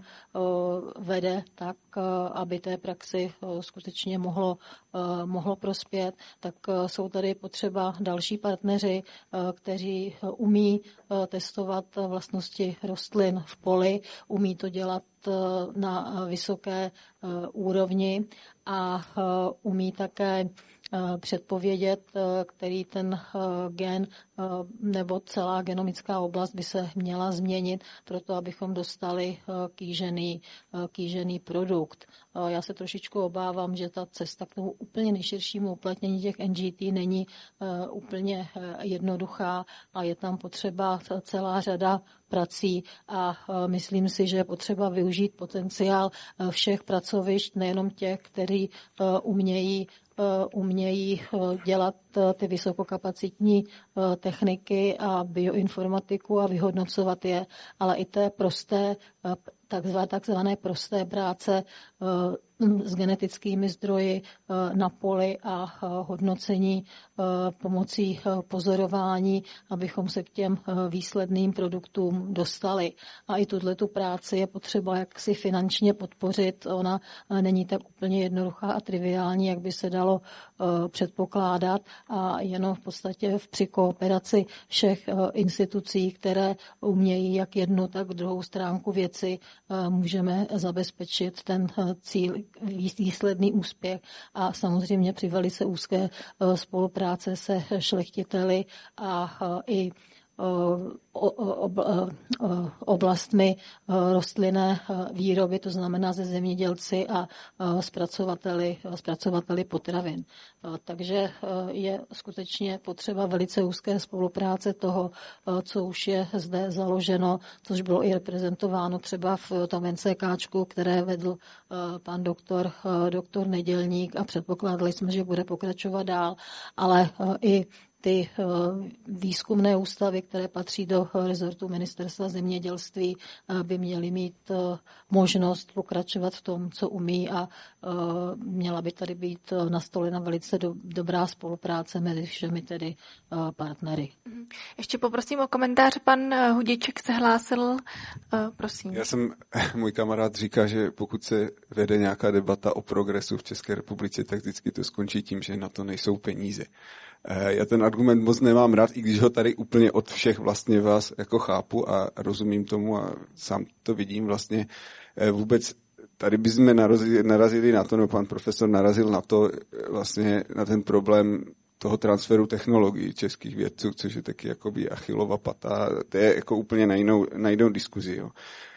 vede tak, aby té praxi skutečně mohlo, mohlo prospět, tak jsou tady potřeba další partneři, kteří umí testovat vlastnosti rostlin v poli, umí to dělat na vysoké úrovni a umí také předpovědět, který ten gen nebo celá genomická oblast by se měla změnit, proto abychom dostali kýžený, kýžený produkt. Já se trošičku obávám, že ta cesta k tomu úplně nejširšímu uplatnění těch N G T není úplně jednoduchá a je tam potřeba celá řada prací a myslím si, že je potřeba využít potenciál všech pracovišť, nejenom těch, kteří umějí umějí dělat ty vysokokapacitní techniky a bioinformatiku a vyhodnocovat je, ale i té prosté, takzvané prosté práce s genetickými zdroji na poli a hodnocení pomocí pozorování, abychom se k těm výsledným produktům dostali. A i tuhletu práci je potřeba jaksi finančně podpořit. Ona není tak úplně jednoduchá a triviální, jak by se dalo předpokládat a jenom v podstatě při kooperaci všech institucí, které umějí jak jednu, tak druhou stránku věci, můžeme zabezpečit ten cíl, výsledný úspěch a samozřejmě při velice úzké spolupráce se šlechtiteli a i oblastmi rostlinné výroby, to znamená se zemědělci a zpracovateli, zpracovateli potravin. Takže je skutečně potřeba velice úzké spolupráce toho, co už je zde založeno, což bylo i reprezentováno třeba v tom NCKčku, které vedl pan doktor, doktor Nedělník a předpokládali jsme, že bude pokračovat dál, ale i ty výzkumné ústavy, které patří do rezortu ministerstva zemědělství, by měly mít možnost pokračovat v tom, co umí a měla by tady být nastolena velice do, dobrá spolupráce mezi všemi tedy partnery. Ještě poprosím o komentář. Pan Hudiček se hlásil. Prosím. Já jsem, můj kamarád říká, že pokud se vede nějaká debata o progresu v České republice, tak vždycky to skončí tím, že na to nejsou peníze. Já ten argument moc nemám rád, i když ho tady úplně od všech vlastně vás jako chápu a rozumím tomu a sám to vidím vlastně. Vůbec tady bychom narazili, narazili na to, nebo pan profesor narazil na to, vlastně na ten problém toho transferu technologií českých vědců, což je taky jakoby Achillova pata. To je jako úplně na jinou, na jinou diskuzi. Jo.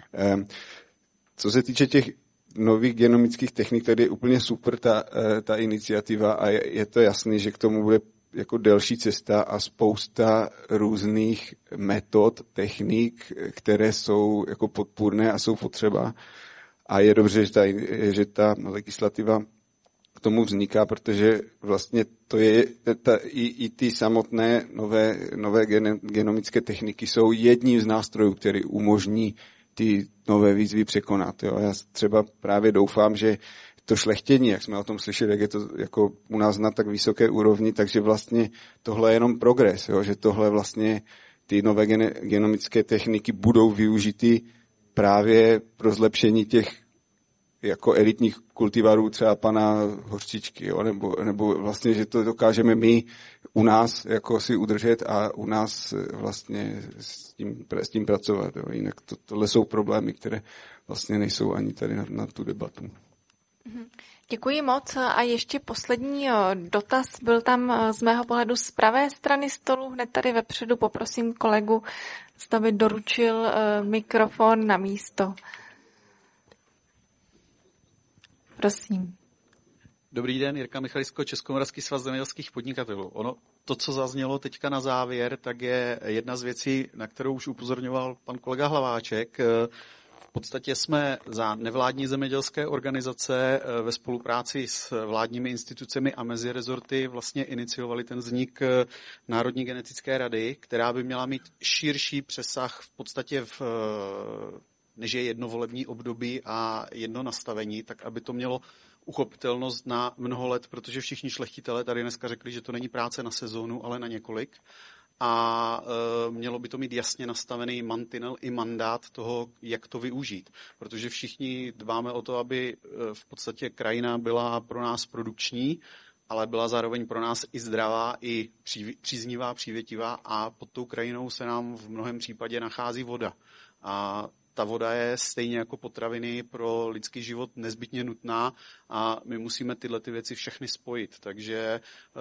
Co se týče těch nových genomických technik, tady je úplně super ta, ta iniciativa a je, je to jasný, že k tomu bude jako delší cesta a spousta různých metod, technik, které jsou jako podpůrné a jsou potřeba. A je dobře, že ta, že ta legislativa k tomu vzniká, protože vlastně to je, ta, i, i ty samotné nové, nové gen, genomické techniky jsou jedním z nástrojů, který umožní ty nové výzvy překonat. Jo. Já třeba právě doufám, že to šlechtění, jak jsme o tom slyšeli, jak je to jako u nás na tak vysoké úrovni, takže vlastně tohle je jenom progres, jo, že tohle vlastně ty nové gen, genomické techniky budou využity právě pro zlepšení těch jako elitních kultivarů třeba pana Hořčičky, jo, nebo, nebo vlastně, že to dokážeme my u nás jako si udržet a u nás vlastně s tím, s tím pracovat. Jo. Jinak to, tohle jsou problémy, které vlastně nejsou ani tady na, na tu debatu. Děkuji moc a ještě poslední dotaz byl tam z mého pohledu z pravé strany stolu, hned tady vepředu poprosím kolegu, zda by doručil mikrofon na místo. Prosím. Dobrý den, Jirka Michalisko, Českomoravský svaz zemědělských podnikatelů. Ono, to, co zaznělo teďka na závěr, tak je jedna z věcí, na kterou už upozorňoval pan kolega Hlaváček. podstatě jsme za nevládní zemědělské organizace ve spolupráci s vládními institucemi a mezirezorty vlastně iniciovali ten vznik Národní genetické rady, která by měla mít širší přesah v podstatě v, než je jedno volební období a jedno nastavení, tak aby to mělo uchopitelnost na mnoho let, protože všichni šlechtitelé tady dneska řekli, že to není práce na sezónu, ale na několik. A e, mělo by to mít jasně nastavený mantinel i mandát toho, jak to využít. Protože všichni dbáme o to, aby e, v podstatě krajina byla pro nás produkční, ale byla zároveň pro nás i zdravá, i pří, příznivá, přívětivá a pod tou krajinou se nám v mnohém případě nachází voda. A ta voda je stejně jako potraviny pro lidský život nezbytně nutná a my musíme tyhle ty věci všechny spojit. Takže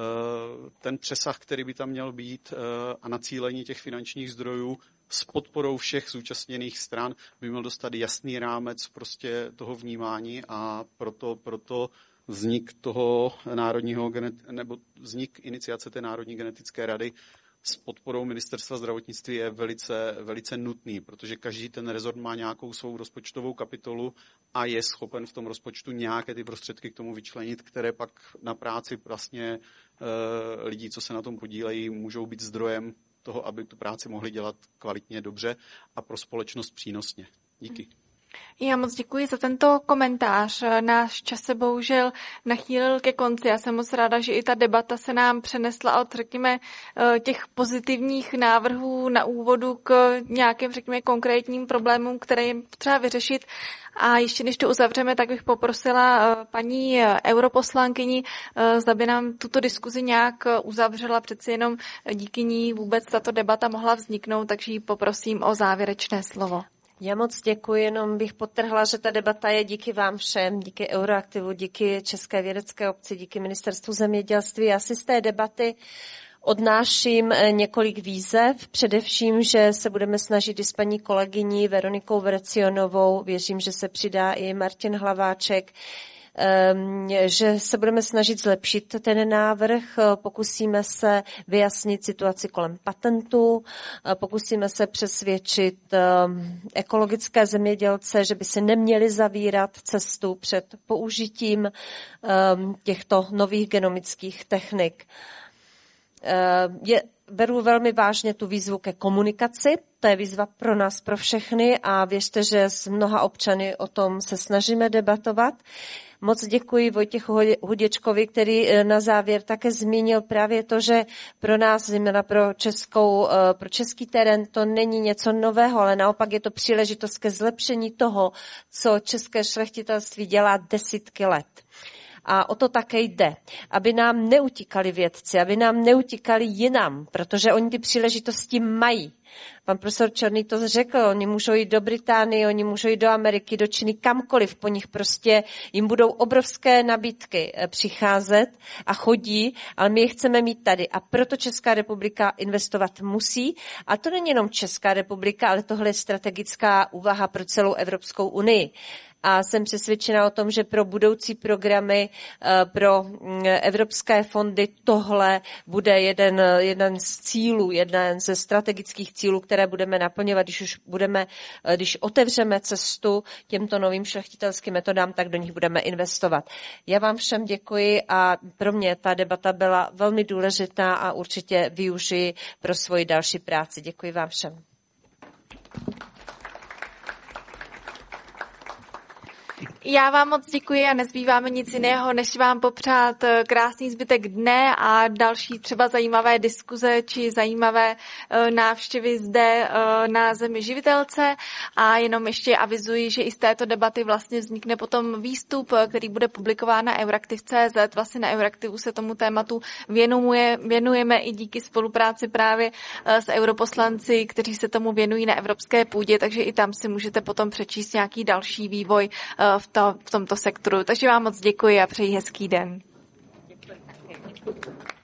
ten přesah, který by tam měl být a nacílení těch finančních zdrojů s podporou všech zúčastněných stran by měl dostat jasný rámec prostě toho vnímání a proto, proto vznik toho národního nebo vznik iniciace té Národní genetické rady s podporou Ministerstva zdravotnictví je velice, velice nutný, protože každý ten rezort má nějakou svou rozpočtovou kapitolu a je schopen v tom rozpočtu nějaké ty prostředky k tomu vyčlenit, které pak na práci vlastně e, lidí, co se na tom podílejí, můžou být zdrojem toho, aby tu práci mohli dělat kvalitně, dobře a pro společnost přínosně. Díky. Já moc děkuji za tento komentář. Náš čas se bohužel nachýlil ke konci. Já jsem moc ráda, že i ta debata se nám přenesla od, řekněme, těch pozitivních návrhů na úvodu k nějakým, řekněme, konkrétním problémům, které je třeba vyřešit. A ještě než to uzavřeme, tak bych poprosila paní europoslankyni, zda by nám tuto diskuzi nějak uzavřela. Přeci jenom díky ní vůbec tato debata mohla vzniknout, takže ji poprosím o závěrečné slovo. Já moc děkuji, jenom bych podtrhla, že ta debata je díky vám všem, díky Euroaktivu, díky České vědecké obci, díky Ministerstvu zemědělství. Já si z té debaty odnáším několik výzev, především, že se budeme snažit i s paní kolegyní Veronikou Vrecionovou, věřím, že se přidá i Martin Hlaváček, že se budeme snažit zlepšit ten návrh, pokusíme se vyjasnit situaci kolem patentů, pokusíme se přesvědčit ekologické zemědělce, že by se neměli zavírat cestu před použitím těchto nových genomických technik. Je, beru velmi vážně tu výzvu ke komunikaci, to je výzva pro nás, pro všechny a věřte, že s mnoha občany o tom se snažíme debatovat. Moc děkuji Vojtěchu Huděčkovi, který na závěr také zmínil právě to, že pro nás, zejména pro, českou, pro český terén, to není něco nového, ale naopak je to příležitost ke zlepšení toho, co české šlechtitelství dělá desítky let. A o to také jde, aby nám neutíkali vědci, aby nám neutíkali jinam, protože oni ty příležitosti mají. Pan profesor Černý to řekl, oni můžou jít do Británie, oni můžou jít do Ameriky, do Číny, kamkoliv, po nich prostě jim budou obrovské nabídky přicházet a chodí, ale my je chceme mít tady a proto Česká republika investovat musí. A to není jenom Česká republika, ale tohle je strategická úvaha pro celou Evropskou unii. A jsem přesvědčena o tom, že pro budoucí programy, pro evropské fondy tohle bude jeden, jeden z cílů, jeden ze strategických cílů, které budeme naplňovat, když už budeme, když otevřeme cestu těmto novým šlechtitelským metodám, tak do nich budeme investovat. Já vám všem děkuji a pro mě ta debata byla velmi důležitá a určitě využiji pro svoji další práci. Děkuji vám všem. Já vám moc děkuji a nezbývá mi nic jiného, než vám popřát krásný zbytek dne a další třeba zajímavé diskuze či zajímavé návštěvy zde na Zemi živitelce. A jenom ještě avizuji, že i z této debaty vlastně vznikne potom výstup, který bude publikován na euraktiv tečka cé zet. Vlastně na Euraktivu se tomu tématu věnuje, věnujeme i díky spolupráci právě s europoslanci, kteří se tomu věnují na evropské půdě, takže i tam si můžete potom přečíst nějaký další vývoj v To, v tomto sektoru. Takže vám moc děkuji a přeji hezký den. Děkuji.